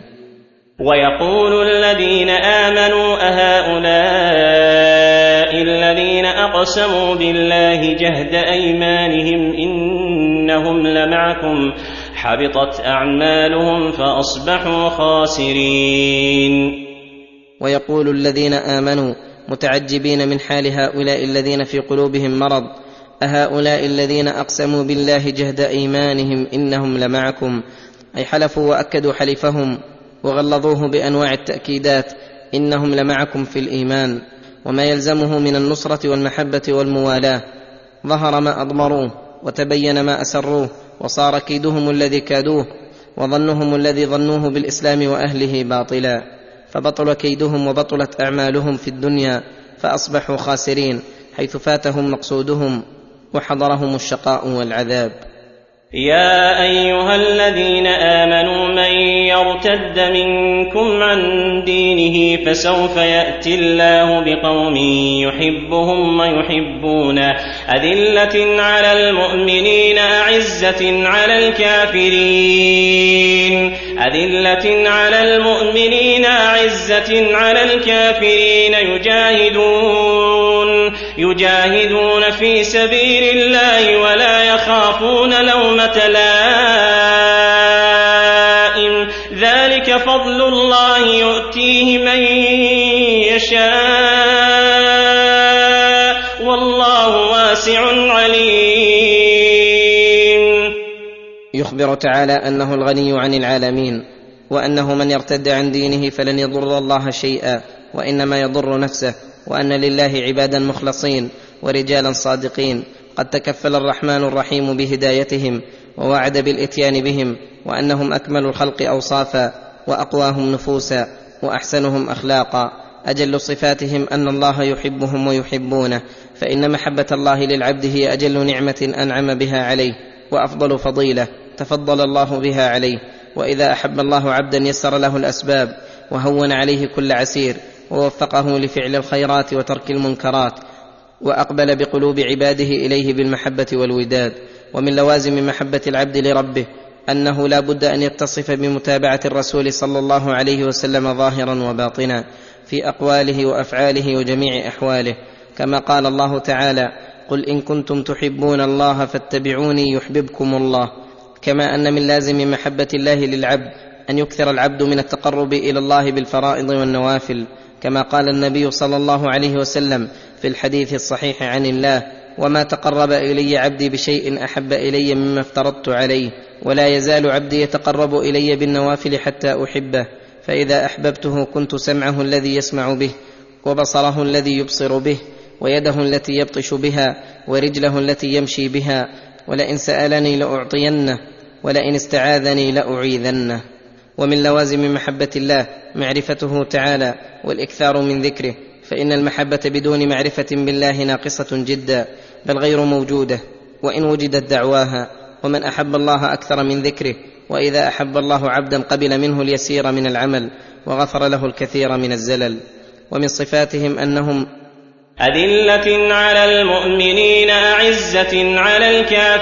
ويقول الذين آمنوا أهؤلاء الذين أقسموا بالله جهد أيمانهم إنهم لمعكم حبطت أعمالهم فأصبحوا خاسرين. ويقول الذين آمنوا متعجبين من حال هؤلاء الذين في قلوبهم مرض: أهؤلاء الذين أقسموا بالله جهد أيمانهم إنهم لمعكم، أي حلفوا وأكدوا حلفهم وغلظوه بأنواع التأكيدات إنهم لمعكم في الإيمان، وما يلزمه من النصرة والمحبة والموالاة. ظهر ما أضمروه وتبين ما أسروه، وصار كيدهم الذي كادوه وظنهم الذي ظنوه بالإسلام وأهله باطلا، فبطل كيدهم وبطلت أعمالهم في الدنيا، فأصبحوا خاسرين حيث فاتهم مقصودهم وحضرهم الشقاء والعذاب. يا أيها الذين آمنوا من يرتد منكم عن دينه فسوف يأتي الله بقوم يحبهم ويحبونه أذلة على المؤمنين أعزة على الكافرين أذلة على المؤمنين أعزة على الكافرين يجاهدون يجاهدون في سبيل الله ولا يخافون لومة لائم ذلك فضل الله يؤتيه من يشاء والله واسع عليم. يخبر تعالى أنه الغني عن العالمين، وأنه من يرتد عن دينه فلن يضر الله شيئا وإنما يضر نفسه، وأن لله عبادا مخلصين ورجالا صادقين قد تكفل الرحمن الرحيم بهدايتهم ووعد بالإتيان بهم، وأنهم أكمل الخلق أوصافا وأقواهم نفوسا وأحسنهم أخلاقا. أجل صفاتهم أن الله يحبهم ويحبونه، فإن محبة الله للعبد هي أجل نعمة أنعم بها عليه وأفضل فضيلة تفضل الله بها عليه. وإذا أحب الله عبدا يسر له الأسباب وهون عليه كل عسير ووفقه لفعل الخيرات وترك المنكرات، وأقبل بقلوب عباده إليه بالمحبة والوداد. ومن لوازم محبة العبد لربه أنه لا بد أن يتصف بمتابعة الرسول صلى الله عليه وسلم ظاهرا وباطنا في أقواله وأفعاله وجميع أحواله، كما قال الله تعالى: قل إن كنتم تحبون الله فاتبعوني يحببكم الله. كما أن من لازم محبة الله للعبد أن يكثر العبد من التقرب إلى الله بالفرائض والنوافل، كما قال النبي صلى الله عليه وسلم في الحديث الصحيح عن الله: وما تقرب إلي عبدي بشيء أحب إلي مما افترضت عليه، ولا يزال عبدي يتقرب إلي بالنوافل حتى أحبه، فإذا أحببته كنت سمعه الذي يسمع به، وبصره الذي يبصر به، ويده التي يبطش بها، ورجله التي يمشي بها، ولئن سألني لأعطينه، ولئن استعاذني لأعيذنه. ومن لوازم محبة الله معرفته تعالى والإكثار من ذكره، فإن المحبة بدون معرفة بالله ناقصة جدا بل غير موجودة، وإن وجدت دعواها. ومن أحب الله أكثر من ذكره، وإذا أحب الله عبدا قبل منه اليسير من العمل وغفر له الكثير من الزلل. ومن صفاتهم أنهم أذلة على المؤمنين أعزة على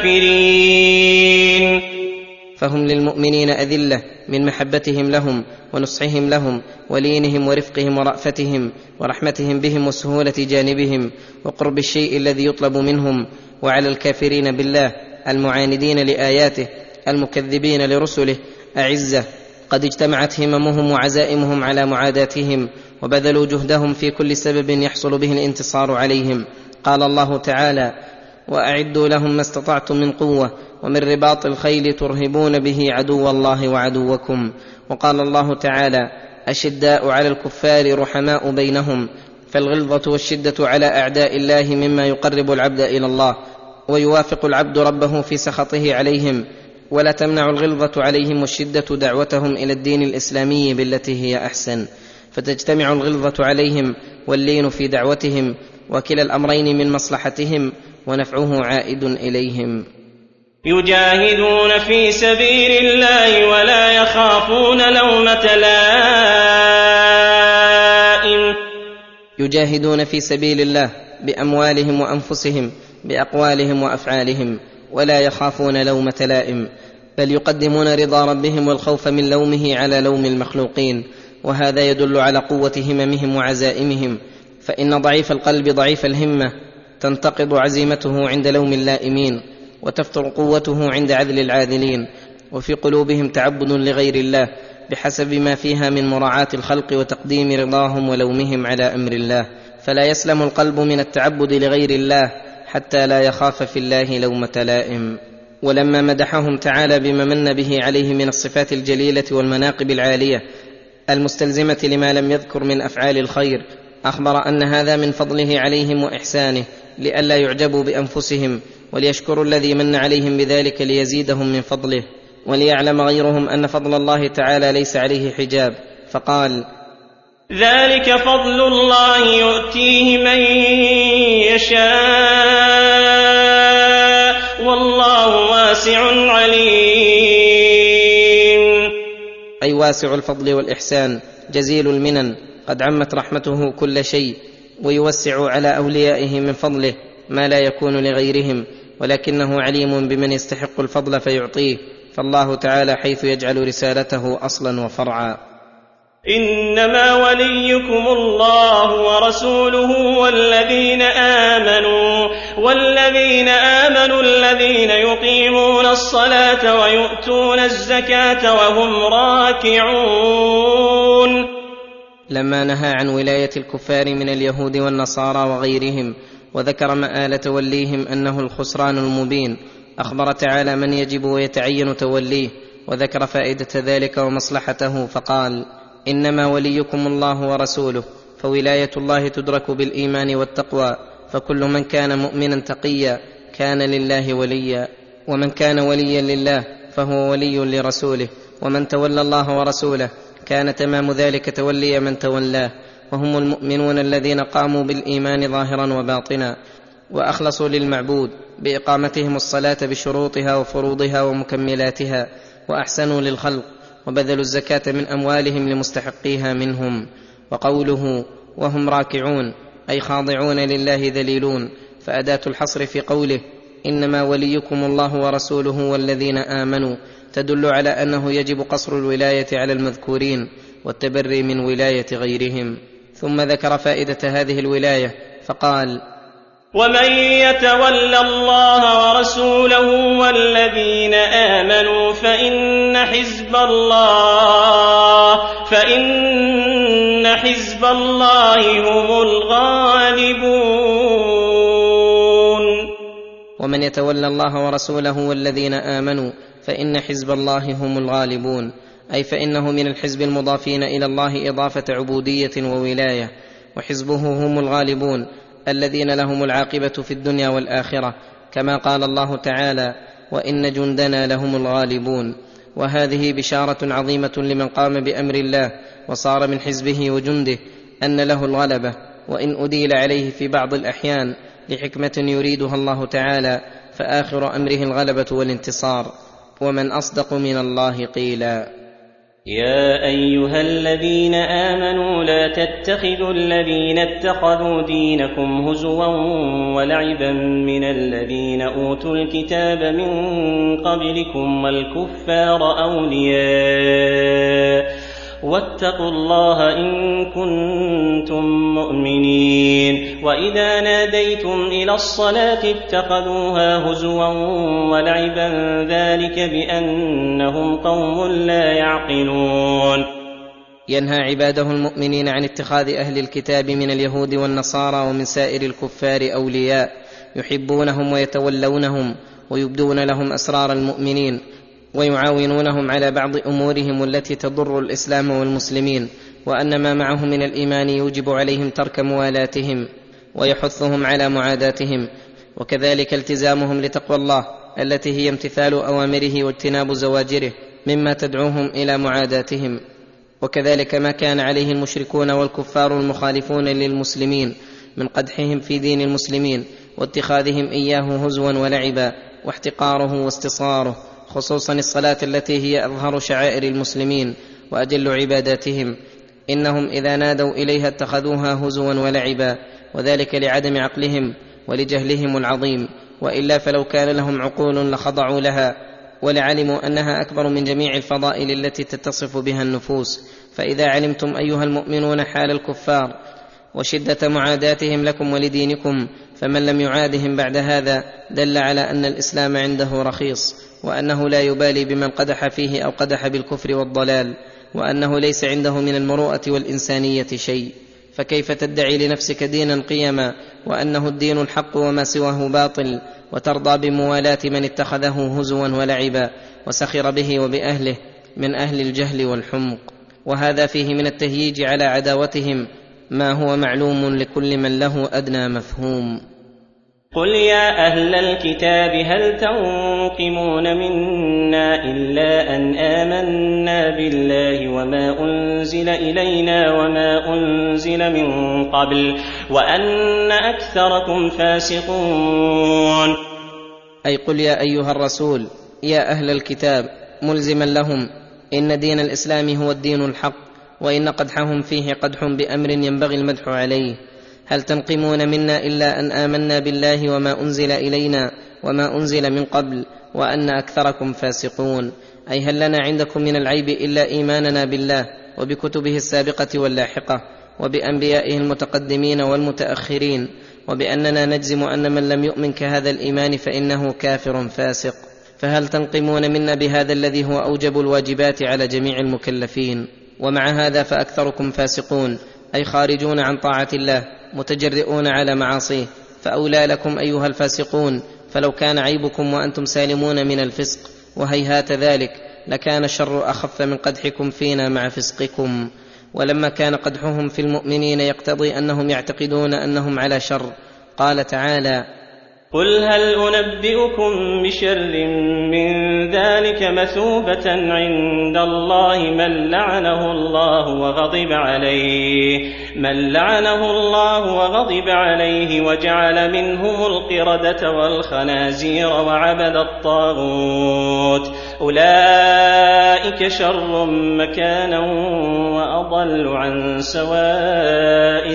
الكافرين، فهم للمؤمنين أذلة من محبتهم لهم ونصحهم لهم ولينهم ورفقهم ورأفتهم ورحمتهم بهم وسهولة جانبهم وقرب الشيء الذي يطلب منهم، وعلى الكافرين بالله المعاندين لآياته المكذبين لرسله أعزة قد اجتمعت هممهم وعزائمهم على معاداتهم، وبذلوا جهدهم في كل سبب يحصل به الانتصار عليهم. قال الله تعالى: وأعدوا لهم ما استطعتم من قوة ومن رباط الخيل ترهبون به عدو الله وعدوكم. وقال الله تعالى: أشداء على الكفار رحماء بينهم، فالغلظة والشدة على أعداء الله مما يقرب العبد إلى الله ويوافق العبد ربه في سخطه عليهم، ولا تمنع الغلظة عليهم والشدة دعوتهم إلى الدين الإسلامي بالتي هي أحسن، فتجتمع الغلظة عليهم واللين في دعوتهم، وكلا الأمرين من مصلحتهم ونفعه عائد إليهم. يجاهدون في سبيل الله ولا يخافون لومة لائم، يجاهدون في سبيل الله بأموالهم وأنفسهم بأقوالهم وأفعالهم، ولا يخافون لومة لائم، بل يقدمون رضا ربهم والخوف من لومه على لوم المخلوقين. وهذا يدل على قوة هممهم وعزائمهم، فإن ضعيف القلب ضعيف الهمة تنتقض عزيمته عند لوم اللائمين، وتفتر قوته عند عذل العاذلين، وفي قلوبهم تعبد لغير الله بحسب ما فيها من مراعاة الخلق وتقديم رضاهم ولومهم على أمر الله، فلا يسلم القلب من التعبد لغير الله حتى لا يخاف في الله لومة لائم. ولما مدحهم تعالى بما من به عليه من الصفات الجليلة والمناقب العالية المستلزمة لما لم يذكر من أفعال الخير، أخبر أن هذا من فضله عليهم وإحسانه، لئلا يعجبوا بأنفسهم، وليشكروا الذي من عليهم بذلك ليزيدهم من فضله، وليعلم غيرهم أن فضل الله تعالى ليس عليه حجاب، فقال: ذلك فضل الله يؤتيه من يشاء والله واسع عليم، أي واسع الفضل والإحسان جزيل المنن، قد عمت رحمته كل شيء، ويوسع على أوليائه من فضله ما لا يكون لغيرهم، ولكنه عليم بمن يستحق الفضل فيعطيه، فالله تعالى حيث يجعل رسالته أصلا وفرعا. إنما وليكم الله ورسوله والذين آمنوا والذين آمنوا الذين يقيمون الصلاة ويؤتون الزكاة وهم راكعون. لما نهى عن ولاية الكفار من اليهود والنصارى وغيرهم وذكر مآل توليهم أنه الخسران المبين. أخبر تعالى من يجب ويتعين توليه، وذكر فائدة ذلك ومصلحته فقال: إنما وليكم الله ورسوله. فولاية الله تدرك بالإيمان والتقوى، فكل من كان مؤمنا تقيا كان لله وليا، ومن كان وليا لله فهو ولي لرسوله، ومن تولى الله ورسوله كان تمام ذلك تولي من تولاه، وهم المؤمنون الذين قاموا بالإيمان ظاهرا وباطنا، وأخلصوا للمعبود بإقامتهم الصلاة بشروطها وفروضها ومكملاتها، وأحسنوا للخلق وبذلوا الزكاة من أموالهم لمستحقيها منهم. وقوله وهم راكعون أي خاضعون لله ذليلون، فأداة الحصر في قوله إنما وليكم الله ورسوله والذين آمنوا تدل على أنه يجب قصر الولاية على المذكورين والتبري من ولاية غيرهم. ثم ذكر فائدة هذه الولاية فقال: ومن يتول الله ورسوله والذين آمنوا فإن حزب الله فإن حزب الله هم الغالبون. ومن يتولى الله ورسوله والذين آمنوا فإن حزب الله هم الغالبون، أي فإنه من الحزب المضافين إلى الله إضافة عبودية وولاية، وحزبه هم الغالبون الذين لهم العاقبة في الدنيا والآخرة، كما قال الله تعالى: وإن جندنا لهم الغالبون. وهذه بشارة عظيمة لمن قام بأمر الله وصار من حزبه وجنده أن له الغلبة، وإن أديل عليه في بعض الأحيان لحكمة يريدها الله تعالى، فآخر أمره الغلبة والانتصار. ومن أصدق من الله قيلا. يا أيها الذين آمنوا لا تتخذوا الذين اتخذوا دينكم هزوا ولعبا من الذين أوتوا الكتاب من قبلكم والكفار أولياء واتقوا الله إن كنتم مؤمنين. وإذا ناديتم إلى الصلاة اتخذوها هزوا ولعبا ذلك بأنهم قوم لا يعقلون. ينهى عباده المؤمنين عن اتخاذ أهل الكتاب من اليهود والنصارى ومن سائر الكفار أولياء يحبونهم ويتولونهم ويبدون لهم أسرار المؤمنين ويعاونونهم على بعض أمورهم التي تضر الإسلام والمسلمين، وأن ما معه من الإيمان يوجب عليهم ترك موالاتهم ويحثهم على معاداتهم، وكذلك التزامهم لتقوى الله التي هي امتثال أوامره واجتناب زواجره مما تدعوهم إلى معاداتهم، وكذلك ما كان عليه المشركون والكفار المخالفون للمسلمين من قدحهم في دين المسلمين واتخاذهم إياه هزوا ولعبا واحتقاره واستصغاره، خصوصا الصلاة التي هي أظهر شعائر المسلمين وأجل عباداتهم. إنهم إذا نادوا إليها اتخذوها هزوا ولعبا، وذلك لعدم عقلهم ولجهلهم العظيم، وإلا فلو كان لهم عقول لخضعوا لها ولعلموا أنها أكبر من جميع الفضائل التي تتصف بها النفوس. فإذا علمتم أيها المؤمنون حال الكفار وشدة معاداتهم لكم ولدينكم، فمن لم يعادهم بعد هذا دل على أن الإسلام عنده رخيص، وأنه لا يبالي بمن قدح فيه أو قدح بالكفر والضلال، وأنه ليس عنده من المروءة والإنسانية شيء. فكيف تدعي لنفسك دينا قيما وأنه الدين الحق وما سواه باطل، وترضى بموالاة من اتخذه هزوا ولعبا وسخر به وبأهله من أهل الجهل والحمق؟ وهذا فيه من التهييج على عداوتهم ما هو معلوم لكل من له أدنى مفهوم. قل يا أهل الكتاب هل تنقمون منا إلا أن آمنا بالله وما أنزل إلينا وما أنزل من قبل وأن أكثركم فاسقون. أي قل يا أيها الرسول يا أهل الكتاب ملزما لهم إن دين الإسلام هو الدين الحق، وإن قدحهم فيه قدح بأمر ينبغي المدح عليه. هل تنقمون منا إلا أن آمنا بالله وما أنزل إلينا وما أنزل من قبل وأن أكثركم فاسقون؟ أي هل لنا عندكم من العيب إلا إيماننا بالله وبكتبه السابقة واللاحقة وبأنبيائه المتقدمين والمتأخرين، وبأننا نجزم أن من لم يؤمن كهذا الإيمان فإنه كافر فاسق؟ فهل تنقمون منا بهذا الذي هو أوجب الواجبات على جميع المكلفين؟ ومع هذا فأكثركم فاسقون، أي خارجون عن طاعة الله متجرئون على معاصيه، فأولى لكم أيها الفاسقون، فلو كان عيبكم وأنتم سالمون من الفسق، وهيهات ذلك، لكان الشر أخف من قدحكم فينا مع فسقكم. ولما كان قدحهم في المؤمنين يقتضي أنهم يعتقدون أنهم على شر، قال تعالى: قل هل أنبئكم بشر من ذلك مثوبة عند الله من لعنه الله وغضب عليه من لعنه الله وغضب عليه وجعل منهم القردة والخنازير وعبد الطاغوت أولئك شر مكانا وأضل عن سواء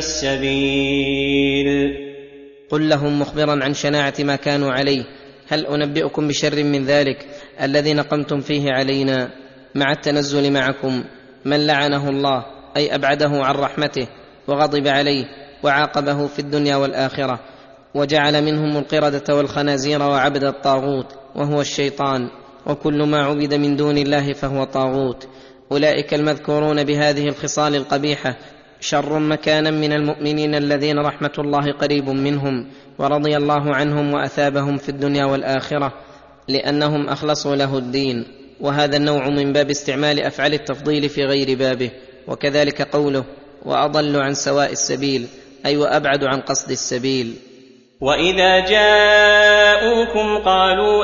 السبيل. قل لهم مخبرا عن شناعة ما كانوا عليه: هل أنبئكم بشر من ذلك الذي نقمتم فيه علينا مع التنزل معكم من لعنه الله، أي أبعده عن رحمته وغضب عليه وعاقبه في الدنيا والآخرة، وجعل منهم القردة والخنازير وعبد الطاغوت وهو الشيطان، وكل ما عبد من دون الله فهو طاغوت. أولئك المذكورون بهذه الخصال القبيحة شر مكانا من المؤمنين الذين رحمة الله قريب منهم ورضي الله عنهم وأثابهم في الدنيا والآخرة، لأنهم أخلصوا له الدين. وهذا النوع من باب استعمال أفعال التفضيل في غير بابه. وكذلك قوله: وأضل عن سواء السبيل، أي وأبعد عن قصد السبيل. وإذا جاءوكم قالوا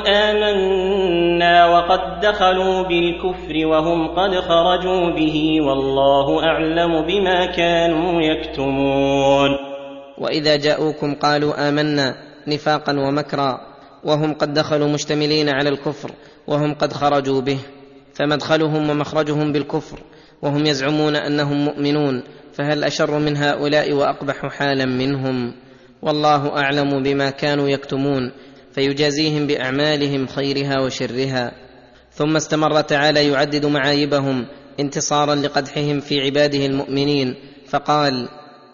آمنا وقد دخلوا بالكفر وهم قد خرجوا به والله أعلم بما كانوا يكتمون. وإذا جاءوكم قالوا آمنا نفاقا ومكرا، وهم قد دخلوا مشتملين على الكفر وهم قد خرجوا به، فمدخلهم ومخرجهم بالكفر وهم يزعمون أنهم مؤمنون، فهل أشر من هؤلاء وأقبح حالا منهم؟ والله أعلم بما كانوا يكتمون، فيجازيهم بأعمالهم خيرها وشرها. ثم استمر تعالى يعدد معايبهم انتصارا لقدحهم في عباده المؤمنين، فقال: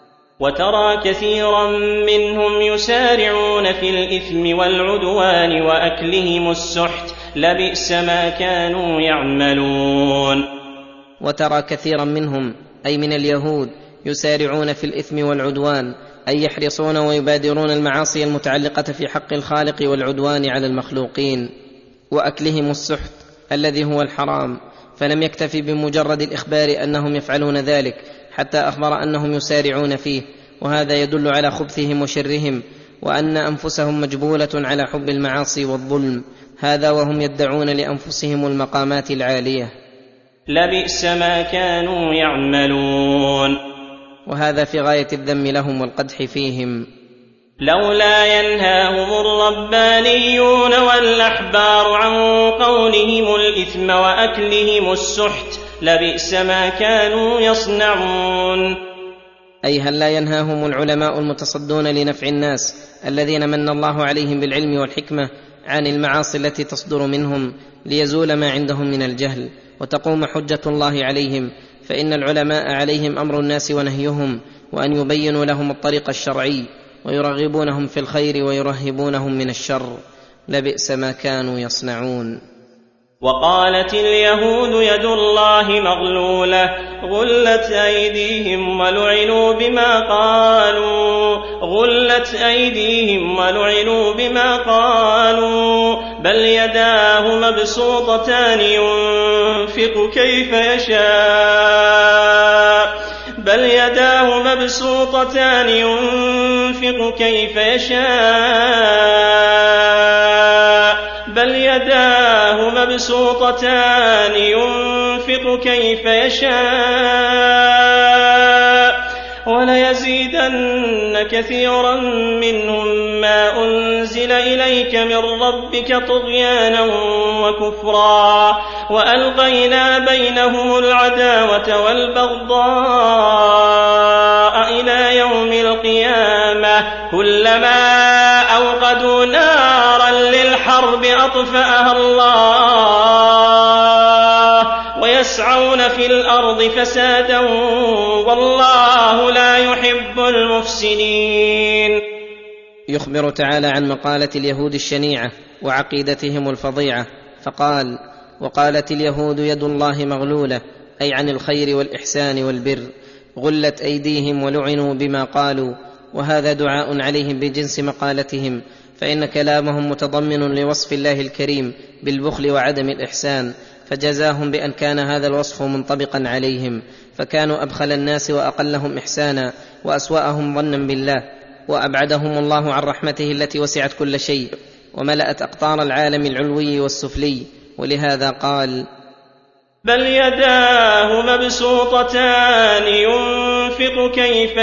وترى كثيرا منهم يسارعون في الإثم والعدوان وأكلهم السحت لبئس ما كانوا يعملون. وترى كثيرا منهم، أي من اليهود، يسارعون في الإثم والعدوان، أي يحرصون ويبادرون المعاصي المتعلقة في حق الخالق والعدوان على المخلوقين، وأكلهم السحت الذي هو الحرام، فلم يكتفي بمجرد الإخبار أنهم يفعلون ذلك، حتى أخبر أنهم يسارعون فيه، وهذا يدل على خبثهم وشرهم، وأن أنفسهم مجبولة على حب المعاصي والظلم، هذا وهم يدعون لأنفسهم المقامات العالية. لبئس ما كانوا يعملون. وهذا في غاية الذم لهم والقدح فيهم. لولا ينهاهم الربانيون والأحبار عن قولهم الإثم وأكلهم السحت لبئس ما كانوا يصنعون. أي هل لا ينهاهم العلماء المتصدون لنفع الناس الذين من الله عليهم بالعلم والحكمة عن المعاصي التي تصدر منهم، ليزول ما عندهم من الجهل وتقوم حجة الله عليهم؟ فإن العلماء عليهم أمر الناس ونهيهم، وأن يبينوا لهم الطريق الشرعي، ويرغبونهم في الخير ويرهبونهم من الشر. لبئس ما كانوا يصنعون. وقالت اليهود يد الله مغلولة غلت أيديهم ولعنوا بما قالوا غلت أيديهم ولعنوا بما قالوا بل يداه مبسوطتان ينفق كيف يشاء بل يداه مبسوطتان ينفق كيف يشاء بل يداه مبسوطتان ينفق كيف يشاء وليزيدن كثيرا منهم ما أنزل إليك من ربك طغيانا وكفرا وألقينا بينهم العداوة والبغضاء إلى يوم القيامة كلما أوقدوا نارا للحرب أطفأها الله ويسعون في الأرض فسادا والله لا يحب المفسدين. يخبر تعالى عن مقالة اليهود الشنيعة وعقيدتهم الفظيعة، فقال: وقالت اليهود يد الله مغلولة، أي عن الخير والإحسان والبر، غلت أيديهم ولعنوا بما قالوا، وهذا دعاء عليهم بجنس مقالتهم، فإن كلامهم متضمن لوصف الله الكريم بالبخل وعدم الإحسان، فجزاهم بأن كان هذا الوصف منطبقا عليهم، فكانوا أبخل الناس وأقلهم إحسانا وأسوأهم ظنا بالله، وأبعدهم الله عن رحمته التي وسعت كل شيء وملأت أقطار العالم العلوي والسفلي. ولهذا قال: بل يداه مبسوطتان ينفق كيف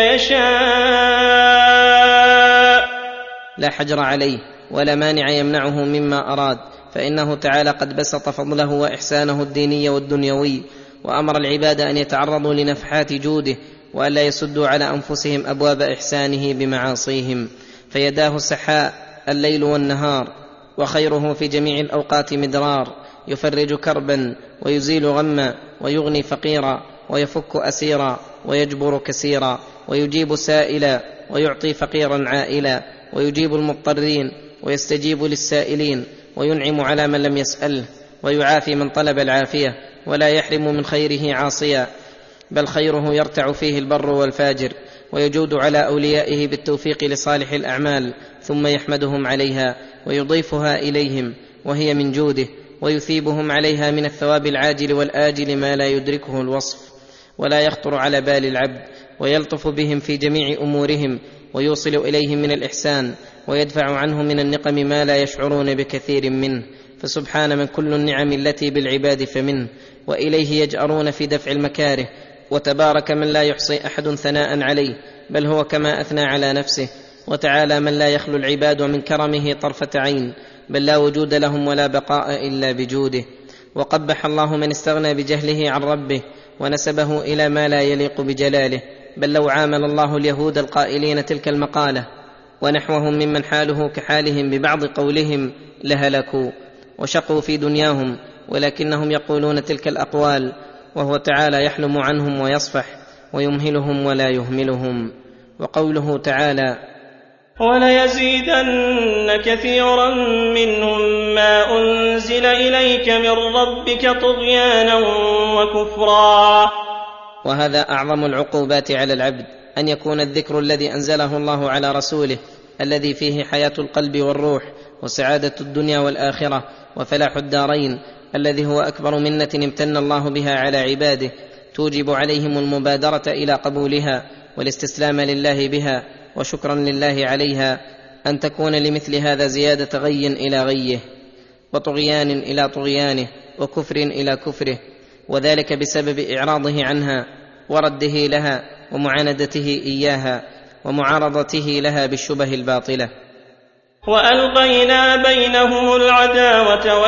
يشاء. لا حجر عليه ولا مانع يمنعه مما أراد، فإنه تعالى قد بسط فضله وإحسانه الديني والدنيوي، وأمر العباد أن يتعرضوا لنفحات جوده وألا يسدوا على أنفسهم أبواب إحسانه بمعاصيهم، فيداه سحاء الليل والنهار، وخيره في جميع الأوقات مدرار، يفرج كربا ويزيل غما ويغني فقيرا ويفك أسيرا ويجبر كسيرا، ويجيب سائلا ويعطي فقيرا عائلا، ويجيب المضطرين ويستجيب للسائلين، وينعم على من لم يسأله، ويعافي من طلب العافية، ولا يحرم من خيره عاصيا، بل خيره يرتع فيه البر والفاجر، ويجود على أوليائه بالتوفيق لصالح الأعمال، ثم يحمدهم عليها ويضيفها إليهم وهي من جوده، ويثيبهم عليها من الثواب العاجل والآجل ما لا يدركه الوصف ولا يخطر على بال العبد، ويلطف بهم في جميع أمورهم، ويوصل إليهم من الإحسان، ويدفع عنهم من النقم ما لا يشعرون بكثير منه، فسبحان من كل النعم التي بالعباد فمنه، وإليه يجأرون في دفع المكاره، وتبارك من لا يحصي أحد ثناء عليه، بل هو كما أثنى على نفسه، وتعالى من لا يخلو العباد من كرمه طرفة عين، بل لا وجود لهم ولا بقاء إلا بجوده. وقبح الله من استغنى بجهله عن ربه ونسبه إلى ما لا يليق بجلاله، بل لو عامل الله اليهود القائلين تلك المقالة ونحوهم ممن حاله كحالهم ببعض قولهم لهلكوا وشقوا في دنياهم، ولكنهم يقولون تلك الأقوال وهو تعالى يحلم عنهم ويصفح ويمهلهم ولا يهملهم. وقوله تعالى: وليزيدن كثيرا منهم ما أنزل إليك من ربك طغيانا وكفرا. وهذا أعظم العقوبات على العبد، أن يكون الذكر الذي أنزله الله على رسوله الذي فيه حياة القلب والروح وسعادة الدنيا والآخرة وفلاح الدارين، الذي هو أكبر منة امتن الله بها على عباده، توجب عليهم المبادرة إلى قبولها والاستسلام لله بها وشكرا لله عليها، أن تكون لمثل هذا زيادة غي إلى غيه، وطغيان إلى طغيانه، وكفر إلى كفره، وذلك بسبب إعراضه عنها ورده لها ومعاندته إياها ومعارضته لها بالشبه الباطلة. وألقينا بينهم العداوة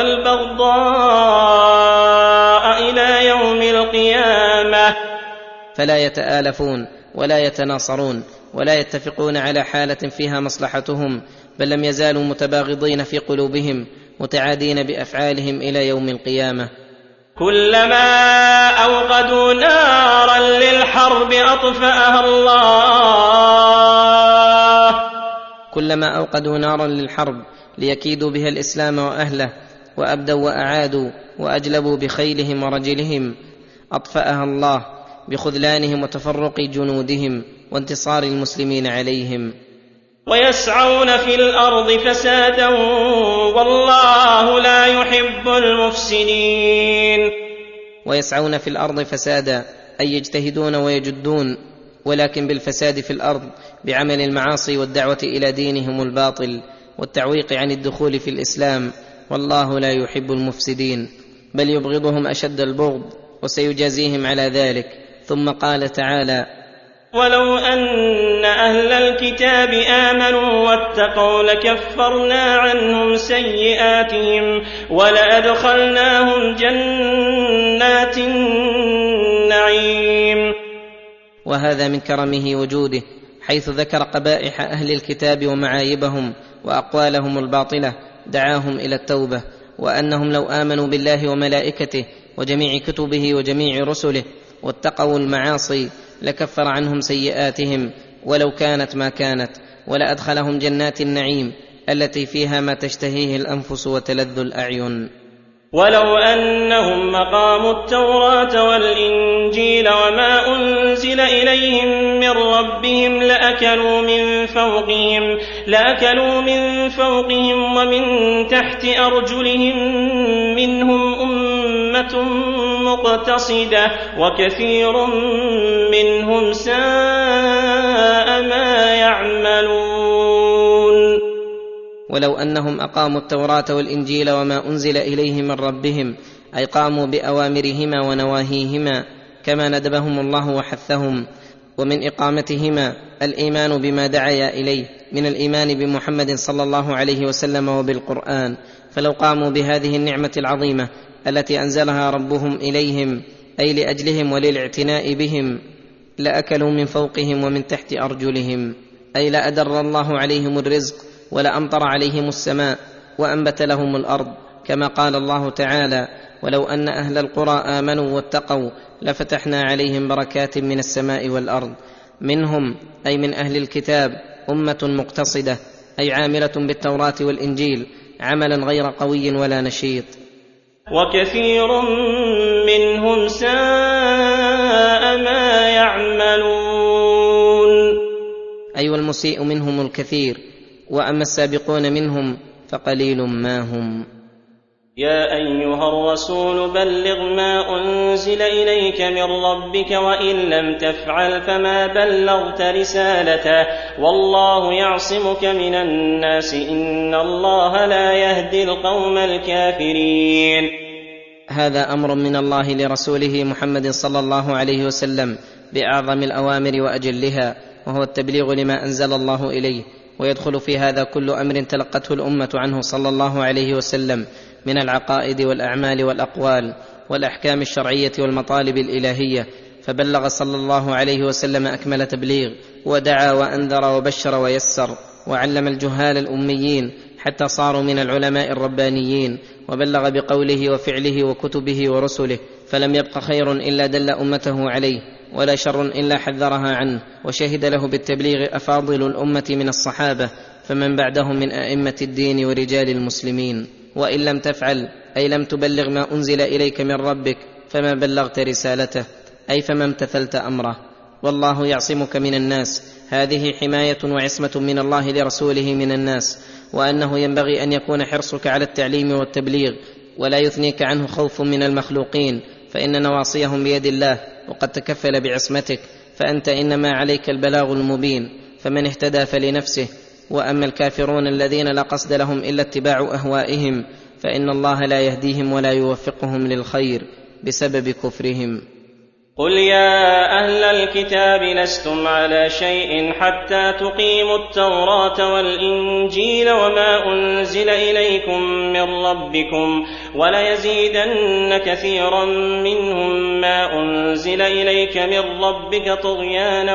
والبغضاء إلى يوم القيامة، فلا يتآلفون ولا يتناصرون ولا يتفقون على حالة فيها مصلحتهم، بل لم يزالوا متباغضين في قلوبهم متعادين بأفعالهم إلى يوم القيامة. كلما أوقدوا نارا للحرب أطفأها الله. كلما أوقدوا نارا للحرب ليكيدوا بها الإسلام وأهله، وأبدوا وأعادوا وأجلبوا بخيلهم ورجلهم، أطفأها الله بخذلانهم وتفرق جنودهم وانتصار المسلمين عليهم. ويسعون في الأرض فسادا والله لا يحب المفسدين. ويسعون في الأرض فسادا أي يجتهدون ويجدون، ولكن بالفساد في الأرض بعمل المعاصي والدعوة إلى دينهم الباطل والتعويق عن الدخول في الإسلام، والله لا يحب المفسدين، بل يبغضهم أشد البغض، وسيجازيهم على ذلك. ثم قال تعالى: ولو أن أهل الكتاب آمنوا واتقوا لكفرنا عنهم سيئاتهم ولأدخلناهم جنات النعيم. وهذا من كرمه وجوده، حيث ذكر قبائح أهل الكتاب ومعايبهم وأقوالهم الباطلة، دعاهم إلى التوبة، وأنهم لو آمنوا بالله وملائكته وجميع كتبه وجميع رسله واتقوا المعاصي لكفر عنهم سيئاتهم ولو كانت ما كانت، ولأدخلهم جنات النعيم التي فيها ما تشتهيه الأنفس وتلذ الأعين. ولو أنهم أقاموا التوراة والإنجيل وما أنزل إليهم من ربهم لأكلوا من فوقهم, لأكلوا من فوقهم ومن تحت أرجلهم منهم أمة مقتصدة وكثير منهم ساء ما يعملون. ولو أنهم أقاموا التوراة والإنجيل وما أنزل إليهم من ربهم أي قاموا بأوامرهما ونواهيهما كما ندبهم الله وحثهم، ومن إقامتهما الإيمان بما دعا إليه من الإيمان بمحمد صلى الله عليه وسلم وبالقرآن، فلو قاموا بهذه النعمة العظيمة التي أنزلها ربهم إليهم أي لأجلهم وللاعتناء بهم لأكلوا من فوقهم ومن تحت أرجلهم، أي لأدر الله عليهم الرزق ولأمطر عليهم السماء وأنبت لهم الأرض، كما قال الله تعالى: ولو أن أهل القرى آمنوا واتقوا لفتحنا عليهم بركات من السماء والأرض. منهم أي من أهل الكتاب أمة مقتصدة أي عاملة بالتوراة والإنجيل عملا غير قوي ولا نشيط، وكثير منهم ساء ما يعملون، أي والمسيء منهم الكثير، وأما السابقون منهم فقليل ما هم. يا أيها الرسول بلغ ما أنزل إليك من ربك وإن لم تفعل فما بلغت رسالته والله يعصمك من الناس إن الله لا يهدي القوم الكافرين. هذا أمر من الله لرسوله محمد صلى الله عليه وسلم بأعظم الأوامر وأجلها، وهو التبليغ لما أنزل الله إليه، ويدخل في هذا كل أمر تلقته الأمة عنه صلى الله عليه وسلم من العقائد والأعمال والأقوال والأحكام الشرعية والمطالب الإلهية، فبلغ صلى الله عليه وسلم أكمل تبليغ، ودعا وأنذر وبشر ويسر، وعلم الجهال الأميين حتى صاروا من العلماء الربانيين، وبلغ بقوله وفعله وكتبه ورسله، فلم يبق خير إلا دل أمته عليه ولا شر إلا حذرها عنه، وشهد له بالتبليغ أفاضل الأمة من الصحابة فمن بعدهم من أئمة الدين ورجال المسلمين. وإن لم تفعل أي لم تبلغ ما أنزل إليك من ربك فما بلغت رسالته، أي فما امتثلت أمره. والله يعصمك من الناس، هذه حماية وعصمة من الله لرسوله من الناس، وأنه ينبغي أن يكون حرصك على التعليم والتبليغ ولا يثنيك عنه خوف من المخلوقين، فإن نواصيهم بيد الله وقد تكفل بعصمتك، فأنت إنما عليك البلاغ المبين، فمن اهتدى فلنفسه، وأما الكافرون الذين لا قصد لهم إلا اتباع أهوائهم فإن الله لا يهديهم ولا يوفقهم للخير بسبب كفرهم. قل يا أهل الكتاب لستم على شيء حتى تقيموا التوراة والإنجيل وما أنزل إليكم من ربكم وليزيدن كثيرا منهم ما أنزل إليك من ربك طغيانا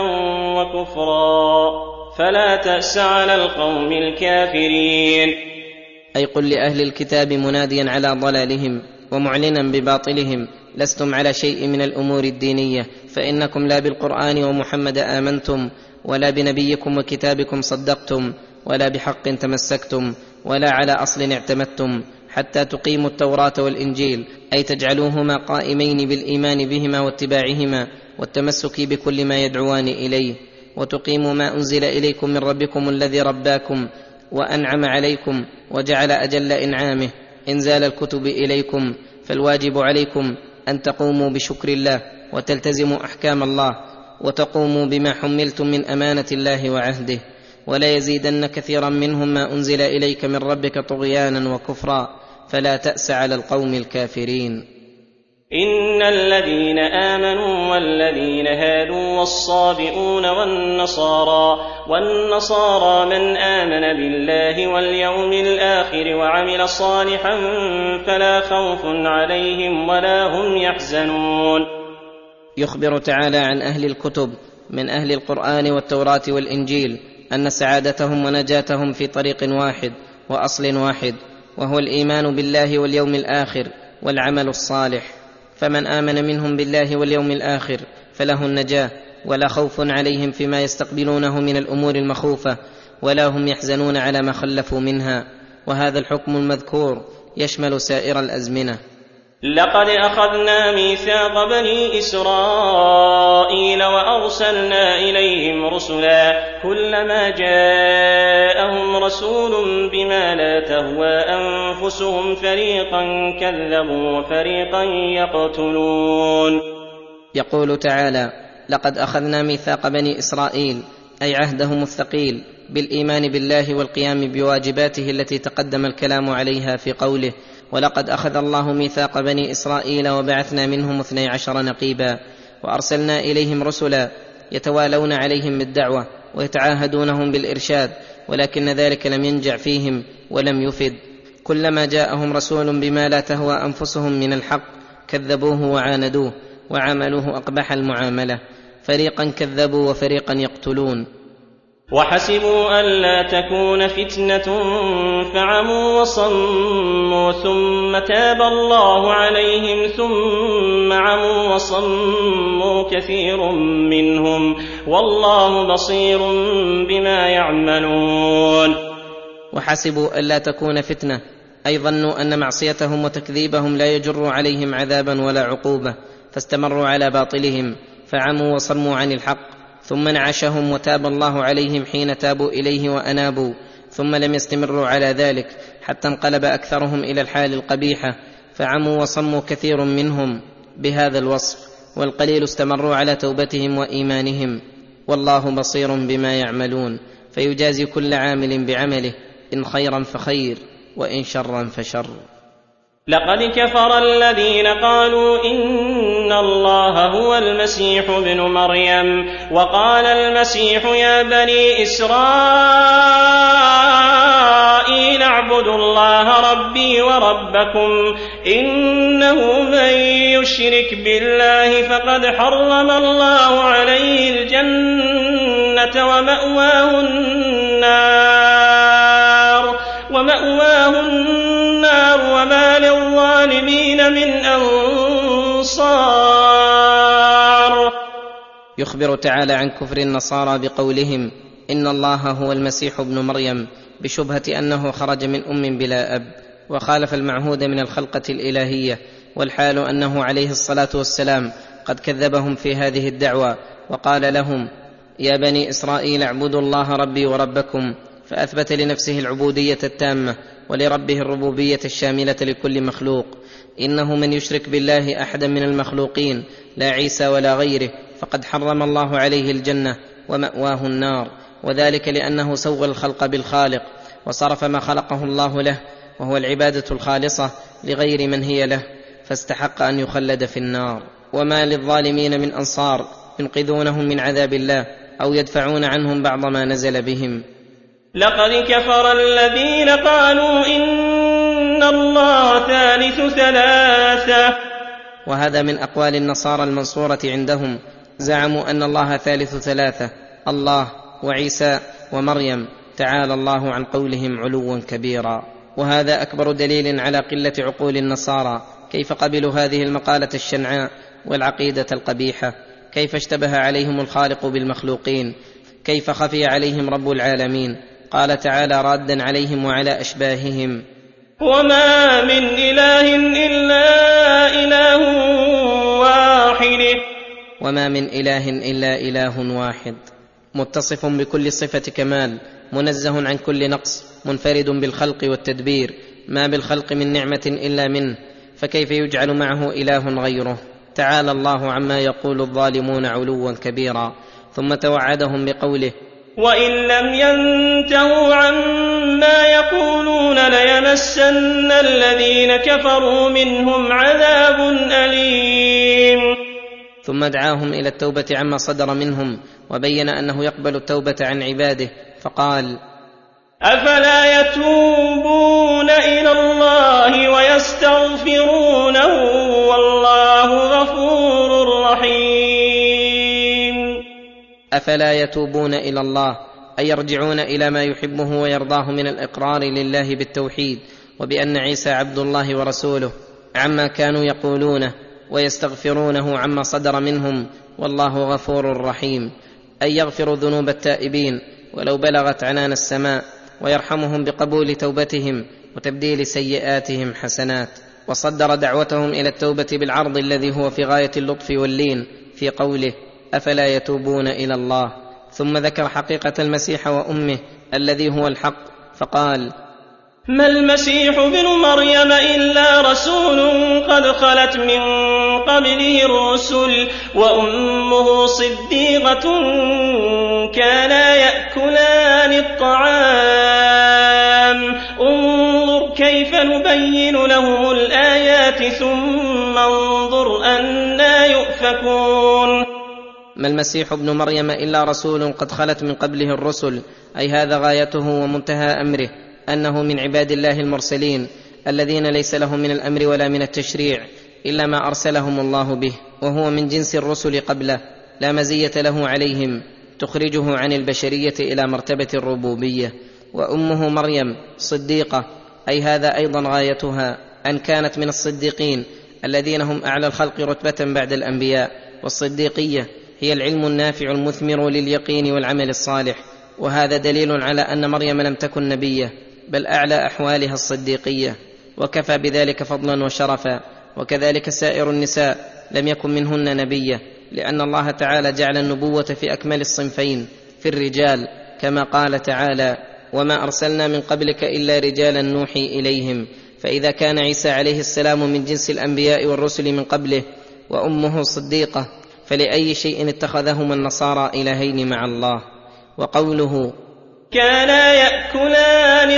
وكفرا فلا تأس على القوم الكافرين. أي قل لأهل الكتاب مناديا على ضلالهم ومعلنا بباطلهم: لستم على شيء من الأمور الدينية، فإنكم لا بالقرآن ومحمد آمنتم، ولا بنبيكم وكتابكم صدقتم، ولا بحق تمسكتم، ولا على أصل اعتمدتم، حتى تقيموا التوراة والإنجيل، أي تجعلوهما قائمين بالإيمان بهما واتباعهما والتمسك بكل ما يدعوان إليه، وتقيموا ما أنزل إليكم من ربكم الذي رباكم وأنعم عليكم وجعل أجل إنعامه إنزال الكتب إليكم، فالواجب عليكم أن تقوموا بشكر الله وتلتزموا أحكام الله وتقوموا بما حملتم من أمانة الله وعهده. ولا يزيدن كثيرا منهم ما أنزل إليك من ربك طغيانا وكفرا فلا تأس على القوم الكافرين. إن الذين آمنوا والذين هادوا والصابئون والنصارى والنصارى من آمن بالله واليوم الآخر وعمل صالحا فلا خوف عليهم ولا هم يحزنون. يخبر تعالى عن أهل الكتب من أهل القرآن والتوراة والإنجيل أن سعادتهم ونجاتهم في طريق واحد وأصل واحد، وهو الإيمان بالله واليوم الآخر والعمل الصالح. فمن آمن منهم بالله واليوم الآخر فله النجاة، ولا خوف عليهم فيما يستقبلونه من الأمور المخوفة، ولا هم يحزنون على ما خلفوا منها. وهذا الحكم المذكور يشمل سائر الأزمنة. لقد أخذنا ميثاق بني إسرائيل وأرسلنا إليهم رسلا كلما جاءهم رسول بما لا تهوى أنفسهم فريقا كذبوا وفريقا يقتلون. يقول تعالى: لقد أخذنا ميثاق بني إسرائيل، أي عهدهم الثقيل بالإيمان بالله والقيام بواجباته التي تقدم الكلام عليها في قوله: ولقد أخذ الله ميثاق بني إسرائيل وبعثنا منهم اثني عشر نقيبا وأرسلنا إليهم رسلا يتوالون عليهم بالدعوة ويتعاهدونهم بالإرشاد، ولكن ذلك لم ينجع فيهم ولم يفد. كلما جاءهم رسول بما لا تهوى أنفسهم من الحق كذبوه وعاندوه وعملوه أقبح المعاملة، فريقا كذبوا وفريقا يقتلون. وحسبوا ألا تكون فتنة فعموا وصموا ثم تاب الله عليهم ثم عموا وصموا كثير منهم والله بصير بما يعملون. وحسبوا ألا تكون فتنة، أي ظنوا أن معصيتهم وتكذيبهم لا يجر عليهم عذابا ولا عقوبة، فاستمروا على باطلهم فعموا وصموا عن الحق، ثم نعشهم وتاب الله عليهم حين تابوا إليه وأنابوا، ثم لم يستمروا على ذلك حتى انقلب أكثرهم إلى الحال القبيحة، فعموا وصموا كثير منهم بهذا الوصف، والقليل استمروا على توبتهم وإيمانهم، والله بصير بما يعملون، فيجازي كل عامل بعمله، إن خيرا فخير وإن شرا فشر. لقد كفر الذين قالوا إن الله هو المسيح ابن مريم، وقال المسيح يا بني إسرائيل اعبدوا الله ربي وربكم إنه من يشرك بالله فقد حرم الله عليه الجنة ومأواه النار ومأواه النار وما للظالمين من أنصار. يخبر تعالى عن كفر النصارى بقولهم إن الله هو المسيح ابن مريم، بشبهة أنه خرج من أم بلا أب وخالف المعهود من الخلقة الإلهية، والحال أنه عليه الصلاة والسلام قد كذبهم في هذه الدعوة وقال لهم يا بني إسرائيل اعبدوا الله ربي وربكم، فأثبت لنفسه العبودية التامة ولربه الربوبية الشاملة لكل مخلوق. إنه من يشرك بالله أحدا من المخلوقين لا عيسى ولا غيره فقد حرم الله عليه الجنة ومأواه النار، وذلك لأنه سوى الخلق بالخالق وصرف ما خلقه الله له وهو العبادة الخالصة لغير من هي له، فاستحق أن يخلد في النار. وما للظالمين من أنصار ينقذونهم من عذاب الله أو يدفعون عنهم بعض ما نزل بهم. لقد كفر الذين قالوا إن الله ثالث ثلاثة. وهذا من أقوال النصارى المنصورة عندهم، زعموا أن الله ثالث ثلاثة، الله وعيسى ومريم، تعالى الله عن قولهم علوا كبيرا. وهذا أكبر دليل على قلة عقول النصارى. كيف قبلوا هذه المقالة الشنعاء والعقيدة القبيحة؟ كيف اشتبه عليهم الخالق بالمخلوقين؟ كيف خفي عليهم رب العالمين؟ قال تعالى رادا عليهم وعلى أشباههم وما من إله إلا إله واحد. وما من إله إلا إله واحد، متصف بكل صفة كمال، منزه عن كل نقص، منفرد بالخلق والتدبير، ما بالخلق من نعمة إلا منه، فكيف يجعل معه إله غيره؟ تعالى الله عما يقول الظالمون علوا كبيرا. ثم توعدهم بقوله وإن لم ينتهوا عما يقولون ليمسن الذين كفروا منهم عذاب أليم. ثم دعاهم إلى التوبة عما صدر منهم، وبين أنه يقبل التوبة عن عباده، فقال أفلا يتوبون إلى الله ويستغفرونه والله غفور رحيم. أفلا يتوبون إلى الله، أي يرجعون إلى ما يحبه ويرضاه من الإقرار لله بالتوحيد وبأن عيسى عبد الله ورسوله عما كانوا يقولونه، ويستغفرونه عما صدر منهم، والله غفور رحيم، أي يغفر ذنوب التائبين ولو بلغت عنان السماء، ويرحمهم بقبول توبتهم وتبديل سيئاتهم حسنات. وصدر دعوتهم الى التوبه بالعرض الذي هو في غايه اللطف واللين في قوله افلا يتوبون الى الله. ثم ذكر حقيقه المسيح وامه الذي هو الحق فقال ما المسيح ابن مريم إلا رسول قد خلت من قبله الرسل وأمه صديقة كانا يأكلان الطعام انظر كيف نبين لهم الآيات ثم انظر أنى يؤفكون. ما المسيح ابن مريم إلا رسول قد خلت من قبله الرسل، أي هذا غايته ومنتهى أمره، أنه من عباد الله المرسلين الذين ليس لهم من الأمر ولا من التشريع إلا ما أرسلهم الله به، وهو من جنس الرسل قبله لا مزية له عليهم تخرجه عن البشرية إلى مرتبة الربوبية. وأمه مريم صديقة، أي هذا أيضا غايتها أن كانت من الصديقين الذين هم أعلى الخلق رتبة بعد الأنبياء. والصديقية هي العلم النافع المثمر لليقين والعمل الصالح، وهذا دليل على أن مريم لم تكن نبية بل أعلى أحوالها الصديقية، وكفى بذلك فضلا وشرفا. وكذلك سائر النساء لم يكن منهن نبية، لأن الله تعالى جعل النبوة في أكمل الصنفين في الرجال، كما قال تعالى وما أرسلنا من قبلك إلا رجالا نوحي إليهم. فإذا كان عيسى عليه السلام من جنس الأنبياء والرسل من قبله وأمه صديقة، فلأي شيء اتخذهما النصارى إلهين مع الله. وقوله كانا يأكلان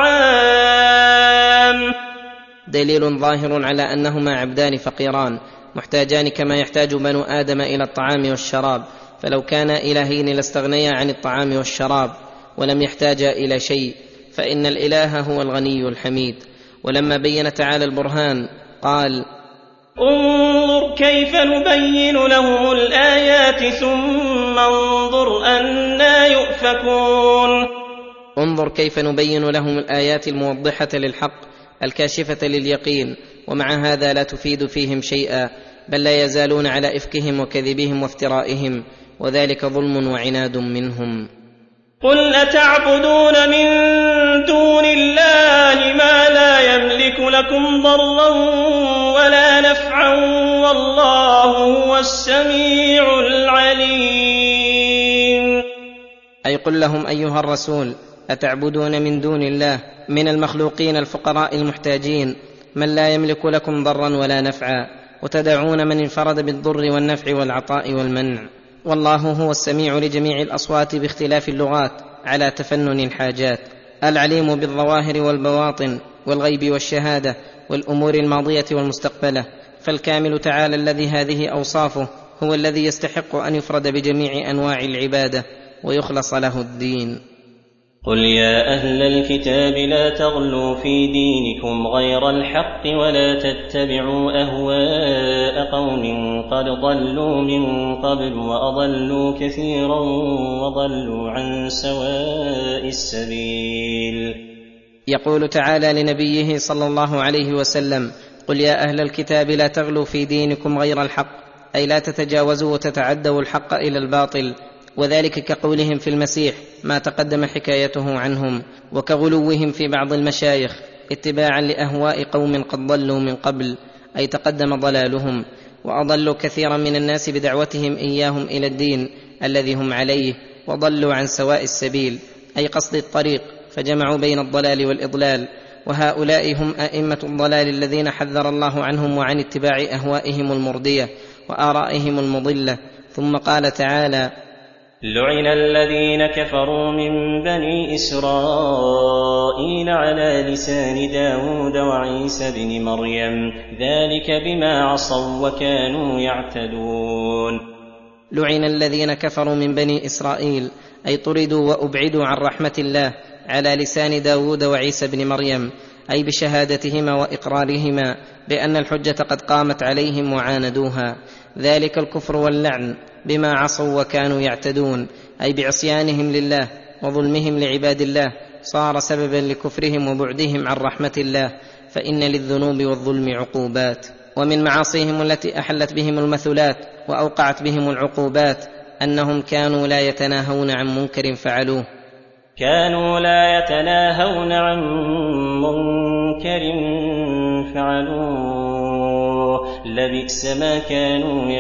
الطعام دليل ظاهر على أنهما عبدان فقيران محتاجان كما يحتاج بنو آدم إلى الطعام والشراب، فلو كانا إلهين لاستغنيا عن الطعام والشراب ولم يحتاجا إلى شيء، فإن الإله هو الغني الحميد. ولما بين تعالى البرهان قال انظر كيف نبين لهم الآيات ثم انظر أنى يؤفكون. انظر كيف نبين لهم الآيات الموضحة للحق الكاشفة لليقين، ومع هذا لا تفيد فيهم شيئا، بل لا يزالون على إفكهم وكذبهم وافترائهم، وذلك ظلم وعناد منهم. قل أتعبدون من دون الله ما لا يملك لكم ضرا ولا نفعا والله هو السميع العليم. أي قل لهم أيها الرسول أتعبدون من دون الله من المخلوقين الفقراء المحتاجين من لا يملك لكم ضرا ولا نفعا، وتدعون من انفرد بالضر والنفع والعطاء والمنع، والله هو السميع لجميع الأصوات باختلاف اللغات على تفنن الحاجات، العليم بالظواهر والبواطن والغيب والشهادة والأمور الماضية والمستقبلة. فالكامل تعالى الذي هذه أوصافه هو الذي يستحق أن يفرد بجميع أنواع العبادة ويخلص له الدين. قل يا أهل الكتاب لا تغلوا في دينكم غير الحق ولا تتبعوا أهواء قوم قد ضلوا من قبل وأضلوا كثيرا وضلوا عن سواء السبيل. يقول تعالى لنبيه صلى الله عليه وسلم قل يا أهل الكتاب لا تغلوا في دينكم غير الحق، أي لا تتجاوزوا وتتعدوا الحق إلى الباطل، وذلك كقولهم في المسيح ما تقدم حكايته عنهم، وكغلوهم في بعض المشايخ اتباعا لأهواء قوم قد ضلوا من قبل، أي تقدم ضلالهم، وأضلوا كثيرا من الناس بدعوتهم إياهم إلى الدين الذي هم عليه، وضلوا عن سواء السبيل أي قصد الطريق، فجمعوا بين الضلال والإضلال. وهؤلاء هم أئمة الضلال الذين حذر الله عنهم وعن اتباع أهوائهم المرضية وآرائهم المضلة. ثم قال تعالى لعن الذين كفروا من بني إسرائيل على لسان داود وعيسى بن مريم ذلك بما عصوا وكانوا يعتدون. لعن الذين كفروا من بني إسرائيل أي طردوا وأبعدوا عن رحمة الله على لسان داود وعيسى بن مريم، أي بشهادتهما وإقرارهما بأن الحجة قد قامت عليهم وعاندوها. ذلك الكفر واللعن بما عصوا وكانوا يعتدون، أي بعصيانهم لله وظلمهم لعباد الله صار سببا لكفرهم وبعدهم عن رحمة الله، فإن للذنوب والظلم عقوبات. ومن معاصيهم التي أحلت بهم المثلات وأوقعت بهم العقوبات أنهم كانوا لا يتناهون عن منكر فعلوه. كانوا لا يتناهون عن منكر فعلوه لبئس ما كانوا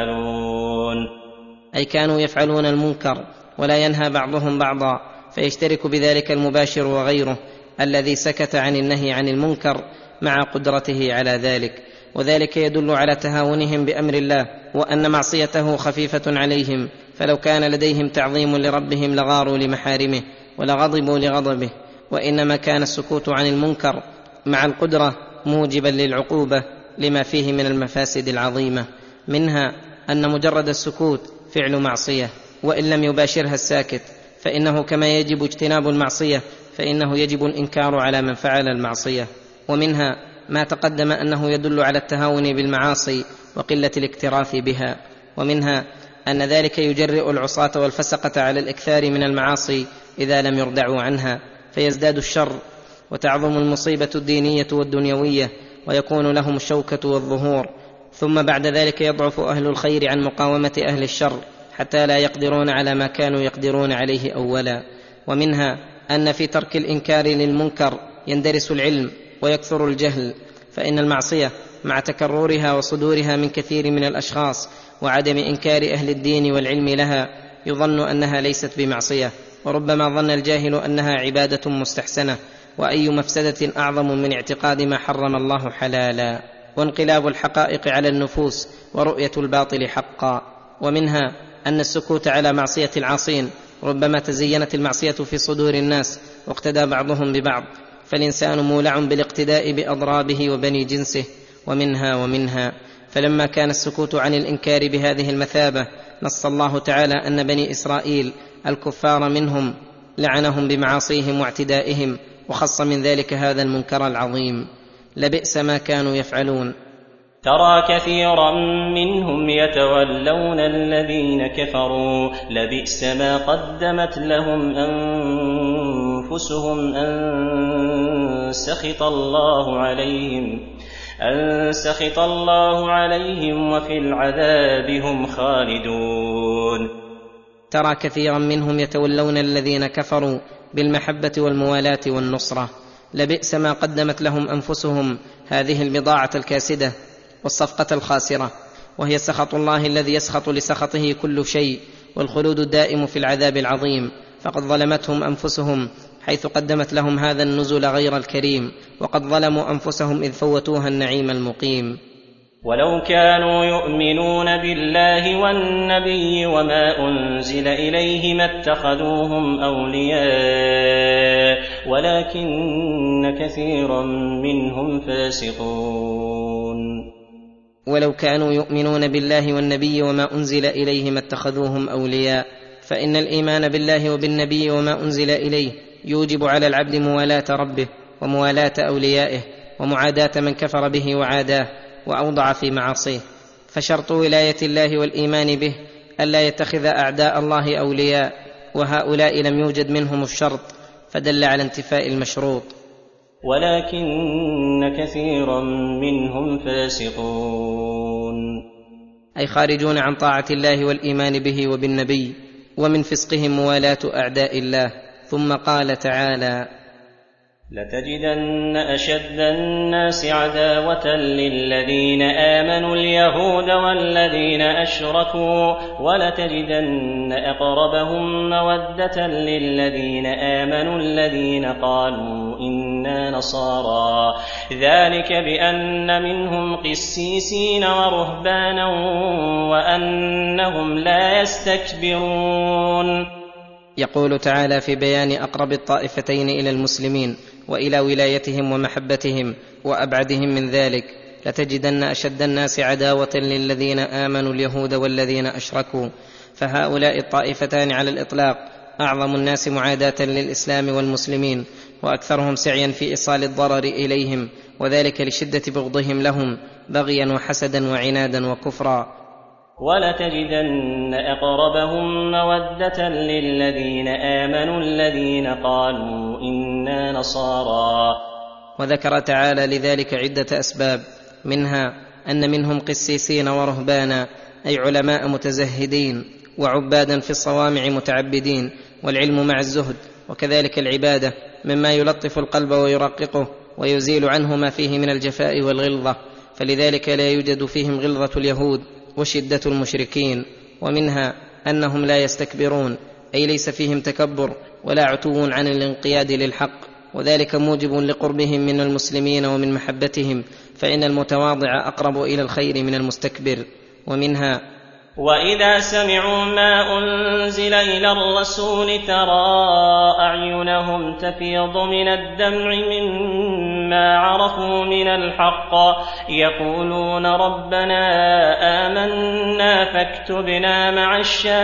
يفعلون. أي كانوا يفعلون المنكر ولا ينهى بعضهم بعضا، فيشترك بذلك المباشر وغيره الذي سكت عن النهي عن المنكر مع قدرته على ذلك، وذلك يدل على تهاونهم بأمر الله وأن معصيته خفيفة عليهم، فلو كان لديهم تعظيم لربهم لغاروا لمحارمه ولغضبوا لغضبه، وإنما كان السكوت عن المنكر مع القدرة موجبا للعقوبة لما فيه من المفاسد العظيمة، منها أن مجرد السكوت فعل معصية وإن لم يباشرها الساكت، فإنه كما يجب اجتناب المعصية فإنه يجب الإنكار على من فعل المعصية. ومنها ما تقدم أنه يدل على التهاون بالمعاصي وقلة الاكتراث بها، ومنها أن ذلك يجرئ العصاة والفسقة على الإكثار من المعاصي إذا لم يردعوا عنها، فيزداد الشر وتعظم المصيبة الدينية والدنيوية ويكون لهم الشوكة والظهور، ثم بعد ذلك يضعف أهل الخير عن مقاومة أهل الشر حتى لا يقدرون على ما كانوا يقدرون عليه أولا. ومنها أن في ترك الإنكار للمنكر يندرس العلم ويكثر الجهل، فإن المعصية مع تكررها وصدورها من كثير من الأشخاص وعدم إنكار أهل الدين والعلم لها يظن أنها ليست بمعصية، وربما ظن الجاهل أنها عبادة مستحسنة، وأي مفسدة أعظم من اعتقاد ما حرم الله حلالا، وانقلاب الحقائق على النفوس ورؤية الباطل حقا. ومنها أن السكوت على معصية العاصين ربما تزينت المعصية في صدور الناس واقتدى بعضهم ببعض، فالإنسان مولع بالاقتداء بأضرابه وبني جنسه. ومنها ومنها فلما كان السكوت عن الإنكار بهذه المثابة نص الله تعالى أن بني إسرائيل الكفار منهم لعنهم بمعاصيهم واعتدائهم، وخص من ذلك هذا المنكر العظيم. لبئس ما كانوا يفعلون. ترى كثيرا منهم يتولون الذين كفروا لبئس ما قدمت لهم أنفسهم أن سخط الله عليهم أن سخط الله عليهم وفي العذاب هم خالدون. ترى كثيرا منهم يتولون الذين كفروا بالمحبة والموالاة والنصرة، لبئس ما قدمت لهم أنفسهم هذه البضاعة الكاسدة والصفقة الخاسرة، وهي سخط الله الذي يسخط لسخطه كل شيء، والخلود الدائم في العذاب العظيم. فقد ظلمتهم أنفسهم حيث قدمت لهم هذا النزل غير الكريم، وقد ظلموا أنفسهم إذ فوتوها النعيم المقيم. ولو كانوا يؤمنون بالله والنبي وما أنزل إليه ما اتخذوهم أولياء ولكن كثيرا منهم فاسقون. ولو كانوا يؤمنون بالله والنبي وما أنزل إليه ما اتخذوهم أولياء، فإن الإيمان بالله وبالنبي وما أنزل إليه يوجب على العبد موالاة ربه وموالاة أوليائه ومعاداة من كفر به وعاداه وأوضع في معاصيه، فشرط ولاية الله والإيمان به ألا يتخذ أعداء الله أولياء، وهؤلاء لم يوجد منهم الشرط، فدل على انتفاء المشروط. ولكن كثيرا منهم فاسقون، أي خارجون عن طاعة الله والإيمان به وبالنبي، ومن فسقهم موالاة أعداء الله. ثم قال تعالى: لتجدن أشد الناس عداوة للذين آمنوا اليهود والذين أشركوا ولتجدن أقربهم مودة للذين آمنوا الذين قالوا إنا نصارى، ذلك بأن منهم قسيسين ورهبانا وأنهم لا يستكبرون. يقول تعالى في بيان أقرب الطائفتين إلى المسلمين وإلى ولايتهم ومحبتهم وأبعدهم من ذلك: لتجدن أشد الناس عداوة للذين آمنوا اليهود والذين أشركوا. فهؤلاء الطائفتان على الإطلاق أعظم الناس معاداة للإسلام والمسلمين، وأكثرهم سعيا في إيصال الضرر إليهم، وذلك لشدة بغضهم لهم بغيا وحسدا وعنادا وكفرا. ولتجدن أقربهم مودة للذين آمنوا الذين قالوا إنا نصارى. وذكر تعالى لذلك عدة أسباب، منها أن منهم قسيسين ورهبانا، أي علماء متزهدين وعبادا في الصوامع متعبدين، والعلم مع الزهد وكذلك العبادة مما يلطف القلب ويرققه ويزيل عنه ما فيه من الجفاء والغلظة، فلذلك لا يوجد فيهم غلظة اليهود وشدة المشركين. ومنها أنهم لا يستكبرون، أي ليس فيهم تكبر ولا عتو عن الانقياد للحق، وذلك موجب لقربهم من المسلمين ومن محبتهم، فإن المتواضع أقرب إلى الخير من المستكبر. ومنها وإذا سمعوا ما أنزل إلى الرسول ترى أعينهم تفيض من الدمع مما عرفوا من الحق يقولون ربنا آمنا فاكتبنا مع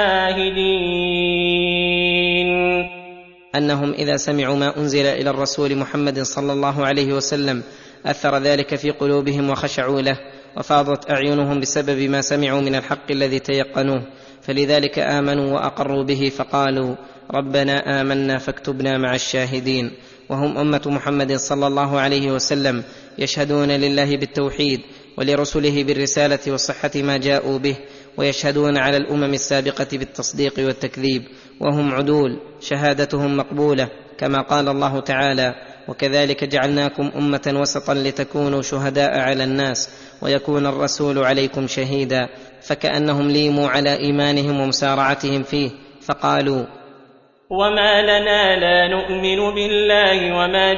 الشاهدين. أنهم إذا سمعوا ما أنزل إلى الرسول محمد صلى الله عليه وسلم أثر ذلك في قلوبهم وخشعوا له، وفاضت أعينهم بسبب ما سمعوا من الحق الذي تيقنوه، فلذلك آمنوا وأقروا به فقالوا ربنا آمنا فاكتبنا مع الشاهدين. وهم أمة محمد صلى الله عليه وسلم يشهدون لله بالتوحيد ولرسله بالرسالة وصحة ما جاءوا به، ويشهدون على الأمم السابقة بالتصديق والتكذيب، وهم عدول شهادتهم مقبولة، كما قال الله تعالى وكذلك جعلناكم أمة وسطا لتكونوا شهداء على الناس ويكون الرسول عليكم شهيدا، فكأنهم ليموا على إيمانهم ومسارعتهم فيه، فقالوا وما لنا لا نؤمن بالله وما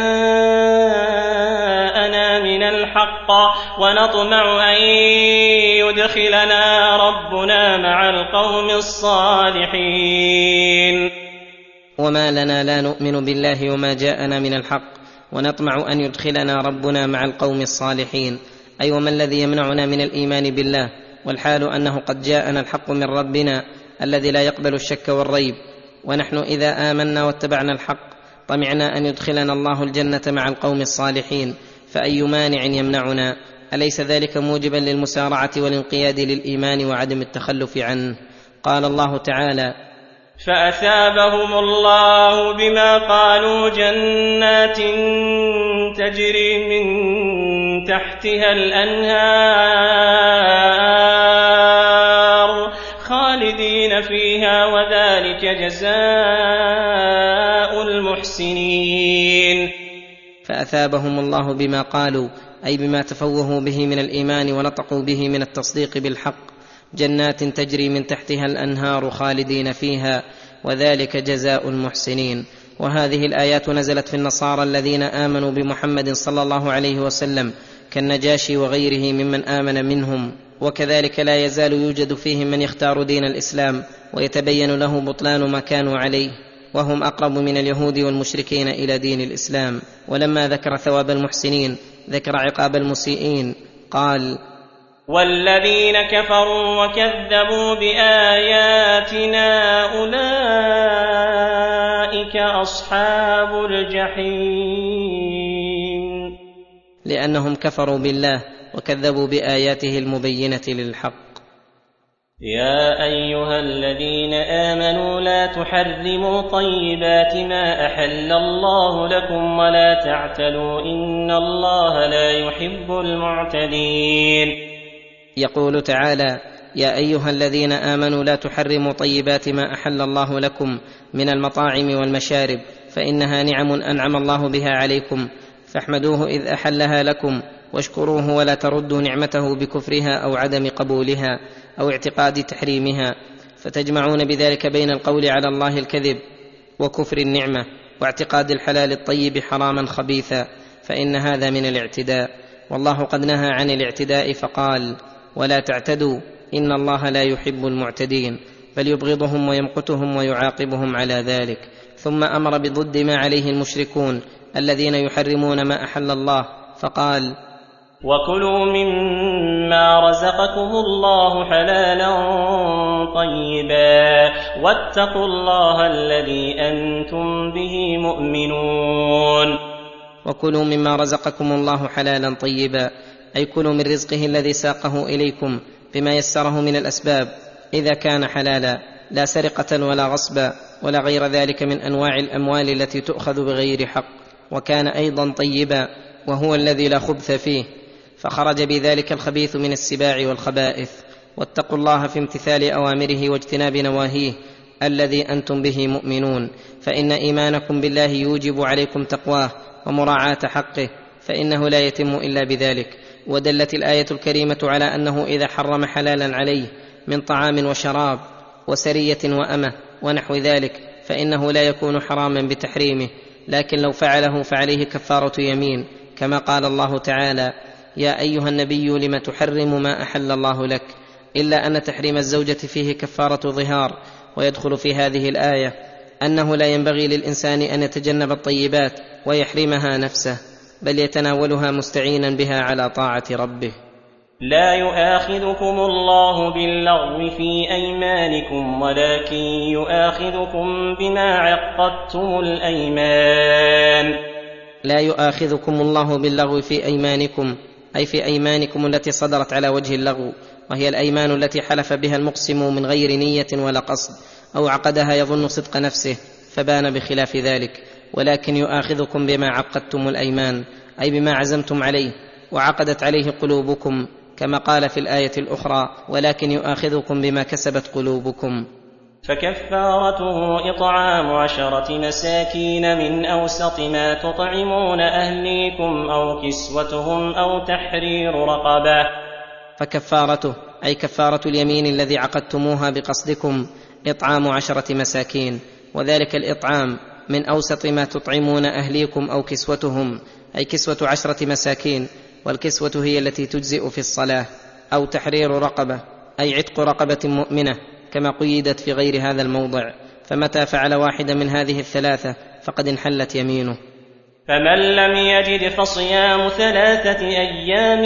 جاءنا من الحق ونطمع أن يدخلنا ربنا مع القوم الصالحين. وما لنا لا نؤمن بالله وما جاءنا من الحق ونطمع أن يدخلنا ربنا مع القوم الصالحين، أي وما الذي يمنعنا من الإيمان بالله والحال أنه قد جاءنا الحق من ربنا الذي لا يقبل الشك والريب، ونحن إذا آمنا واتبعنا الحق طمعنا أن يدخلنا الله الجنة مع القوم الصالحين، فأي مانع يمنعنا؟ أليس ذلك موجبا للمسارعة والانقياد للإيمان وعدم التخلف عنه؟ قال الله تعالى فأثابهم الله بما قالوا جنات تجري من تحتها الأنهار خالدين فيها وذلك جزاء المحسنين. فأثابهم الله بما قالوا، أي بما تفوهوا به من الإيمان ونطقوا به من التصديق بالحق، جنات تجري من تحتها الأنهار خالدين فيها وذلك جزاء المحسنين. وهذه الآيات نزلت في النصارى الذين آمنوا بمحمد صلى الله عليه وسلم كالنجاشي وغيره ممن آمن منهم، وكذلك لا يزال يوجد فيهم من يختار دين الإسلام ويتبين له بطلان ما كانوا عليه، وهم أقرب من اليهود والمشركين إلى دين الإسلام. ولما ذكر ثواب المحسنين ذكر عقاب المسيئين، قال والذين كفروا وكذبوا بآياتنا أولئك أصحاب الجحيم، لأنهم كفروا بالله وكذبوا بآياته المبينة للحق. يا أيها الذين آمنوا لا تحرموا طيبات ما أحل الله لكم ولا تعتدوا إن الله لا يحب المعتدين. يقول تعالى يا أيها الذين آمنوا لا تحرموا طيبات ما أحل الله لكم من المطاعم والمشارب، فإنها نعم أنعم الله بها عليكم، فاحمدوه إذ أحلها لكم واشكروه ولا تردوا نعمته بكفرها أو عدم قبولها أو اعتقاد تحريمها، فتجمعون بذلك بين القول على الله الكذب وكفر النعمة واعتقاد الحلال الطيب حراما خبيثا، فإن هذا من الاعتداء، والله قد نهى عن الاعتداء فقال ولا تعتدوا إن الله لا يحب المعتدين، بل يبغضهم ويمقتهم ويعاقبهم على ذلك. ثم أمر بضد ما عليه المشركون الذين يحرمون ما أحل الله، فقال وكلوا مما رزقكم الله حلالا طيبا واتقوا الله الذي أنتم به مؤمنون. وكلوا مما رزقكم الله حلالا طيبا، أي كلوا من رزقه الذي ساقه إليكم بما يسره من الأسباب إذا كان حلالا، لا سرقة ولا غصبا ولا غير ذلك من أنواع الأموال التي تؤخذ بغير حق، وكان أيضا طيبا وهو الذي لا خبث فيه، فخرج بذلك الخبيث من السباع والخبائث. واتقوا الله في امتثال أوامره واجتناب نواهيه، الذي انتم به مؤمنون، فان ايمانكم بالله يوجب عليكم تقواه ومراعاه حقه، فانه لا يتم الا بذلك. ودلت الايه الكريمه على انه اذا حرم حلالا عليه من طعام وشراب وسريه وامه ونحو ذلك فانه لا يكون حراما بتحريمه، لكن لو فعله فعليه كفاره يمين، كما قال الله تعالى: يا ايها النبي لم تحرم ما احل الله لك، الا ان تحريم الزوجه فيه كفاره ظهار. ويدخل في هذه الايه انه لا ينبغي للانسان ان يتجنب الطيبات ويحرمها نفسه، بل يتناولها مستعينا بها على طاعه ربه. لا يؤاخذكم الله باللغو في أيمانكم، ولكن يؤاخذكم بما عقدتم الأيمان. لا يؤاخذكم الله باللغو في أيمانكم، أي في أيمانكم التي صدرت على وجه اللغو، وهي الأيمان التي حلف بها المقسم من غير نية ولا قصد، أو عقدها يظن صدق نفسه فبان بخلاف ذلك، ولكن يؤاخذكم بما عقدتم الأيمان، أي بما عزمتم عليه وعقدت عليه قلوبكم، كما قال في الآية الأخرى: ولكن يؤاخذكم بما كسبت قلوبكم. فكفارته إطعام عشرة مساكين من أوسط ما تطعمون أهليكم أو كسوتهم أو تحرير رقبة. فكفارته أي كفارة اليمين الذي عقدتموها بقصدكم إطعام عشرة مساكين، وذلك الإطعام من أوسط ما تطعمون أهليكم أو كسوتهم، أي كسوة عشرة مساكين، والكسوة هي التي تجزئ في الصلاة. أو تحرير رقبة أي عتق رقبة مؤمنة، كما قيدت في غير هذا الموضع، فمتى فعل واحدة من هذه الثلاثة فقد انحلت يمينه. فمن لم يجد فصيام ثلاثة أيام،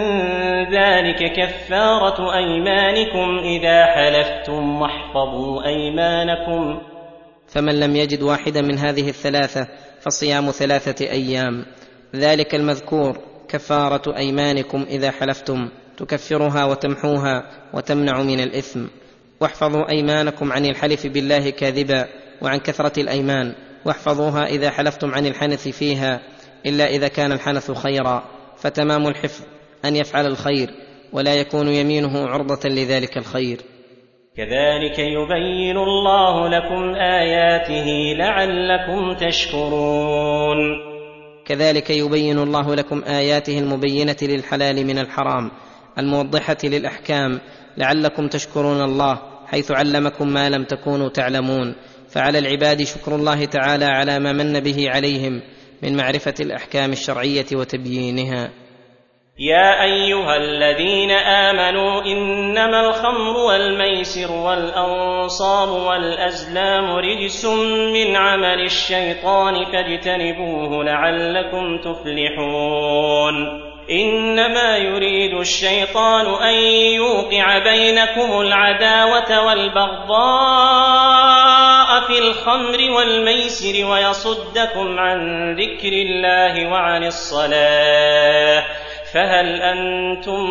ذلك كفارة أيمانكم إذا حلفتم، واحفظوا أيمانكم. فمن لم يجد واحدة من هذه الثلاثة فصيام ثلاثة أيام، ذلك المذكور كفارة أيمانكم إذا حلفتم، تكفرها وتمحوها وتمنع من الإثم. واحفظوا أيمانكم عن الحلف بالله كاذبا وعن كثرة الأيمان، واحفظوها إذا حلفتم عن الحنث فيها، إلا إذا كان الحنث خيرا، فتمام الحفظ أن يفعل الخير ولا يكون يمينه عرضة لذلك الخير. كذلك يبين الله لكم آياته لعلكم تشكرون. كذلك يبين الله لكم آياته المبينة للحلال من الحرام، الموضحة للأحكام، لعلكم تشكرون الله، حيث علمكم ما لم تكونوا تعلمون. فعلى العباد شكر الله تعالى على ما من به عليهم من معرفة الأحكام الشرعية وتبيينها. يا أيها الذين آمنوا إنما الخمر والميسر والأنصاب والأزلام رجس من عمل الشيطان فاجتنبوه لعلكم تفلحون. إنما يريد الشيطان أن يوقع بينكم العداوة والبغضاء في الخمر والميسر ويصدكم عن ذكر الله وعن الصلاة، فهل أنتم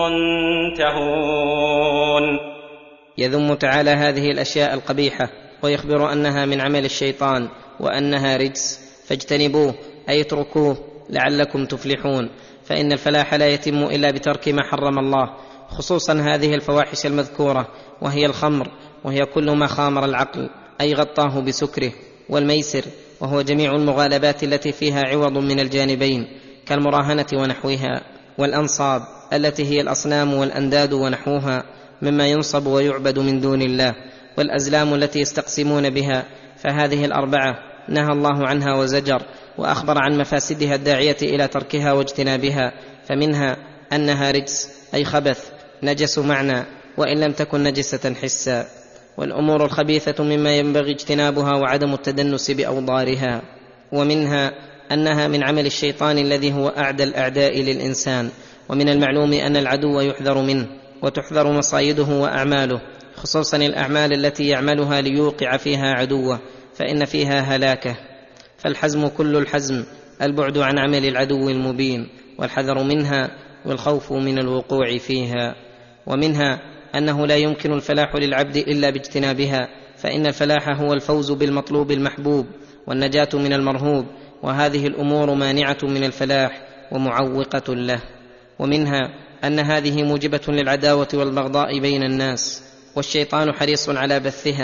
منتهون؟ يذم تعالى هذه الأشياء القبيحة ويخبر أنها من عمل الشيطان وأنها رجس، فاجتنبوه أي اتركوه لعلكم تفلحون. فإن الفلاح لا يتم إلا بترك ما حرم الله، خصوصا هذه الفواحش المذكورة، وهي الخمر، وهي كل ما خامر العقل أي غطاه بسكره، والميسر، وهو جميع المغالبات التي فيها عوض من الجانبين كالمراهنة ونحوها، والأنصاب التي هي الأصنام والأنداد ونحوها مما ينصب ويعبد من دون الله، والأزلام التي يستقسمون بها، فهذه الأربعة نهى الله عنها وزجر، وأخبر عن مفاسدها الداعية إلى تركها واجتنابها. فمنها أنها رجس أي خبث، نجس معنى وإن لم تكن نجسة حسا، والأمور الخبيثة مما ينبغي اجتنابها وعدم التدنس بأوضارها. ومنها أنها من عمل الشيطان الذي هو أعدى الأعداء للإنسان، ومن المعلوم أن العدو يحذر منه وتحذر مصايده وأعماله، خصوصا الأعمال التي يعملها ليوقع فيها عدوه، فإن فيها هلاكه. فالحزم كل الحزم البعد عن عمل العدو المبين، والحذر منها والخوف من الوقوع فيها. ومنها أنه لا يمكن الفلاح للعبد إلا باجتنابها، فإن الفلاح هو الفوز بالمطلوب المحبوب والنجاة من المرهوب، وهذه الأمور مانعة من الفلاح ومعوقة له. ومنها أن هذه موجبة للعداوة والبغضاء بين الناس، والشيطان حريص على بثها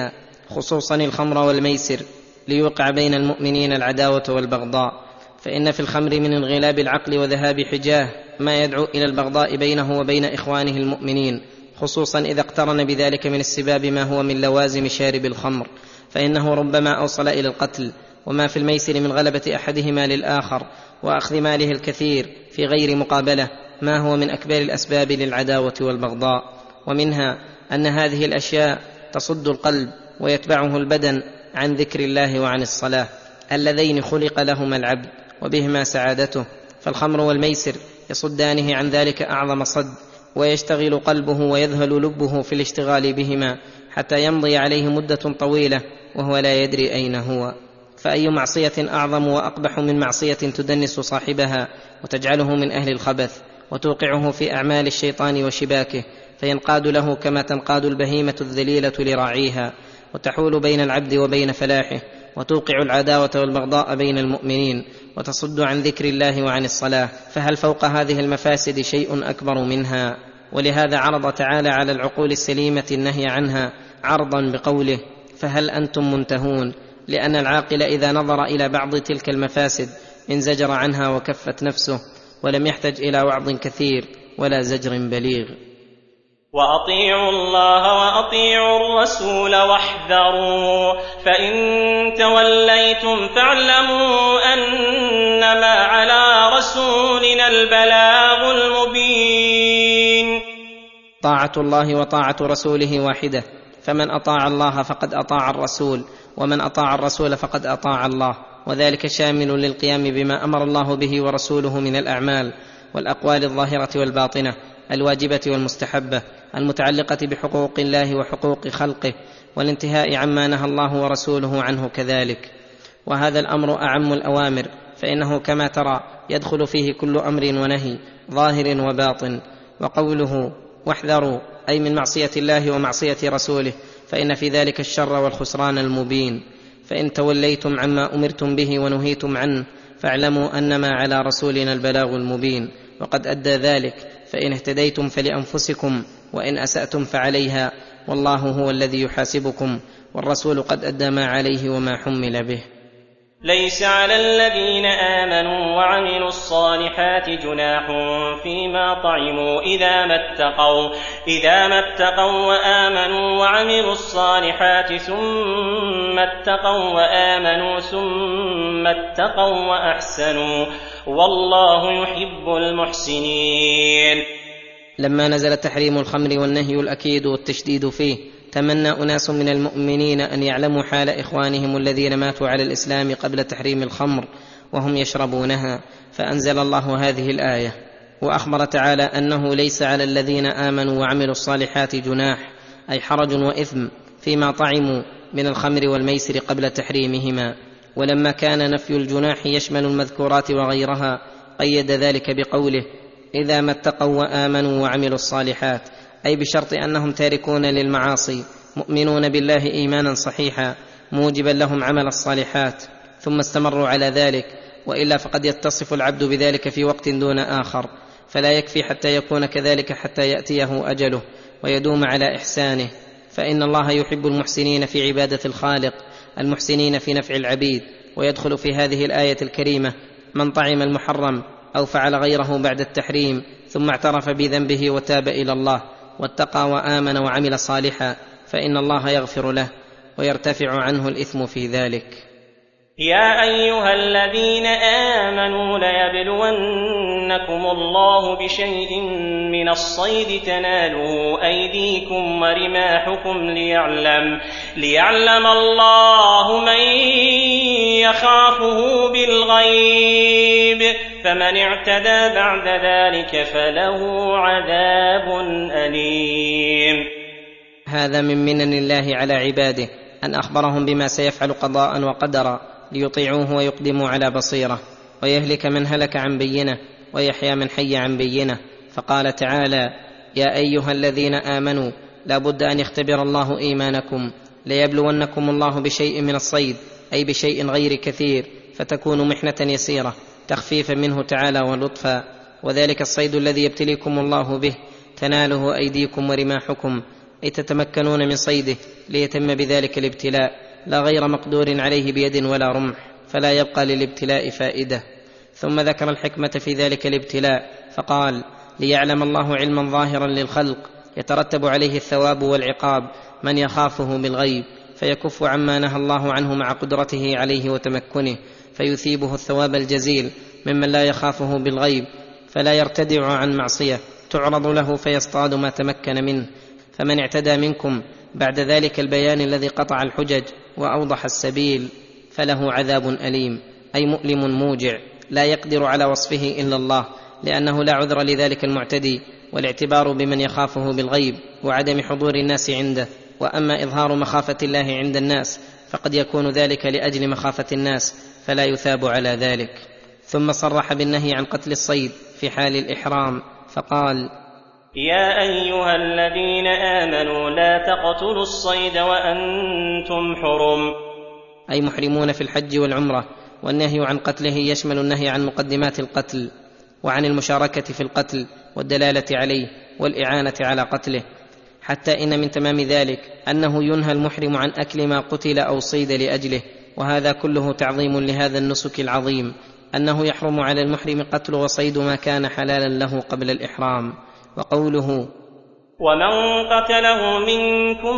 خصوصا الخمر والميسر ليوقع بين المؤمنين العداوة والبغضاء، فإن في الخمر من انغلاب العقل وذهاب حجاه ما يدعو إلى البغضاء بينه وبين إخوانه المؤمنين، خصوصا إذا اقترن بذلك من السباب ما هو من لوازم شارب الخمر، فإنه ربما أوصل إلى القتل، وما في الميسر من غلبة أحدهما للآخر وأخذ ماله الكثير في غير مقابلة ما هو من أكبر الأسباب للعداوة والبغضاء. ومنها أن هذه الأشياء تصد القلب ويتبعه البدن عن ذكر الله وعن الصلاة اللذين خلق لهما العبد وبهما سعادته، فالخمر والميسر يصدانه عن ذلك أعظم صد، ويشتغل قلبه ويذهل لبه في الاشتغال بهما حتى يمضي عليه مدة طويلة وهو لا يدري أين هو. فأي معصية أعظم وأقبح من معصية تدنس صاحبها وتجعله من أهل الخبث وتوقعه في أعمال الشيطان وشباكه، فينقاد له كما تنقاد البهيمة الذليلة لراعيها، وتحول بين العبد وبين فلاحه، وتوقع العداوة والبغضاء بين المؤمنين، وتصد عن ذكر الله وعن الصلاة. فهل فوق هذه المفاسد شيء أكبر منها؟ ولهذا عرض تعالى على العقول السليمة النهي عنها عرضا بقوله: فهل أنتم منتهون؟ لأن العاقل إذا نظر إلى بعض تلك المفاسد انزجر عنها وكفت نفسه، ولم يحتج إلى وعظ كثير ولا زجر بليغ. وأطيعوا الله وأطيعوا الرسول واحذروا، فإن توليتم فاعلموا أنما على رسولنا البلاغ المبين. طاعة الله وطاعة رسوله واحدة، فمن أطاع الله فقد أطاع الرسول، ومن أطاع الرسول فقد أطاع الله، وذلك شامل للقيام بما أمر الله به ورسوله من الأعمال والأقوال الظاهرة والباطنة الواجبة والمستحبة المتعلقة بحقوق الله وحقوق خلقه، والانتهاء عما نهى الله ورسوله عنه كذلك. وهذا الأمر أعم الأوامر، فإنه كما ترى يدخل فيه كل أمر ونهي ظاهر وباطن. وقوله واحذروا أي من معصية الله ومعصية رسوله، فإن في ذلك الشر والخسران المبين. فإن توليتم عما أمرتم به ونهيتم عنه فاعلموا أنما على رسولنا البلاغ المبين، وقد أدى ذلك، فإن اهتديتم فلأنفسكم وإن أسأتم فعليها، والله هو الذي يحاسبكم، والرسول قد أدى ما عليه وما حمل به. ليس على الذين آمنوا وعملوا الصالحات جناح فيما طعموا إذا ما اتقوا إذا ما اتقوا وآمنوا وعملوا الصالحات ثم اتقوا وآمنوا ثم اتقوا وأحسنوا، والله يحب المحسنين. لما نزل تحريم الخمر والنهي الأكيد والتشديد فيه، تمنى أناس من المؤمنين أن يعلموا حال إخوانهم الذين ماتوا على الإسلام قبل تحريم الخمر وهم يشربونها، فأنزل الله هذه الآية، وأخبر تعالى أنه ليس على الذين آمنوا وعملوا الصالحات جناح، أي حرج وإثم فيما طعموا من الخمر والميسر قبل تحريمهما. ولما كان نفي الجناح يشمل المذكورات وغيرها قيد ذلك بقوله إذا ما اتقوا وآمنوا وعملوا الصالحات، أي بشرط أنهم تاركون للمعاصي مؤمنون بالله إيمانا صحيحا موجبا لهم عمل الصالحات ثم استمروا على ذلك، وإلا فقد يتصف العبد بذلك في وقت دون آخر، فلا يكفي حتى يكون كذلك حتى يأتيه أجله ويدوم على إحسانه. فإن الله يحب المحسنين في عبادة الخالق، المحسنين في نفع العبيد. ويدخل في هذه الآية الكريمة من طعم المحرم أو فعل غيره بعد التحريم ثم اعترف بذنبه وتاب إلى الله واتقى وآمن وعمل صالحا، فإن الله يغفر له ويرتفع عنه الإثم في ذلك. يا أيها الذين آمنوا ليبلونكم الله بشيء من الصيد تناله أيديكم ورماحكم ليعلم, ليعلم الله من يخافه بالغيب، فمن اعتدى بعد ذلك فله عذاب أليم. هذا من منن الله على عباده أن أخبرهم بما سيفعل قضاء وقدرا ليطيعوه ويقدموا على بصيرة، ويهلك من هلك عن بينه ويحيى من حي عن بينه. فقال تعالى يا أيها الذين آمنوا لا بد أن يختبر الله إيمانكم، ليبلونكم الله بشيء من الصيد، أي بشيء غير كثير، فتكون محنة يسيرة تخفيفا منه تعالى ولطفا، وذلك الصيد الذي يبتليكم الله به تناله أيديكم ورماحكم، أي تتمكنون من صيده ليتم بذلك الابتلاء، لا غير مقدور عليه بيد ولا رمح، فلا يبقى للابتلاء فائدة. ثم ذكر الحكمة في ذلك الابتلاء فقال: ليعلم الله علما ظاهرا للخلق يترتب عليه الثواب والعقاب من يخافه بالغيب، فيكف عما نهى الله عنه مع قدرته عليه وتمكنه، فيثيبه الثواب الجزيل ممن لا يخافه بالغيب، فلا يرتدع عن معصية تعرض له فيصطاد ما تمكن منه. فمن اعتدى منكم بعد ذلك البيان الذي قطع الحجج وأوضح السبيل فله عذاب أليم، أي مؤلم موجع لا يقدر على وصفه إلا الله، لأنه لا عذر لذلك المعتدي، والاعتبار بمن يخافه بالغيب وعدم حضور الناس عنده. وأما إظهار مخافة الله عند الناس فقد يكون ذلك لأجل مخافة الناس، فلا يثاب على ذلك. ثم صرح بالنهي عن قتل الصيد في حال الإحرام فقال: يا أيها الذين آمنوا لا تقتلوا الصيد وأنتم حرم، أي محرمون في الحج والعمرة. والنهي عن قتله يشمل النهي عن مقدمات القتل وعن المشاركة في القتل والدلالة عليه والإعانة على قتله، حتى إن من تمام ذلك أنه ينهى المحرم عن أكل ما قتل أو صيد لأجله، وهذا كله تعظيم لهذا النسك العظيم، أنه يحرم على المحرم قتل وصيد ما كان حلالا له قبل الإحرام. وقوله: ومن قتله منكم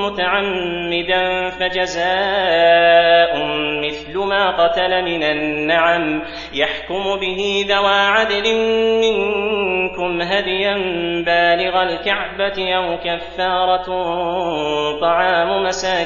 متعمدا فجزاء مثل ما قتل من النعم يحكم به ذوى عدل منكم هديا بالغ الكعبة أو كفارة طعام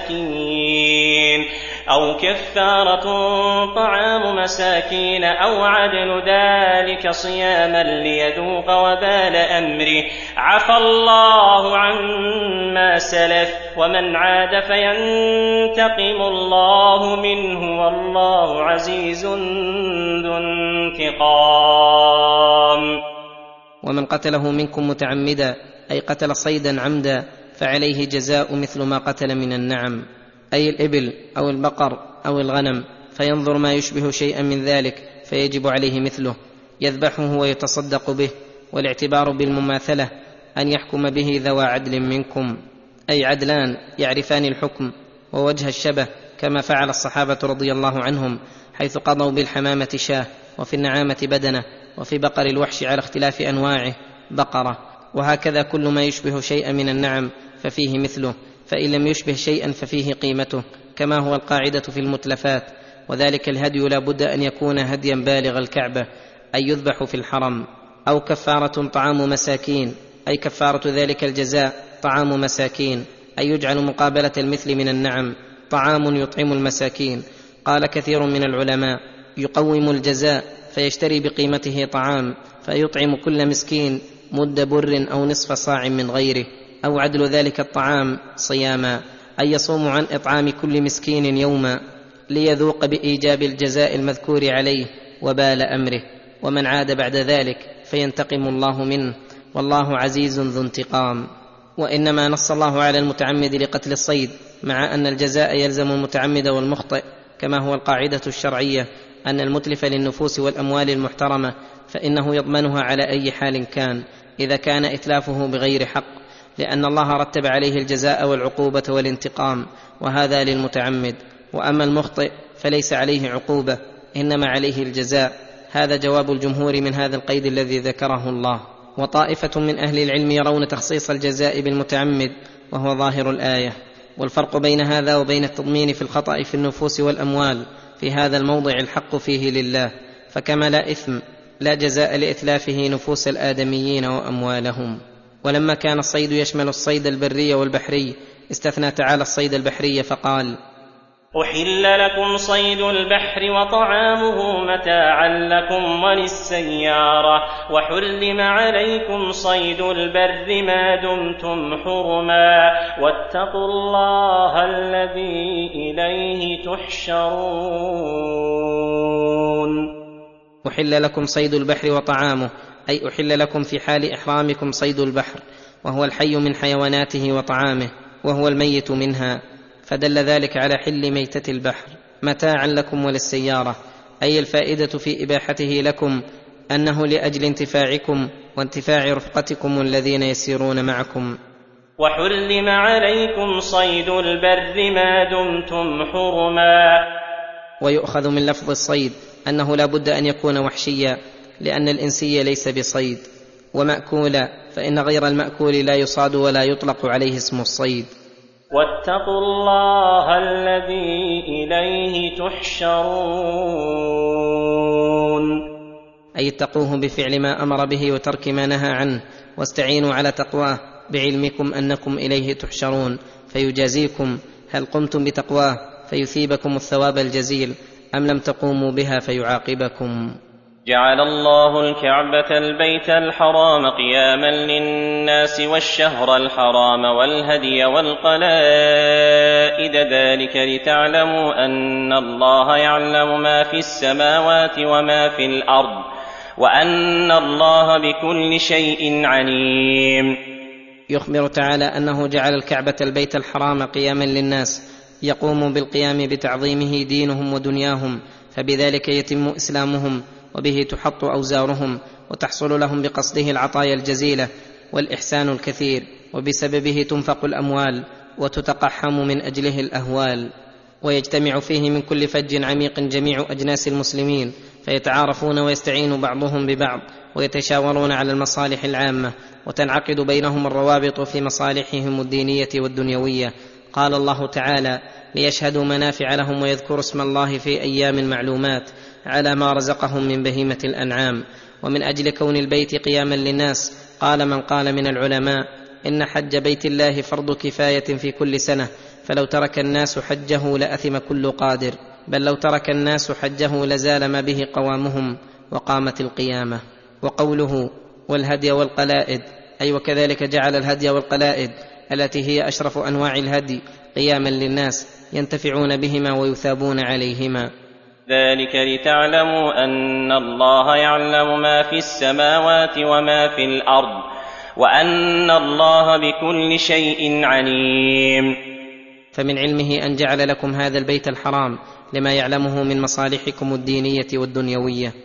مساكين أو كفارة طعام مساكين أو عدل ذلك صياما ليذوق وبال أمره، عفى الله عما سلف ومن عاد فينتقم الله منه والله عزيز ذو انتقام. ومن قتله منكم متعمدا أي قتل صيدا عمدا فعليه جزاء مثل ما قتل من النعم، أي الإبل أو البقر أو الغنم، فينظر ما يشبه شيئا من ذلك فيجب عليه مثله، يذبحه ويتصدق به. والاعتبار بالمماثلة أن يحكم به ذوى عدل منكم، أي عدلان يعرفان الحكم ووجه الشبه، كما فعل الصحابة رضي الله عنهم، حيث قضوا بالحمامة شاه، وفي النعامة بدنة، وفي بقر الوحش على اختلاف أنواعه بقرة. وهكذا كل ما يشبه شيئا من النعم ففيه مثله، فإن لم يشبه شيئا ففيه قيمته، كما هو القاعدة في المتلفات. وذلك الهدي لا بد أن يكون هديا بالغ الكعبة، أي يذبح في الحرم. أو كفارة طعام مساكين، أي كفارة ذلك الجزاء طعام مساكين، أي يجعل مقابلة المثل من النعم طعام يطعم المساكين. قال كثير من العلماء: يقوم الجزاء فيشتري بقيمته طعام فيطعم كل مسكين مد بر أو نصف صاع من غيره، أو عدل ذلك الطعام صياما، أي يصوم عن إطعام كل مسكين يوما ليذوق بإيجاب الجزاء المذكور عليه وبال أمره. ومن عاد بعد ذلك فينتقم الله منه والله عزيز ذو انتقام. وإنما نص الله على المتعمد لقتل الصيد، مع أن الجزاء يلزم المتعمد والمخطئ، كما هو القاعدة الشرعية أن المتلف للنفوس والأموال المحترمة فإنه يضمنها على أي حال كان إذا كان إتلافه بغير حق، لأن الله رتب عليه الجزاء والعقوبة والانتقام، وهذا للمتعمد. وأما المخطئ فليس عليه عقوبة، إنما عليه الجزاء. هذا جواب الجمهور من هذا القيد الذي ذكره الله. وطائفة من أهل العلم يرون تخصيص الجزاء بالمتعمد، وهو ظاهر الآية. والفرق بين هذا وبين التضمين في الخطأ في النفوس والأموال في هذا الموضع الحق فيه لله، فكما لا إثم لا جزاء لإتلافه نفوس الآدميين وأموالهم. ولما كان الصيد يشمل الصيد البري والبحري استثنى تعالى الصيد البحري فقال: أحل لكم صيد البحر وطعامه متاعا لكم وللسيارة، وحرم عليكم صيد البر ما دمتم حرما، واتقوا الله الذي إليه تحشرون. أحل لكم صيد البحر وطعامه، أي أحل لكم في حال إحرامكم صيد البحر، وهو الحي من حيواناته وطعامه، وهو الميت منها، فدل ذلك على حل ميتة البحر متاعا لكم وللسيارة، أي الفائدة في إباحته لكم أنه لأجل انتفاعكم وانتفاع رفقتكم الذين يسيرون معكم. وحرم عليكم صيد البر ما دمتم حرما. ويؤخذ من لفظ الصيد أنه لا بد أن يكون وحشيا، لأن الإنسي ليس بصيد، ومأكولا، فإن غير المأكول لا يصاد ولا يطلق عليه اسم الصيد. واتقوا الله الذي إليه تحشرون، أي اتقوه بفعل ما أمر به وترك ما نهى عنه، واستعينوا على تقواه بعلمكم أنكم إليه تحشرون، فيجازيكم هل قمتم بتقواه فيثيبكم الثواب الجزيل، أم لم تقوموا بها فيعاقبكم. جعل الله الكعبة البيت الحرام قياما للناس والشهر الحرام والهدي والقلائد، ذلك لتعلموا أن الله يعلم ما في السماوات وما في الأرض، وأن الله بكل شيء عليم. يخبر تعالى أنه جعل الكعبة البيت الحرام قياما للناس يقوم بالقيام بتعظيمه دينهم ودنياهم، فبذلك يتم إسلامهم، وبه تحط أوزارهم، وتحصل لهم بقصده العطايا الجزيلة والإحسان الكثير، وبسببه تنفق الأموال وتتقحم من أجله الأهوال، ويجتمع فيه من كل فج عميق جميع أجناس المسلمين، فيتعارفون ويستعين بعضهم ببعض، ويتشاورون على المصالح العامة، وتنعقد بينهم الروابط في مصالحهم الدينية والدنيوية. قال الله تعالى: ليشهدوا منافع لهم ويذكروا اسم الله في أيام معلومات على ما رزقهم من بهيمة الأنعام. ومن أجل كون البيت قياما للناس قال من قال من العلماء إن حج بيت الله فرض كفاية في كل سنة، فلو ترك الناس حجه لأثم كل قادر، بل لو ترك الناس حجه لزال ما به قوامهم وقامت القيامة. وقوله والهدي والقلائد، أي وكذلك جعل الهدي والقلائد التي هي أشرف أنواع الهدي قياما للناس ينتفعون بهما ويثابون عليهما. ذلك لتعلموا أن الله يعلم ما في السماوات وما في الأرض، وأن الله بكل شيء عليم. فمن علمه أن جعل لكم هذا البيت الحرام لما يعلمه من مصالحكم الدينية والدنيوية.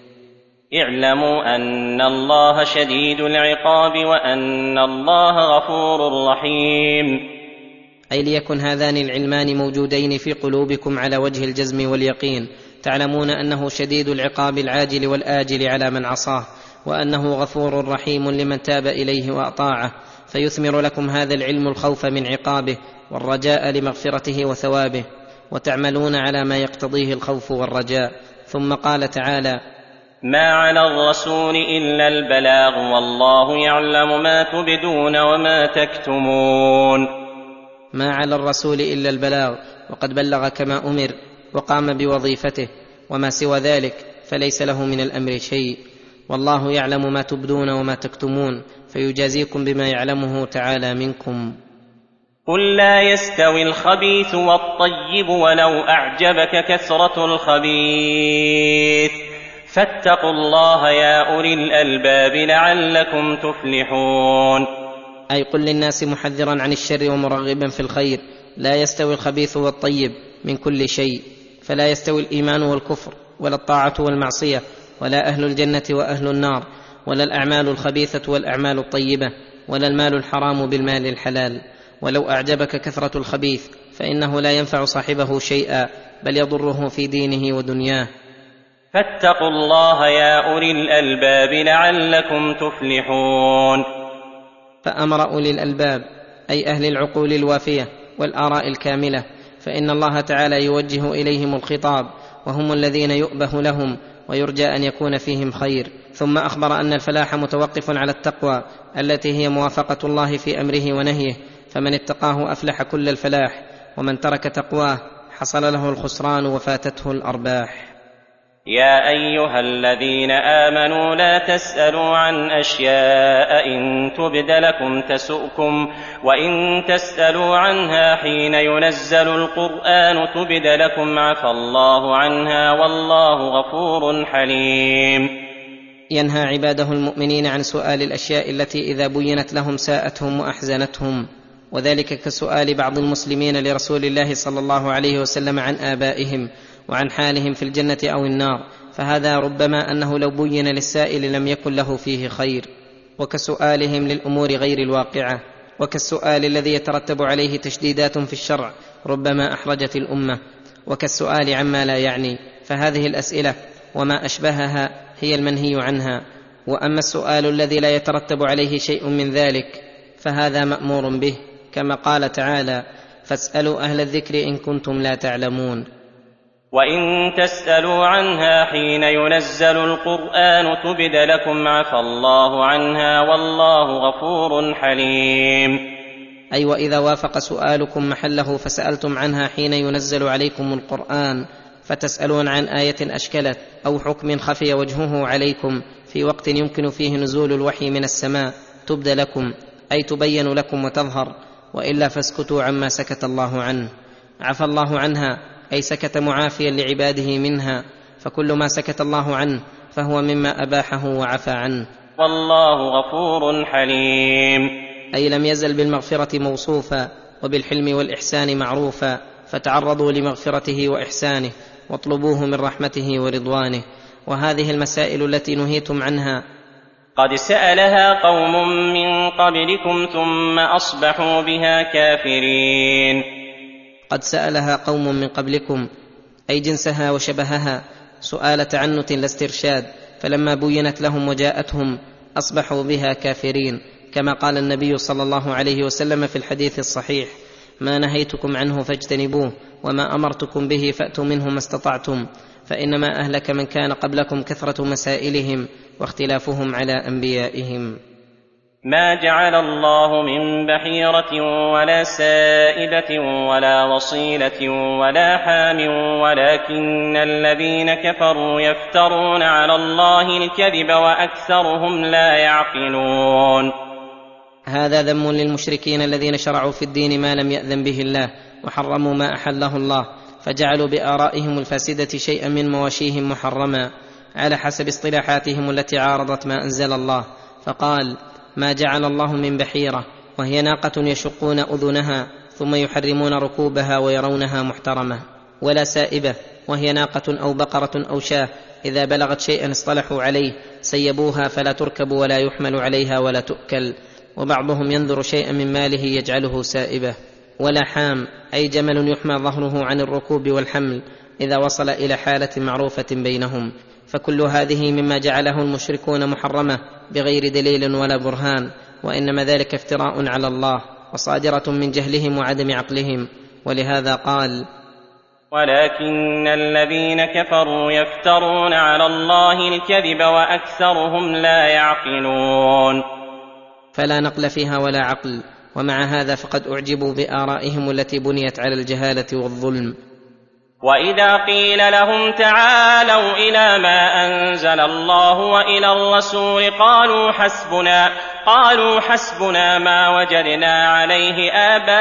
اعلموا أن الله شديد العقاب وأن الله غفور رحيم، أي ليكن هذان العلمان موجودين في قلوبكم على وجه الجزم واليقين، تعلمون أنه شديد العقاب العاجل والآجل على من عصاه، وأنه غفور رحيم لمن تاب إليه وأطاعه، فيثمر لكم هذا العلم الخوف من عقابه والرجاء لمغفرته وثوابه، وتعملون على ما يقتضيه الخوف والرجاء. ثم قال تعالى: ما على الرسول إلا البلاغ والله يعلم ما تبدون وما تكتمون. ما على الرسول إلا البلاغ، وقد بلغ كما أمر وقام بوظيفته، وما سوى ذلك فليس له من الأمر شيء، والله يعلم ما تبدون وما تكتمون، فيجازيكم بما يعلمه تعالى منكم. قل لا يستوي الخبيث والطيب ولو أعجبك كثرة الخبيث، فاتقوا الله يا أولي الألباب لعلكم تفلحون. أي قل للناس محذرا عن الشر ومرغبا في الخير: لا يستوي الخبيث والطيب من كل شيء، فلا يستوي الإيمان والكفر، ولا الطاعة والمعصية، ولا أهل الجنة وأهل النار، ولا الأعمال الخبيثة والأعمال الطيبة، ولا المال الحرام بالمال الحلال. ولو أعجبك كثرة الخبيث فإنه لا ينفع صاحبه شيئا، بل يضره في دينه ودنياه. فاتقوا الله يا أولي الألباب لعلكم تفلحون. فأمر أولي الألباب أي أهل العقول الوافية والآراء الكاملة، فإن الله تعالى يوجه إليهم الخطاب، وهم الذين يؤبه لهم ويرجى أن يكون فيهم خير. ثم أخبر أن الفلاح متوقف على التقوى التي هي موافقة الله في أمره ونهيه، فمن اتقاه أفلح كل الفلاح، ومن ترك تقواه حصل له الخسران وفاتته الأرباح. يا أيها الذين آمنوا لا تسألوا عن أشياء إن تبد لكم تسؤكم، وإن تسألوا عنها حين ينزل القرآن تبد لكم عفى الله عنها والله غفور حليم. ينهى عباده المؤمنين عن سؤال الأشياء التي إذا بينت لهم ساءتهم وأحزنتهم، وذلك كسؤال بعض المسلمين لرسول الله صلى الله عليه وسلم عن آبائهم وعن حالهم في الجنة أو النار، فهذا ربما أنه لو بين للسائل لم يكن له فيه خير، وكسؤالهم للأمور غير الواقعة، وكالسؤال الذي يترتب عليه تشديدات في الشرع ربما أحرجت الأمة، وكالسؤال عما لا يعني، فهذه الأسئلة وما أشبهها هي المنهي عنها. وأما السؤال الذي لا يترتب عليه شيء من ذلك فهذا مأمور به، كما قال تعالى: فاسألوا أهل الذكر إن كنتم لا تعلمون. وإن تسألوا عنها حين ينزل القرآن تبد لكم عفى الله عنها والله غفور حليم. أي وإذا وافق سؤالكم محله فسألتم عنها حين ينزل عليكم القرآن، فتسألون عن آية أشكلت أو حكم خفي وجهه عليكم في وقت يمكن فيه نزول الوحي من السماء، تبد لكم أي تبين لكم وتظهر، وإلا فاسكتوا عما سكت الله عنه. عفى الله عنها أي سكت معافيا لعباده منها، فكل ما سكت الله عنه فهو مما أباحه وعفى عنه. والله غفور حليم، أي لم يزل بالمغفرة موصوفا وبالحلم والإحسان معروفا، فتعرضوا لمغفرته وإحسانه واطلبوه من رحمته ورضوانه. وهذه المسائل التي نهيتم عنها قد سألها قوم من قبلكم ثم أصبحوا بها كافرين. قد سألها قوم من قبلكم أي جنسها وشبهها سؤال تعنت لا استرشاد، فلما بينت لهم وجاءتهم أصبحوا بها كافرين، كما قال النبي صلى الله عليه وسلم في الحديث الصحيح: ما نهيتكم عنه فاجتنبوه وما أمرتكم به فأتوا منه ما استطعتم، فإنما أهلك من كان قبلكم كثرة مسائلهم واختلافهم على أنبيائهم. ما جعل الله من بحيرة ولا سائبة ولا وصيلة ولا حام ولكن الذين كفروا يفترون على الله الكذب وأكثرهم لا يعقلون. هذا ذم للمشركين الذين شرعوا في الدين ما لم يأذن به الله وحرموا ما أحله الله، فجعلوا بآرائهم الفاسدة شيئا من مواشيهم محرما على حسب اصطلاحاتهم التي عارضت ما أنزل الله، فقال: ما جعل الله من بحيرة، وهي ناقة يشقون أذنها ثم يحرمون ركوبها ويرونها محترمة، ولا سائبة، وهي ناقة أو بقرة أو شاة إذا بلغت شيئا اصطلحوا عليه سيبوها فلا تركب ولا يحمل عليها ولا تؤكل، وبعضهم ينذر شيئا من ماله يجعله سائبة. ولا حام أي جمل يحمى ظهره عن الركوب والحمل إذا وصل إلى حالة معروفة بينهم، فكل هذه مما جعله المشركون محرمة بغير دليل ولا برهان، وإنما ذلك افتراء على الله وصادرة من جهلهم وعدم عقلهم. ولهذا قال: ولكن الذين كفروا يفترون على الله الكذب وأكثرهم لا يعقلون. فلا نقل فيها ولا عقل، ومع هذا فقد أعجبوا بآرائهم التي بنيت على الجهالة والظلم. وإذا قيل لهم تعالوا إلى ما أنزل الله وإلى الرسول قالوا حسبنا قالوا حسبنا ما وجدنا عليه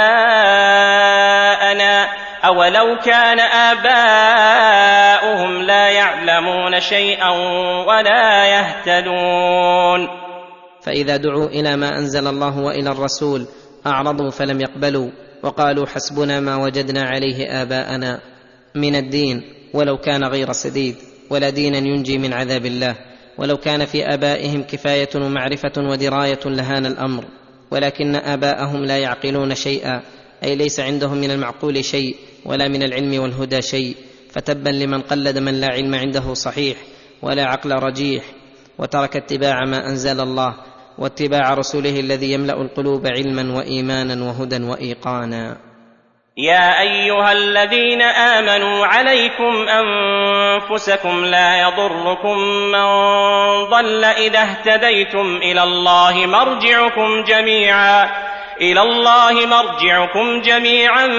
آباءنا أولو كان آباؤهم لا يعلمون شيئا ولا يهتدون. فإذا دعوا إلى ما أنزل الله وإلى الرسول أعرضوا فلم يقبلوا، وقالوا حسبنا ما وجدنا عليه آباءنا من الدين ولو كان غير سديد، ولا دينا ينجي من عذاب الله. ولو كان في آبائهم كفاية ومعرفة ودراية لهان الأمر، ولكن آباءهم لا يعقلون شيئا، أي ليس عندهم من المعقول شيء ولا من العلم والهدى شيء، فتبا لمن قلد من لا علم عنده صحيح ولا عقل رجيح، وترك اتباع ما أنزل الله واتباع رسوله الذي يملأ القلوب علما وإيمانا وهدى وإيقانا. يا أيها الذين آمنوا عليكم أنفسكم لا يضركم من ضل إذا اهتديتم إلى الله مرجعكم جميعا إلى الله مرجعكم جميعا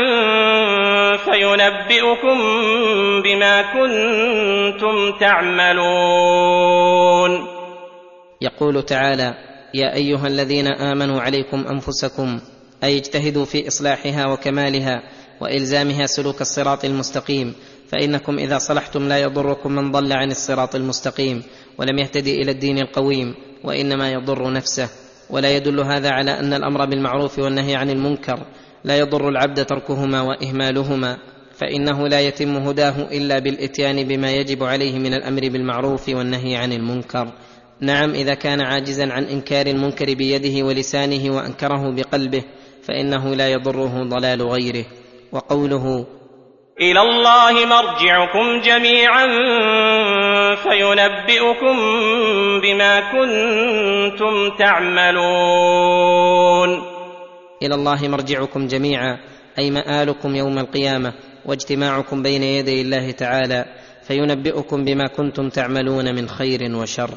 فينبئكم بما كنتم تعملون. يقول تعالى: يا أيها الذين آمنوا عليكم أنفسكم، أي اجتهدوا في إصلاحها وكمالها وإلزامها سلوك الصراط المستقيم، فإنكم إذا صلحتم لا يضركم من ضل عن الصراط المستقيم ولم يهتدي إلى الدين القويم، وإنما يضر نفسه. ولا يدل هذا على أن الأمر بالمعروف والنهي عن المنكر لا يضر العبد تركهما وإهمالهما، فإنه لا يتم هداه إلا بالإتيان بما يجب عليه من الأمر بالمعروف والنهي عن المنكر. نعم إذا كان عاجزا عن إنكار المنكر بيده ولسانه وأنكره بقلبه فإنه لا يضره ضلال غيره. وقوله إلى الله مرجعكم جميعا فينبئكم بما كنتم تعملون. إلى الله مرجعكم جميعا أي مآلكم يوم القيامة واجتماعكم بين يدي الله تعالى فينبئكم بما كنتم تعملون من خير وشر.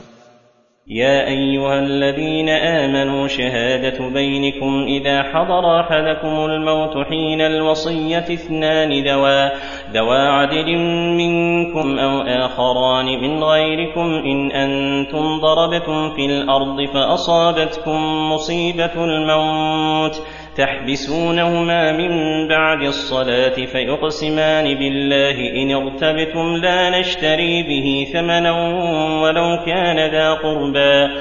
يا أيها الذين آمنوا شهادة بينكم إذا حضر أحدكم الموت حين الوصية اثنان ذوى ذوى عدل منكم أو آخران من غيركم إن أنتم ضربتم في الأرض فأصابتكم مصيبة الموت تحبسونهما من بعد الصلاة فيقسمان بالله إن ارتبتم لا نشتري به ثمنا ولو كان ذا قربى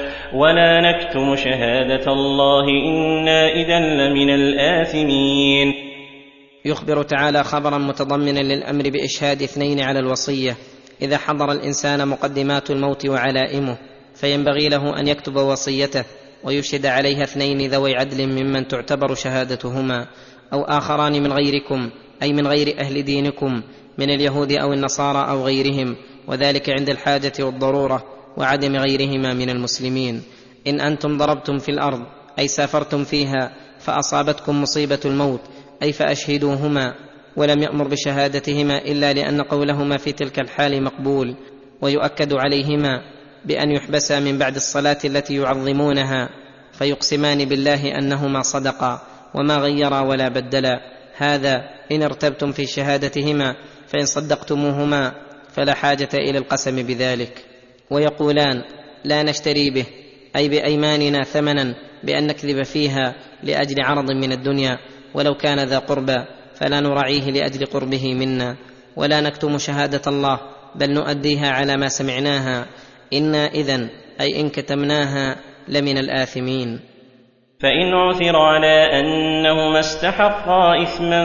ولا نكتم شهادة الله إنا إذا لمن الآثمين. يخبر تعالى خبرا متضمنا للأمر بإشهاد اثنين على الوصية إذا حضر الإنسان مقدمات الموت وعلائمه، فينبغي له أن يكتب وصيته ويشهد عليها اثنين ذوي عدل ممن تعتبر شهادتهما أو آخران من غيركم أي من غير أهل دينكم من اليهود أو النصارى أو غيرهم، وذلك عند الحاجة والضرورة وعدم غيرهما من المسلمين. إن أنتم ضربتم في الأرض أي سافرتم فيها فأصابتكم مصيبة الموت أي فأشهدوهما، ولم يأمر بشهادتهما إلا لأن قولهما في تلك الحال مقبول، ويؤكد عليهما بأن يحبسا من بعد الصلاة التي يعظمونها فيقسمان بالله أنهما صدقا وما غيرا ولا بدلا. هذا إن ارتبتم في شهادتهما، فإن صدقتموهما فلا حاجة إلى القسم بذلك. ويقولان لا نشتري به أي بأيماننا ثمنا بأن نكذب فيها لأجل عرض من الدنيا ولو كان ذا قربى فلا نراعيه لأجل قربه منا، ولا نكتم شهادة الله بل نؤديها على ما سمعناها إنا إذن أي إن كتمناها لمن الآثمين. فإن عثر على أنهما استحقا إثما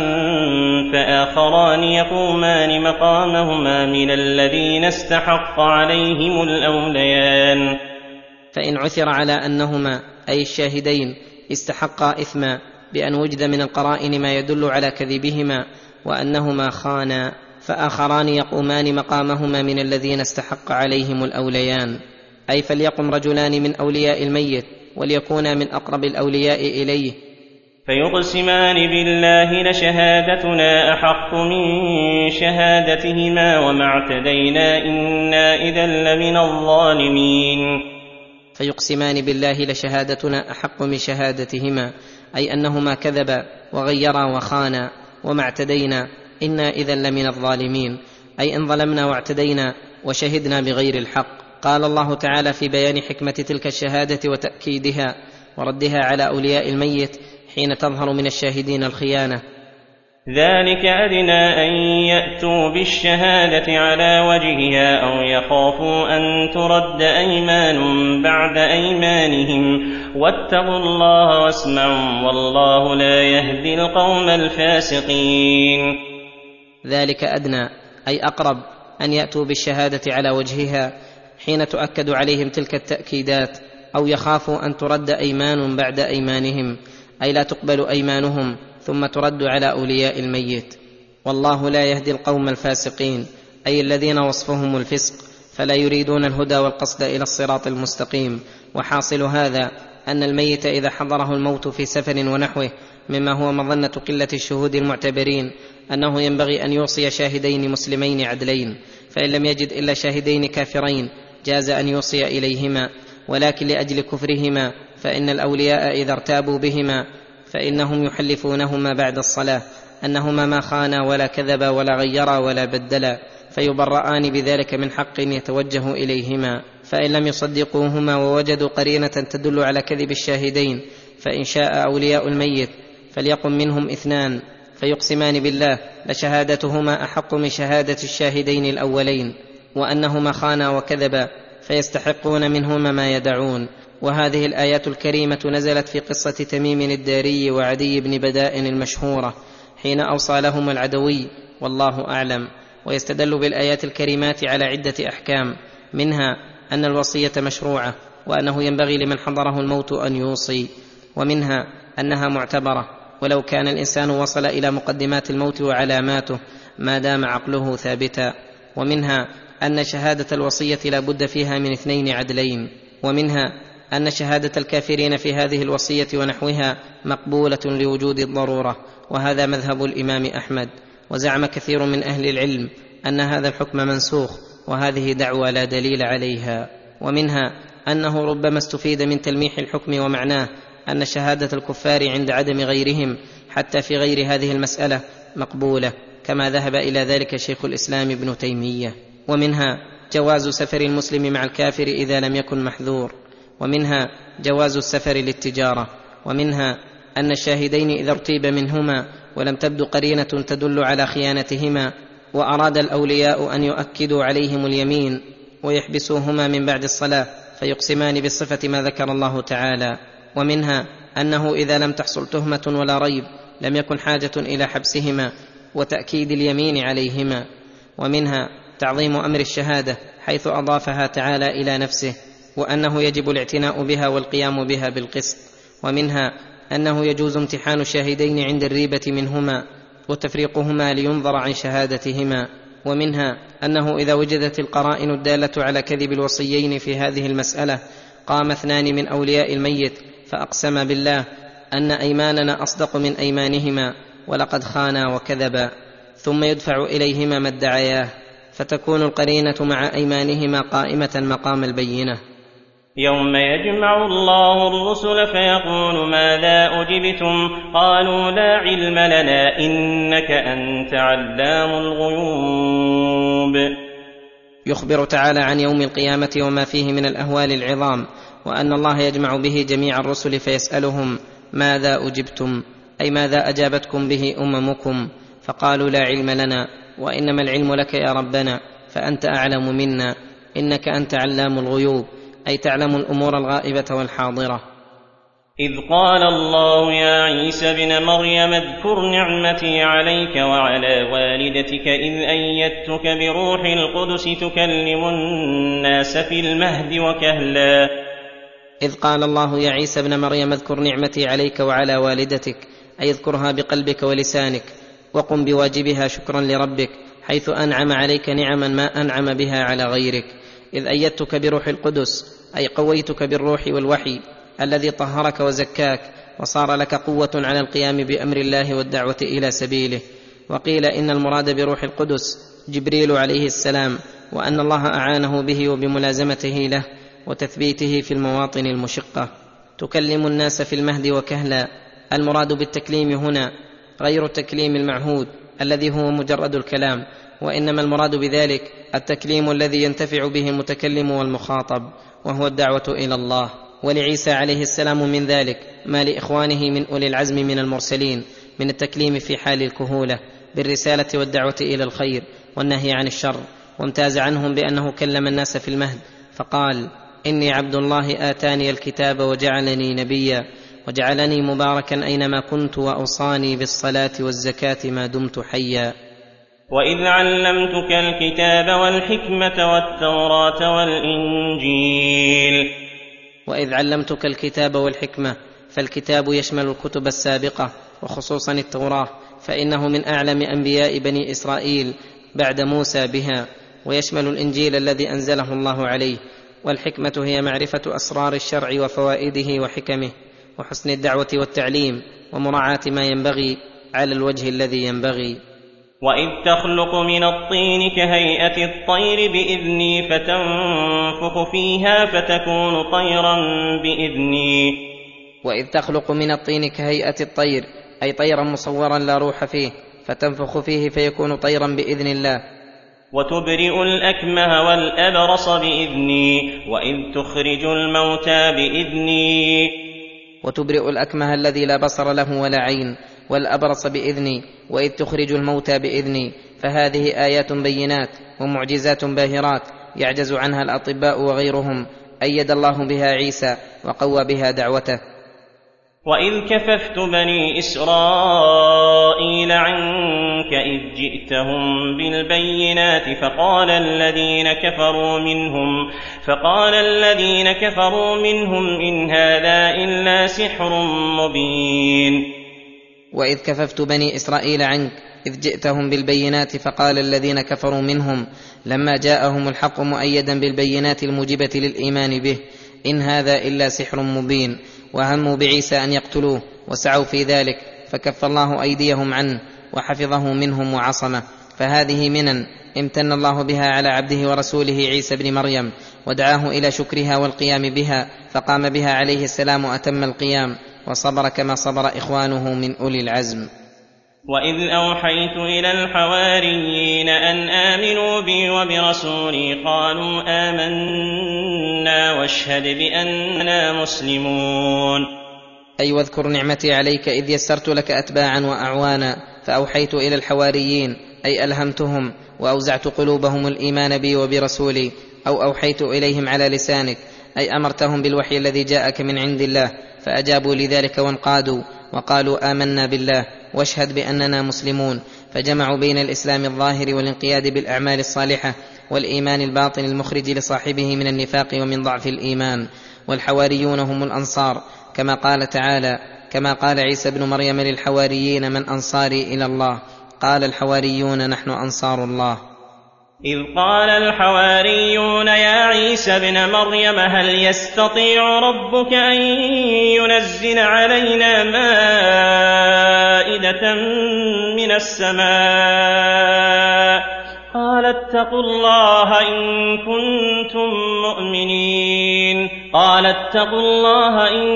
فآخران يقومان مقامهما من الذين استحق عليهم الأوليان. فإن عثر على أنهما أي الشاهدين استحقا إثما بأن وجد من القرائن ما يدل على كذبهما وأنهما خانا، فآخران يقومان مقامهما من الذين استحق عليهم الأوليان، أي فليقم رجلان من أولياء الميت وليكونا من أقرب الأولياء إليه فيقسمان بالله لشهادتنا أحق من شهادتهما وما اعتدينا إنا إذا لمن الظالمين. فيقسمان بالله لشهادتنا أحق من شهادتهما أي أنهما كذبا وغيرا وخانا وما اعتدينا إنا إذا لمن الظالمين، أي إن ظلمنا واعتدينا وشهدنا بغير الحق. قال الله تعالى في بيان حكمة تلك الشهادة وتأكيدها وردها على أولياء الميت حين تظهر من الشاهدين الخيانة: ذلك أدنى أن يأتوا بالشهادة على وجهها أو يخافوا أن ترد أيمان بعد أيمانهم واتقوا الله واسمعوا والله لا يهدي القوم الفاسقين. ذلك أدنى أي أقرب أن يأتوا بالشهادة على وجهها حين تؤكد عليهم تلك التأكيدات، أو يخافوا أن ترد أيمان بعد أيمانهم أي لا تقبل أيمانهم ثم ترد على أولياء الميت. والله لا يهدي القوم الفاسقين أي الذين وصفهم الفسق فلا يريدون الهدى والقصد إلى الصراط المستقيم. وحاصل هذا أن الميت إذا حضره الموت في سفر ونحوه مما هو مظنة قلة الشهود المعتبرين أنه ينبغي أن يوصي شاهدين مسلمين عدلين، فإن لم يجد إلا شاهدين كافرين جاز أن يوصي إليهما، ولكن لأجل كفرهما فإن الأولياء إذا ارتابوا بهما فإنهم يحلفونهما بعد الصلاة أنهما ما خانا ولا كذبا ولا غيرا ولا بدلا، فيبرآن بذلك من حق يتوجه إليهما. فإن لم يصدقوهما ووجدوا قرينة تدل على كذب الشاهدين فإن شاء أولياء الميت فليقم منهم اثنان فيقسمان بالله لشهادتهما أحق من شهادة الشاهدين الأولين وأنهما خانا وكذبا فيستحقون منهما ما يدعون. وهذه الآيات الكريمة نزلت في قصة تميم الداري وعدي بن بداء المشهورة حين أوصى لهما العدوي والله أعلم. ويستدل بالآيات الكريمات على عدة أحكام، منها أن الوصية مشروعة وأنه ينبغي لمن حضره الموت أن يوصي، ومنها أنها معتبرة ولو كان الإنسان وصل إلى مقدمات الموت وعلاماته ما دام عقله ثابتا، ومنها أن شهادة الوصية لا بد فيها من اثنين عدلين، ومنها أن شهادة الكافرين في هذه الوصية ونحوها مقبولة لوجود الضرورة، وهذا مذهب الإمام أحمد. وزعم كثير من أهل العلم أن هذا الحكم منسوخ، وهذه دعوى لا دليل عليها. ومنها أنه ربما استفيد من تلميح الحكم ومعناه أن شهادة الكفار عند عدم غيرهم حتى في غير هذه المسألة مقبولة، كما ذهب إلى ذلك شيخ الإسلام ابن تيمية. ومنها جواز سفر المسلم مع الكافر إذا لم يكن محذور، ومنها جواز السفر للتجارة، ومنها أن الشاهدين إذا ارتيب منهما ولم تبدو قرينة تدل على خيانتهما وأراد الأولياء أن يؤكدوا عليهم اليمين ويحبسوهما من بعد الصلاة فيقسمان بالصفة ما ذكر الله تعالى. ومنها أنه إذا لم تحصل تهمة ولا ريب لم يكن حاجة إلى حبسهما وتأكيد اليمين عليهما. ومنها تعظيم أمر الشهادة حيث أضافها تعالى إلى نفسه، وأنه يجب الاعتناء بها والقيام بها بالقسط. ومنها أنه يجوز امتحان الشاهدين عند الريبة منهما وتفريقهما لينظر عن شهادتهما. ومنها أنه إذا وجدت القرائن الدالة على كذب الوصيين في هذه المسألة قام اثنان من أولياء الميت فأقسم بالله أن أيماننا أصدق من أيمانهما ولقد خانا وكذبا، ثم يدفع إليهما ما ادعياه، فتكون القرينة مع أيمانهما قائمة مقام البينة. يوم يجمع الله الرسل فيقول ماذا أجبتم قالوا لا علم لنا إنك أنت علام الغيوب. يخبر تعالى عن يوم القيامة وما فيه من الأهوال العظام، وأن الله يجمع به جميع الرسل فيسألهم ماذا أجبتم، أي ماذا أجابتكم به أممكم، فقالوا لا علم لنا وإنما العلم لك يا ربنا فأنت أعلم منا إنك أنت علام الغيوب، أي تعلم الأمور الغائبة والحاضرة. إذ قال الله يا عيسى ابن مريم اذكر نعمتي عليك وعلى والدتك إذ أيدتك بروح القدس تكلم الناس في المهد وكهلا. إذ قال الله يا عيسى ابن مريم اذكر نعمتي عليك وعلى والدتك، أي اذكرها بقلبك ولسانك وقم بواجبها شكرا لربك حيث أنعم عليك نعما ما أنعم بها على غيرك. إذ أيدتك بروح القدس، أي قويتك بالروح والوحي الذي طهرك وزكاك وصار لك قوة على القيام بأمر الله والدعوة إلى سبيله. وقيل إن المراد بروح القدس جبريل عليه السلام، وأن الله أعانه به وبملازمته له وتثبيته في المواطن المشقة. تكلم الناس في المهد وكهلا، المراد بالتكليم هنا غير التكليم المعهود الذي هو مجرد الكلام، وإنما المراد بذلك التكليم الذي ينتفع به المتكلم والمخاطب، وهو الدعوة إلى الله. ولعيسى عليه السلام من ذلك ما لإخوانه من أولي العزم من المرسلين من التكليم في حال الكهولة بالرسالة والدعوة إلى الخير والنهي عن الشر، وامتاز عنهم بأنه كلم الناس في المهد فقال إني عبد الله آتاني الكتاب وجعلني نبيا وجعلني مباركا أينما كنت وأوصاني بالصلاة والزكاة ما دمت حيا. وإذ علمتك الكتاب والحكمة والتوراة والإنجيل. وإذ علمتك الكتاب والحكمة، فالكتاب يشمل الكتب السابقة وخصوصا التوراة، فإنه من أعلم أنبياء بني إسرائيل بعد موسى بها، ويشمل الإنجيل الذي أنزله الله عليه. والحكمة هي معرفة أسرار الشرع وفوائده وحكمه وحسن الدعوة والتعليم ومراعاة ما ينبغي على الوجه الذي ينبغي. وإذ تخلق من الطين كهيئة الطير بإذني فتنفخ فيها فتكون طيرا بإذني. وإذ تخلق من الطين كهيئة الطير، أي طيرا مصورا لا روح فيه، فتنفخ فيه فيكون طيرا بإذن الله. وتبرئ الأكمه والأبرص بإذني. وإذ تخرج الموتى بإذني. وتبرئ الأكمه الذي لا بصر له ولا عين والأبرص بإذني. وإذ تخرج الموتى بإذني، فهذه آيات بينات ومعجزات باهرات يعجز عنها الأطباء وغيرهم، أيد الله بها عيسى وقوى بها دعوته. وإذ كففت بني إسرائيل عنك إذ جئتهم بالبينات فقال الذين كفروا منهم فقال الذين كفروا منهم إن هذا إلا سحر مبين. وإذ كففت بني إسرائيل عنك إذ جئتهم بالبينات فقال الذين كفروا منهم لما جاءهم الحق مؤيدا بالبينات الموجبة للإيمان به إن هذا إلا سحر مبين. وهموا بعيسى أن يقتلوه وسعوا في ذلك فكف الله أيديهم عنه وحفظه منهم وعصمه. فهذه منن امتن الله بها على عبده ورسوله عيسى بن مريم ودعاه إلى شكرها والقيام بها فقام بها عليه السلام أتم القيام وصبر كما صبر إخوانه من أولي العزم. وإذ أوحيت إلى الحواريين أن آمنوا بي وبرسولي قالوا آمنا واشهد بأننا مسلمون. أي واذكر نعمتي عليك إذ يسرت لك أتباعا وأعوانا فأوحيت إلى الحواريين أي ألهمتهم وأوزعت قلوبهم الإيمان بي وبرسولي أو أوحيت إليهم على لسانك أي أمرتهم بالوحي الذي جاءك من عند الله فأجابوا لذلك وانقادوا وقالوا آمنا بالله واشهد بأننا مسلمون. فجمعوا بين الإسلام الظاهر والانقياد بالأعمال الصالحة والإيمان الباطن المخرج لصاحبه من النفاق ومن ضعف الإيمان. والحواريون هم الأنصار كما قال تعالى كما قال عيسى بن مريم للحواريين من أنصاري إلى الله قال الحواريون نحن أنصار الله. إذ قال الحواريون يا عيسى ابن مريم هل يستطيع ربك أن ينزل علينا مائدة من السماء قال اتقوا الله إن كنتم مؤمنين قال اتقوا الله إن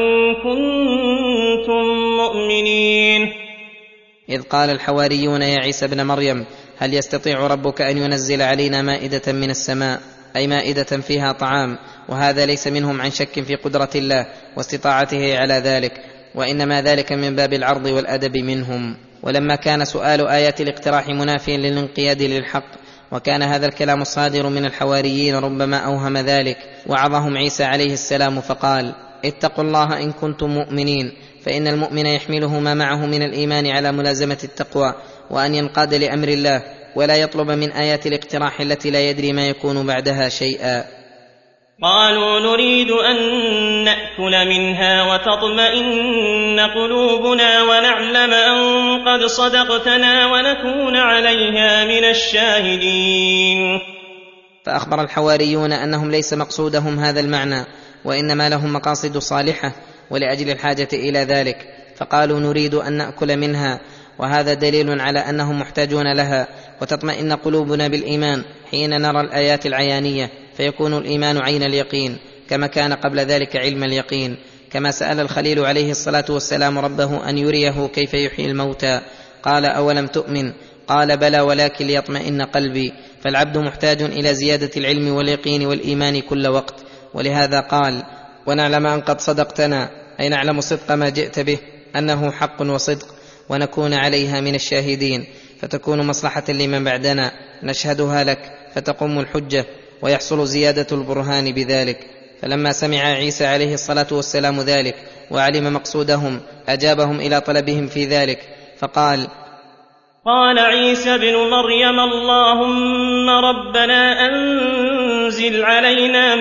كنتم مؤمنين. إذ قال الحواريون يا عيسى ابن مريم هل يستطيع ربك أن ينزل علينا مائدة من السماء أي مائدة فيها طعام. وهذا ليس منهم عن شك في قدرة الله واستطاعته على ذلك وإنما ذلك من باب العرض والأدب منهم. ولما كان سؤال آيات الاقتراح منافيا للانقياد للحق وكان هذا الكلام الصادر من الحواريين ربما أوهم ذلك وعظهم عيسى عليه السلام فقال اتقوا الله إن كنتم مؤمنين فإن المؤمن يحمله ما معه من الإيمان على ملازمة التقوى وأن ينقاد لأمر الله ولا يطلب من آيات الاقتراح التي لا يدري ما يكون بعدها شيئا. قالوا نريد أن نأكل منها وتطمئن قلوبنا ونعلم أن قد صدقتنا ونكون عليها من الشاهدين. فأخبر الحواريون أنهم ليس مقصودهم هذا المعنى وإنما لهم مقاصد صالحة ولأجل الحاجة إلى ذلك فقالوا نريد أن نأكل منها وهذا دليل على أنهم محتاجون لها وتطمئن قلوبنا بالإيمان حين نرى الآيات العيانية فيكون الإيمان عين اليقين كما كان قبل ذلك علم اليقين. كما سأل الخليل عليه الصلاة والسلام ربه أن يريه كيف يحيي الموتى قال أولم تؤمن قال بلى ولكن ليطمئن قلبي. فالعبد محتاج إلى زيادة العلم واليقين والإيمان كل وقت. ولهذا قال ونعلم أن قد صدقتنا أي نعلم صدق ما جئت به أنه حق وصدق ونكون عليها من الشاهدين فتكون مصلحة لمن بعدنا نشهدها لك فتقوم الحجة ويحصل زيادة البرهان بذلك. فلما سمع عيسى عليه الصلاة والسلام ذلك وعلم مقصودهم أجابهم إلى طلبهم في ذلك فقال قال عيسى بن مريم اللهم ربنا أنزل علينا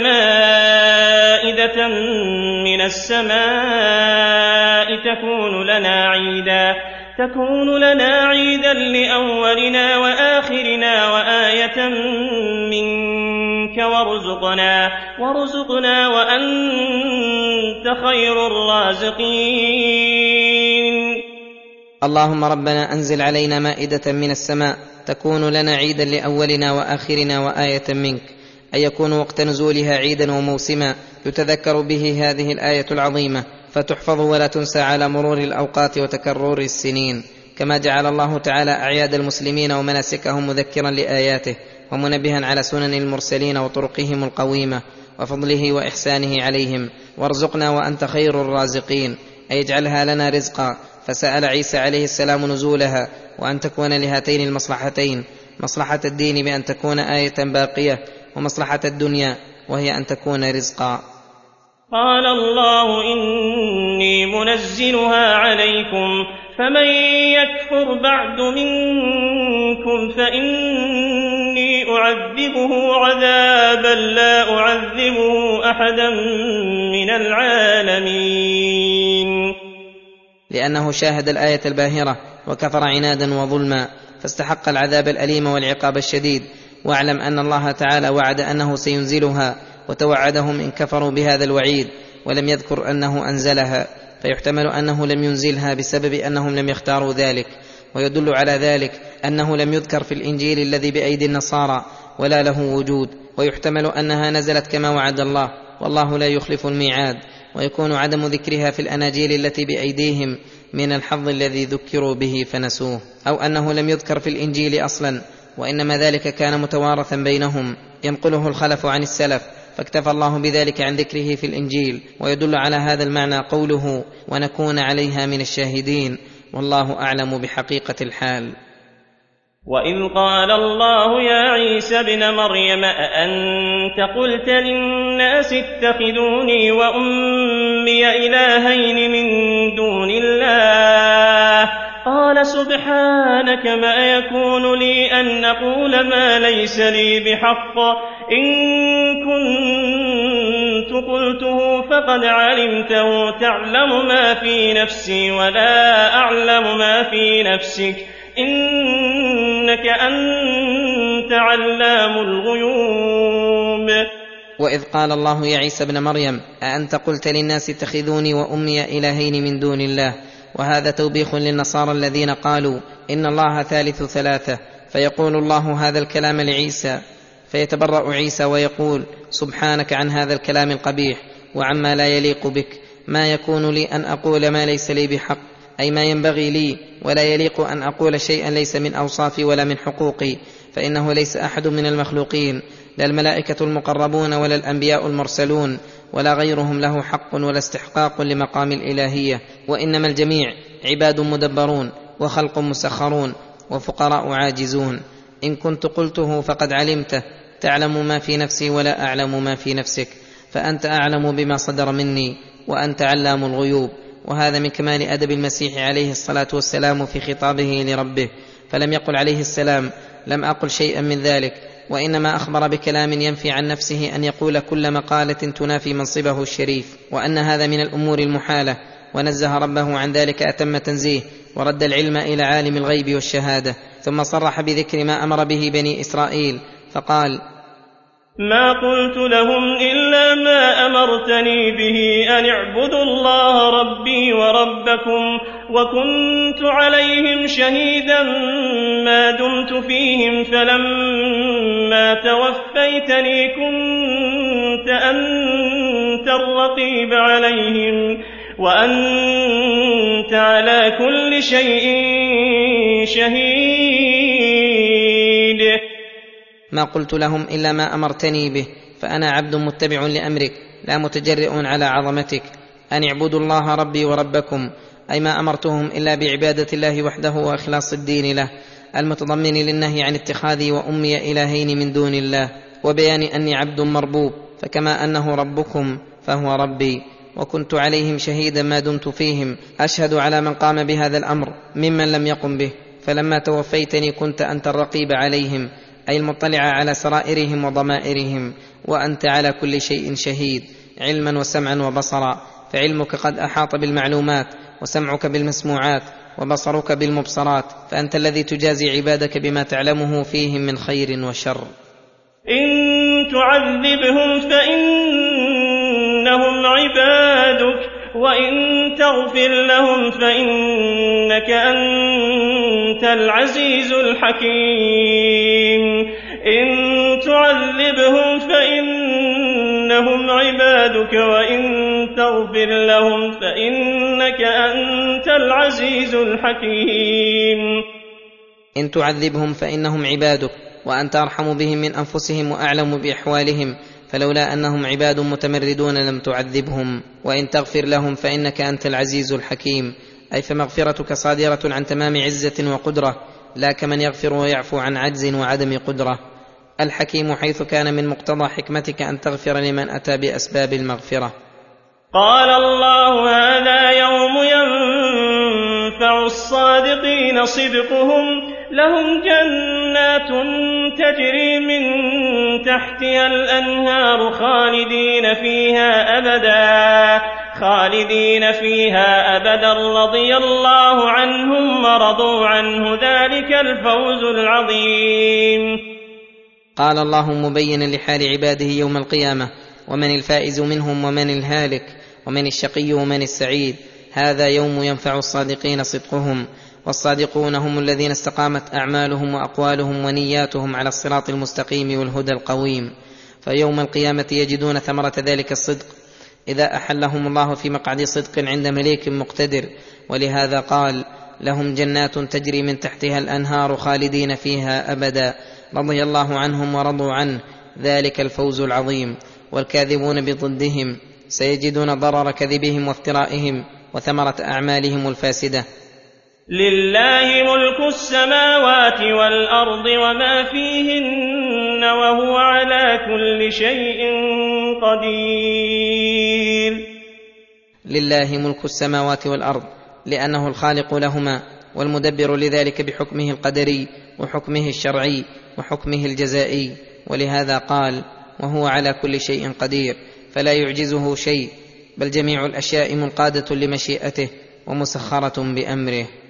مائدة من السماء تكون لنا عيدا تكون لنا عيدا لأولنا وآخرنا وآية منك وارزقنا وارزقنا وأنت خير الرازقين. اللهم ربنا أنزل علينا مائدة من السماء تكون لنا عيدا لأولنا وآخرنا وآية منك أي يكون وقت نزولها عيدا وموسما يتذكر به هذه الآية العظيمة فتحفظ ولا تنسى على مرور الأوقات وتكرر السنين. كما جعل الله تعالى أعياد المسلمين ومناسكهم مذكرا لآياته ومنبها على سنن المرسلين وطرقهم القويمة وفضله وإحسانه عليهم. وارزقنا وأنت خير الرازقين أي اجعلها لنا رزقا. فسأل عيسى عليه السلام نزولها وأن تكون لهاتين المصلحتين مصلحة الدين بأن تكون آية باقية ومصلحة الدنيا وهي أن تكون رزقا. قال الله إني منزلها عليكم فمن يكفر بعد منكم فإني أعذبه عذابا لا أعذبه أحدا من العالمين. لأنه شاهد الآية الباهرة وكفر عنادا وظلما فاستحق العذاب الأليم والعقاب الشديد. واعلم أن الله تعالى وعد أنه سينزلها وتوعدهم إن كفروا بهذا الوعيد ولم يذكر أنه أنزلها، فيحتمل أنه لم ينزلها بسبب أنهم لم يختاروا ذلك، ويدل على ذلك أنه لم يذكر في الإنجيل الذي بأيدي النصارى ولا له وجود، ويحتمل أنها نزلت كما وعد الله والله لا يخلف الميعاد، ويكون عدم ذكرها في الأناجيل التي بأيديهم من الحظ الذي ذكروا به فنسوه، أو أنه لم يذكر في الإنجيل أصلا وإنما ذلك كان متوارثا بينهم ينقله الخلف عن السلف، فاكتفى الله بذلك عن ذكره في الإنجيل. ويدل على هذا المعنى قوله ونكون عليها من الشاهدين، والله أعلم بحقيقة الحال. وإذ قال الله يا عيسى ابن مريم أأنت قلت للناس اتخذوني وأمي إلهين من دون الله؟ قال سبحانك ما يكون لي أن أقول ما ليس لي بحق، إن كنت قلته فقد علمته تعلم ما في نفسي ولا أعلم ما في نفسك إنك أنت علام الغيوب. وإذ قال الله يا عيسى ابن مريم أأنت قلت للناس اتخذوني وأمي إلهين من دون الله، وهذا توبيخ للنصارى الذين قالوا إن الله ثالث ثلاثة، فيقول الله هذا الكلام لعيسى فيتبرأ عيسى ويقول سبحانك عن هذا الكلام القبيح وعما لا يليق بك، ما يكون لي أن أقول ما ليس لي بحق، أي ما ينبغي لي ولا يليق أن أقول شيئا ليس من أوصافي ولا من حقوقي، فإنه ليس أحد من المخلوقين لا الملائكة المقربون ولا الأنبياء المرسلون ولا غيرهم له حق ولا استحقاق لمقام الإلهية، وإنما الجميع عباد مدبرون وخلق مسخرون وفقراء عاجزون. إن كنت قلته فقد علمته تعلم ما في نفسي ولا أعلم ما في نفسك، فأنت أعلم بما صدر مني وأنت علام الغيوب. وهذا من كمال أدب المسيح عليه الصلاة والسلام في خطابه لربه، فلم يقل عليه السلام لم أقل شيئا من ذلك، وإنما أخبر بكلام ينفي عن نفسه أن يقول كل مقالة تنافي منصبه الشريف، وأن هذا من الأمور المحالة، ونزه ربه عن ذلك أتم تنزيه، ورد العلم إلى عالم الغيب والشهادة. ثم صرح بذكر ما أمر به بني إسرائيل فقال ما قلت لهم إلا ما أمرتني به أن اعبدوا الله ربي وربكم، وكنت عليهم شهيدا ما دمت فيهم، فلما توفيتني كنت أنت الرقيب عليهم وأنت على كل شيء شهيد. ما قلت لهم إلا ما أمرتني به، فأنا عبد متبع لأمرك لا متجرئ على عظمتك، أن اعبدوا الله ربي وربكم، أي ما أمرتهم إلا بعبادة الله وحده وإخلاص الدين له، المتضمن للنهي عن اتخاذي وأمي إلهين من دون الله، وبيان أني عبد مربوب، فكما أنه ربكم فهو ربي. وكنت عليهم شهيدا ما دمت فيهم، أشهد على من قام بهذا الأمر ممن لم يقم به، فلما توفيتني كنت أنت الرقيب عليهم، أي المطلع على سرائرهم وضمائرهم، وأنت على كل شيء شهيد، علما وسمعا وبصرا، فعلمك قد أحاط بالمعلومات، وسمعك بالمسموعات، وبصرك بالمبصرات، فأنت الذي تجازي عبادك بما تعلمه فيهم من خير وشر. إن تعذبهم فإنهم عبادك، وإن تغفر لهم فإنك أنت العزيز الحكيم. إن تعذبهم فإنهم عبادك، وإن تغفر لهم فإنك أنت العزيز الحكيم. إن تعذبهم فإنهم عبادك، وأنت أرحم بهم من أنفسهم وأعلم بأحوالهم، فلولا أنهم عباد متمردون لم تعذبهم. وإن تغفر لهم فإنك أنت العزيز الحكيم، أي فمغفرتك صادرة عن تمام عزة وقدرة، لا كمن يغفر ويعفو عن عجز وعدم قدرة. الحكيم حيث كان من مقتضى حكمتك أن تغفر لمن أتى بأسباب المغفرة. قال الله هذا يوم الصادقين صدقهم لهم جنات تجري من تحتها الأنهار خالدين فيها أبدا خالدين فيها أبدا رضي الله عنهم ورضوا عنه ذلك الفوز العظيم. قال الله مبينا لحال عباده يوم القيامة: ومن الفائز منهم ومن الهالك ومن الشقي ومن السعيد. هذا يوم ينفع الصادقين صدقهم، والصادقون هم الذين استقامت أعمالهم وأقوالهم ونياتهم على الصراط المستقيم والهدى القويم، فيوم القيامة يجدون ثمرة ذلك الصدق إذا أحلهم الله في مقعد صدق عند مليك مقتدر. ولهذا قال: لهم جنات تجري من تحتها الأنهار خالدين فيها أبدا رضي الله عنهم ورضوا عنه ذلك الفوز العظيم. والكاذبون بضدهم سيجدون ضرر كذبهم وافترائهم وثمرة أعمالهم الفاسدة. لله ملك السماوات والأرض وما فيهن وهو على كل شيء قدير. لله ملك السماوات والأرض لأنه الخالق لهما والمدبر لذلك بحكمه القدري وحكمه الشرعي وحكمه الجزائي. ولهذا قال: وهو على كل شيء قدير، فلا يعجزه شيء، بل جميع الأشياء منقادة لمشيئته ومسخرة بأمره.